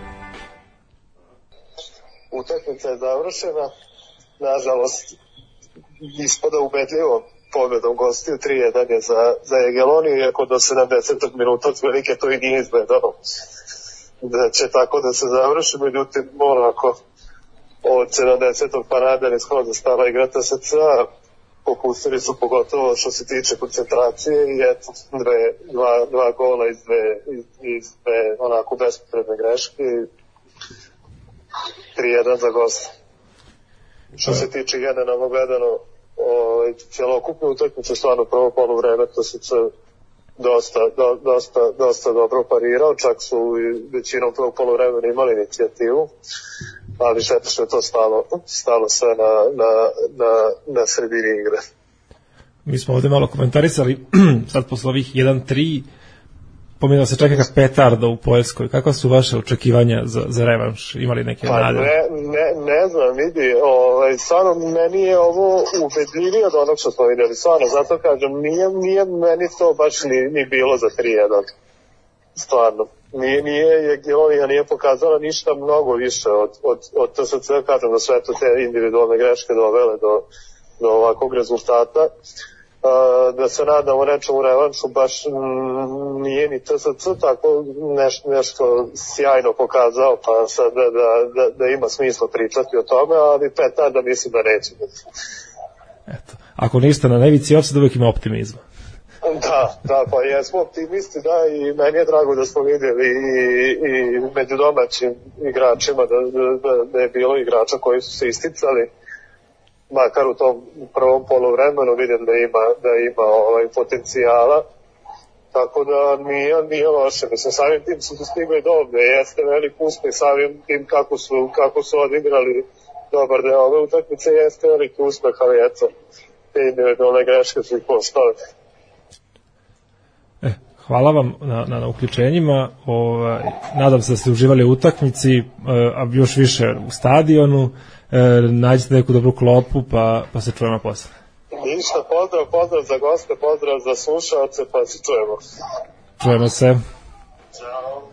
Utakmica je završena, nažalost ispada ubedljivo pobedom gostiju, 3-1 je za Jagielloniju, iako do 70. minuta otprilike to i nije izgledalo da će tako da se završi, međutim onako od 70. pa nadalje skroz stala igra TSC-a, popustili su pogotovo što se tiče koncentracije i eto dva gola iz dve onako bespotrebne greške i 3-1 za gosta. Što se tiče generalno gledano Cjelokupnu utakmicu stvarno prvo poluvreme TSC dosta dobro parirao, čak su većinom prvog poluvremena imali inicijativu, ali šteta što je to stalo sve na sredini igre. Mi smo ovde malo komentarisali sad posle ovih 1-3 pominjao se čak neka petarda u Poljskoj. Kakva su vaše očekivanja za revanš? Imali neke nade? Ne znam, vidi, stvarno meni je ovo ubedljivije od onog što smo vidjeli, stvarno, zato kažem, nije meni to baš ni bilo za 3-1, stvarno. Jagiellonija nije pokazala ništa mnogo više od TSC, kažem da sve to te individualne greške dovele do ovakvog rezultata. Da se nadamo nečemu revanšu, baš nije ni TSC tako nešto sjajno pokazao, pa sad da ima smisla pričati o tome, ali petarda mislim da neće biti. Eto, ako ništa na nevici ofsajda uvijek ima optimizma. Da, pa jesmo optimisti, da, i meni je drago da smo vidjeli i među domaćim igračima da je bilo igrača koji su se isticali, makar u tom prvom poluvremenu vidim da ima potencijala, tako da nije loše. Mislim, samim tim su dostigli do ovde, jeste velik uspeh, samim tim kako su odigrali dobar deo ove utakmice, jeste veliki uspeh, ali eto, te individualne greške su ih postale. Hvala vam na uključenjima. Nadam se da ste uživali u utakmici, a još više u stadionu. Nađite neku dobru klopu pa se čujemo posle. Ništa, pozdrav za goste, pozdrav za slušalce, pa se čujemo. Čujemo se. Ćao.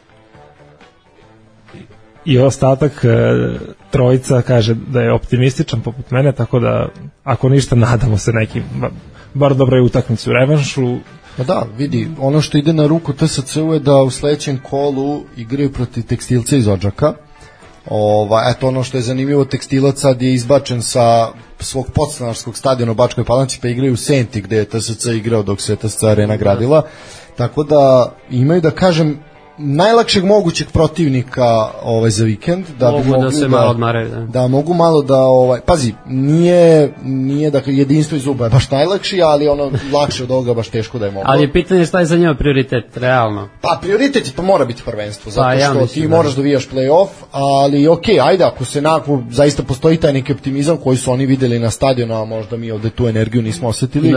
I ostatak trojica kaže da je optimističan poput mene, tako da ako ništa nadamo se nekim bar dobroj utakmici u revanšu. Pa da, vidi, ono što ide na ruku TSC-u je da u sledećem kolu igraju protiv Tekstilca iz Odžaka. Eto, ono što je zanimljivo, Tekstilac sad je izbačen sa svog podstanarskog stadiona u Bačkoj Palanci, pa igraju u Senti gde je TSC igrao dok se TSC Arena gradila, tako da imaju, da kažem, najlakšeg mogućeg protivnika za vikend, da mogu bi mogli da se malo odmaraju, da mogu malo da pazi, nije dakle jedinstvo iz zuba je baš najlakši, ali ono lakše od ovoga baš teško da je mogu. Ali je pitanje šta je za njima prioritet, realno. Pa prioritet to mora biti prvenstvo, zato što ti moraš da dovijaš play-off, ali okej, ajde, ako se zaista postoji taj neki optimizam koji su oni videli na stadionu, a možda mi ovde tu energiju nismo osetili.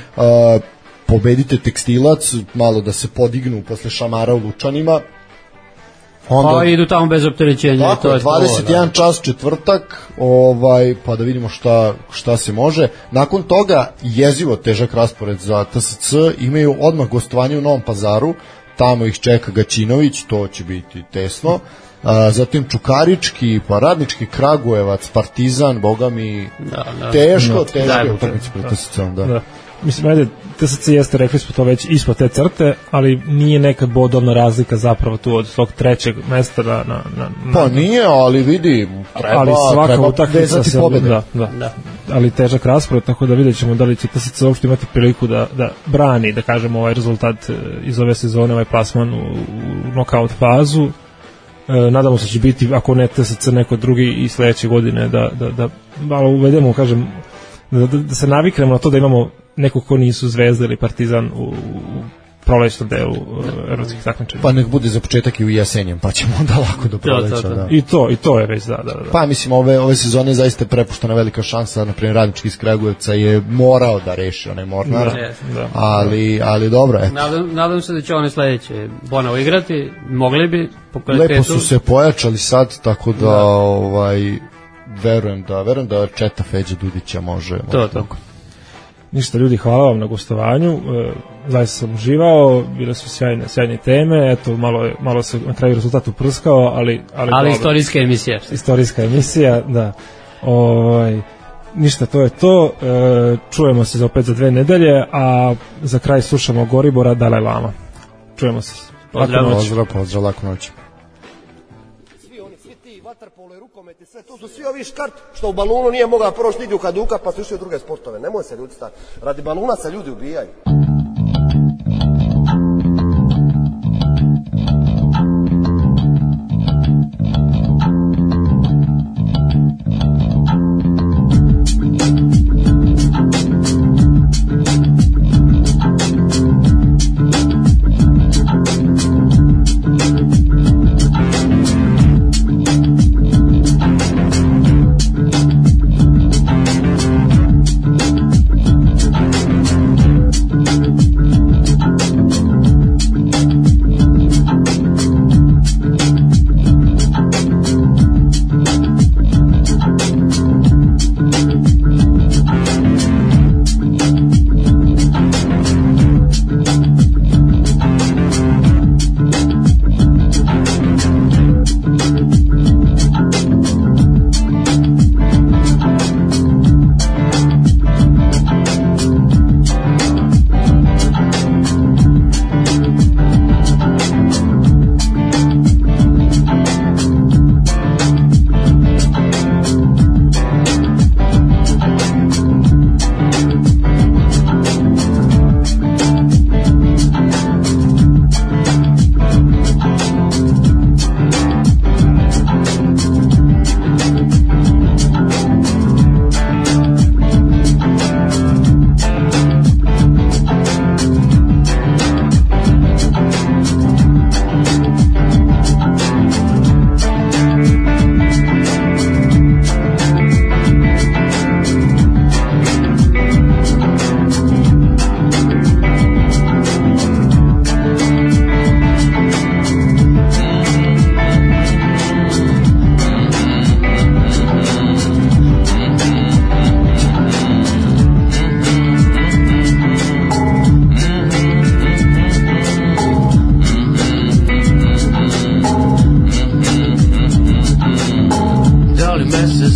Pobedite Tekstilac, malo da se podignu posle šamara u Lučanima. Pa idu tamo bez opterećenja. Tako, 21 čas četvrtak, pa da vidimo šta se može. Nakon toga jezivo težak raspored za TSC, imaju odmah gostovanje u Novom Pazaru, tamo ih čeka Gaćinović, to će biti tesno. Zatim Čukarički, pa Radnički, Kragujevac, Partizan, boga mi, teško utakmice pred TSC-om, da. Mislim, ajde, TSC jeste, rekli smo to već, ispod te crte, ali nije neka bodovna razlika zapravo tu od svog trećeg mesta pa nije, ali vidi, treba vezati pobede. Da. Ali težak raspored, tako da vidjet ćemo da li će TSC uopšte imati priliku da brani, da kažemo, ovaj rezultat iz ove sezone, ovaj plasman u nokaut fazu. Nadamo se će biti, ako ne TSC, neko drugi i sledeće godine da malo uvedemo, kažem, da se naviknemo na to da imamo neko ko nisu Zvezda ili Partizan u prolećnom delu evropskih takmičenja. Pa nek bude za početak i u jesenjem, pa ćemo onda lako do proleća. Da. I to je već, da. Pa mislim, ove sezone zaista je prepuštena velika šansa, naprimjer Radnički iz Kragujevca je morao da reši onaj Mornar, ali dobro, eto. Nadam se da će one sledeće Bonao igrati, mogli bi po kvalitetu. Lepo su se pojačali sad, tako da verujem da Četa Feđa Dudića može. To. Ništa, ljudi, hvala vam na gostovanju, zaista sam uživao, bile su sjajne teme, eto, malo se na kraju rezultat uprskao, ali istorijska emisija, da. Ništa, to je to, čujemo se opet za 2 nedelje, a za kraj slušamo Goribora Dalaj Lama. Čujemo se. Pozdrav, laku noć. Sve to su svi ovi škart što u balunu nije mogao proći nigdje u Haduka, pa su išli u druge sportove. Nemoj se ljudi stati. Radi baluna se ljudi ubijaju.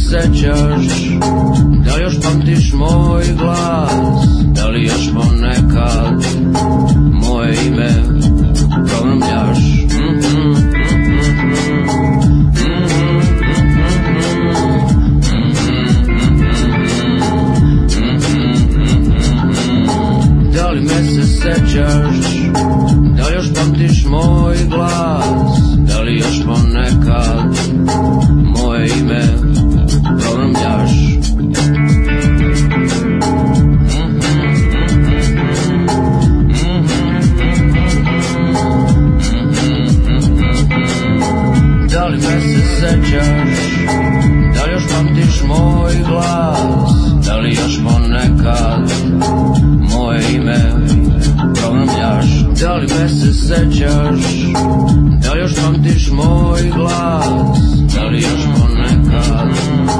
sećaš, da li još pamtiš moj glas, da li još ponekad moje ime provrmljaš. Da li me se sećaš, da li još pamtiš moj glas, da li još ponekad moje ime provrmljaš. Da li me se sećaš, da li još pamtiš moj glas, da li još ponekad moje ime provrmljaš. Da li me se sećaš, da li još pamtiš moj glas, da li još ponekad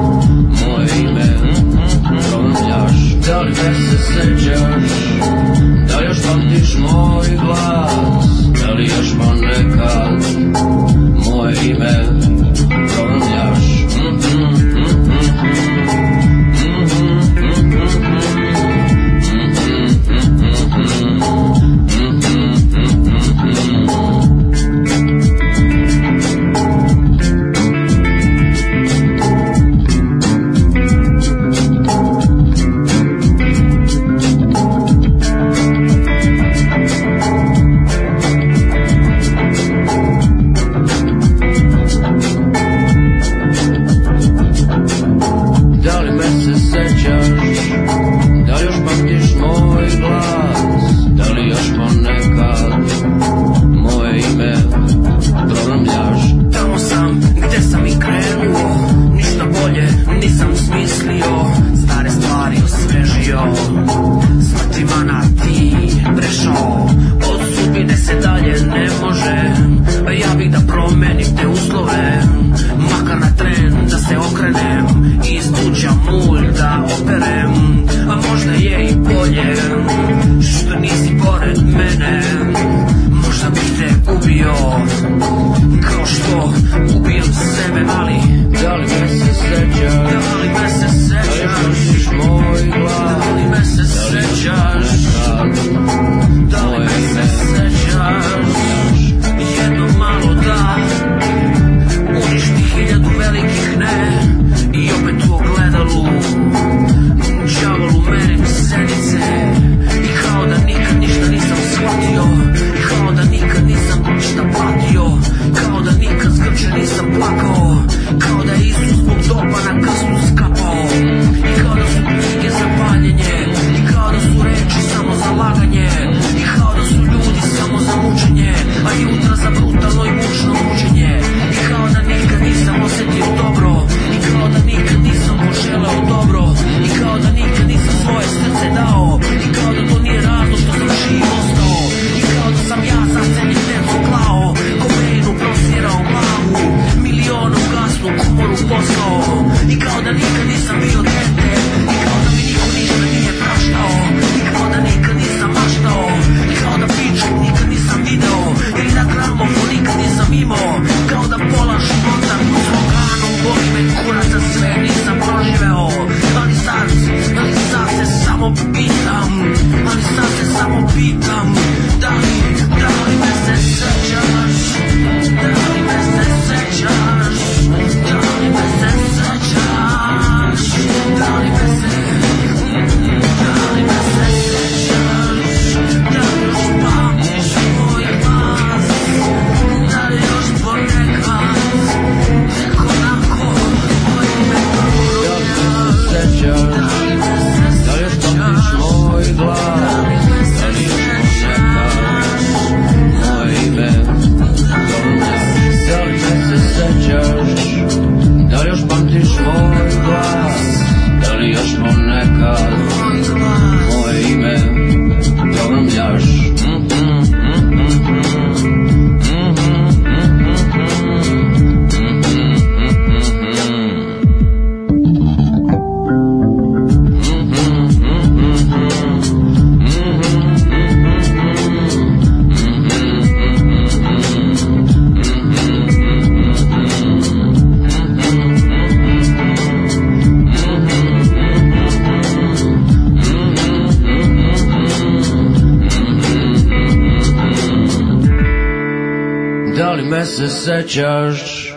moje ime provrmljaš. Da li me se sećaš, da li još pamtiš moj glas, da li još ponekad moje ime provrmljaš. Kao da nikad zgrče nisam plakao, li me se sećaš?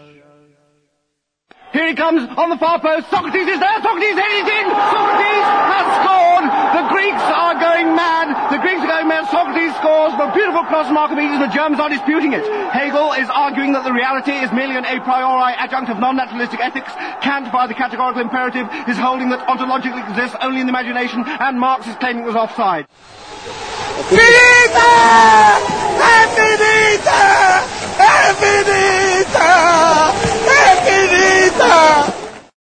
Here he comes on the far post. Socrates is there. Socrates headed in. Socrates has scored. The Greeks are going mad. The Greeks are going mad. Socrates scores. But beautiful cross from Archimedes. The Germans are disputing it. Hegel is arguing that the reality is merely an a priori adjunct of non-naturalistic ethics. Kant, by the categorical imperative, is holding that ontologically exists only in the imagination. And Marx is claiming it was offside. Finita! È finita! È finita!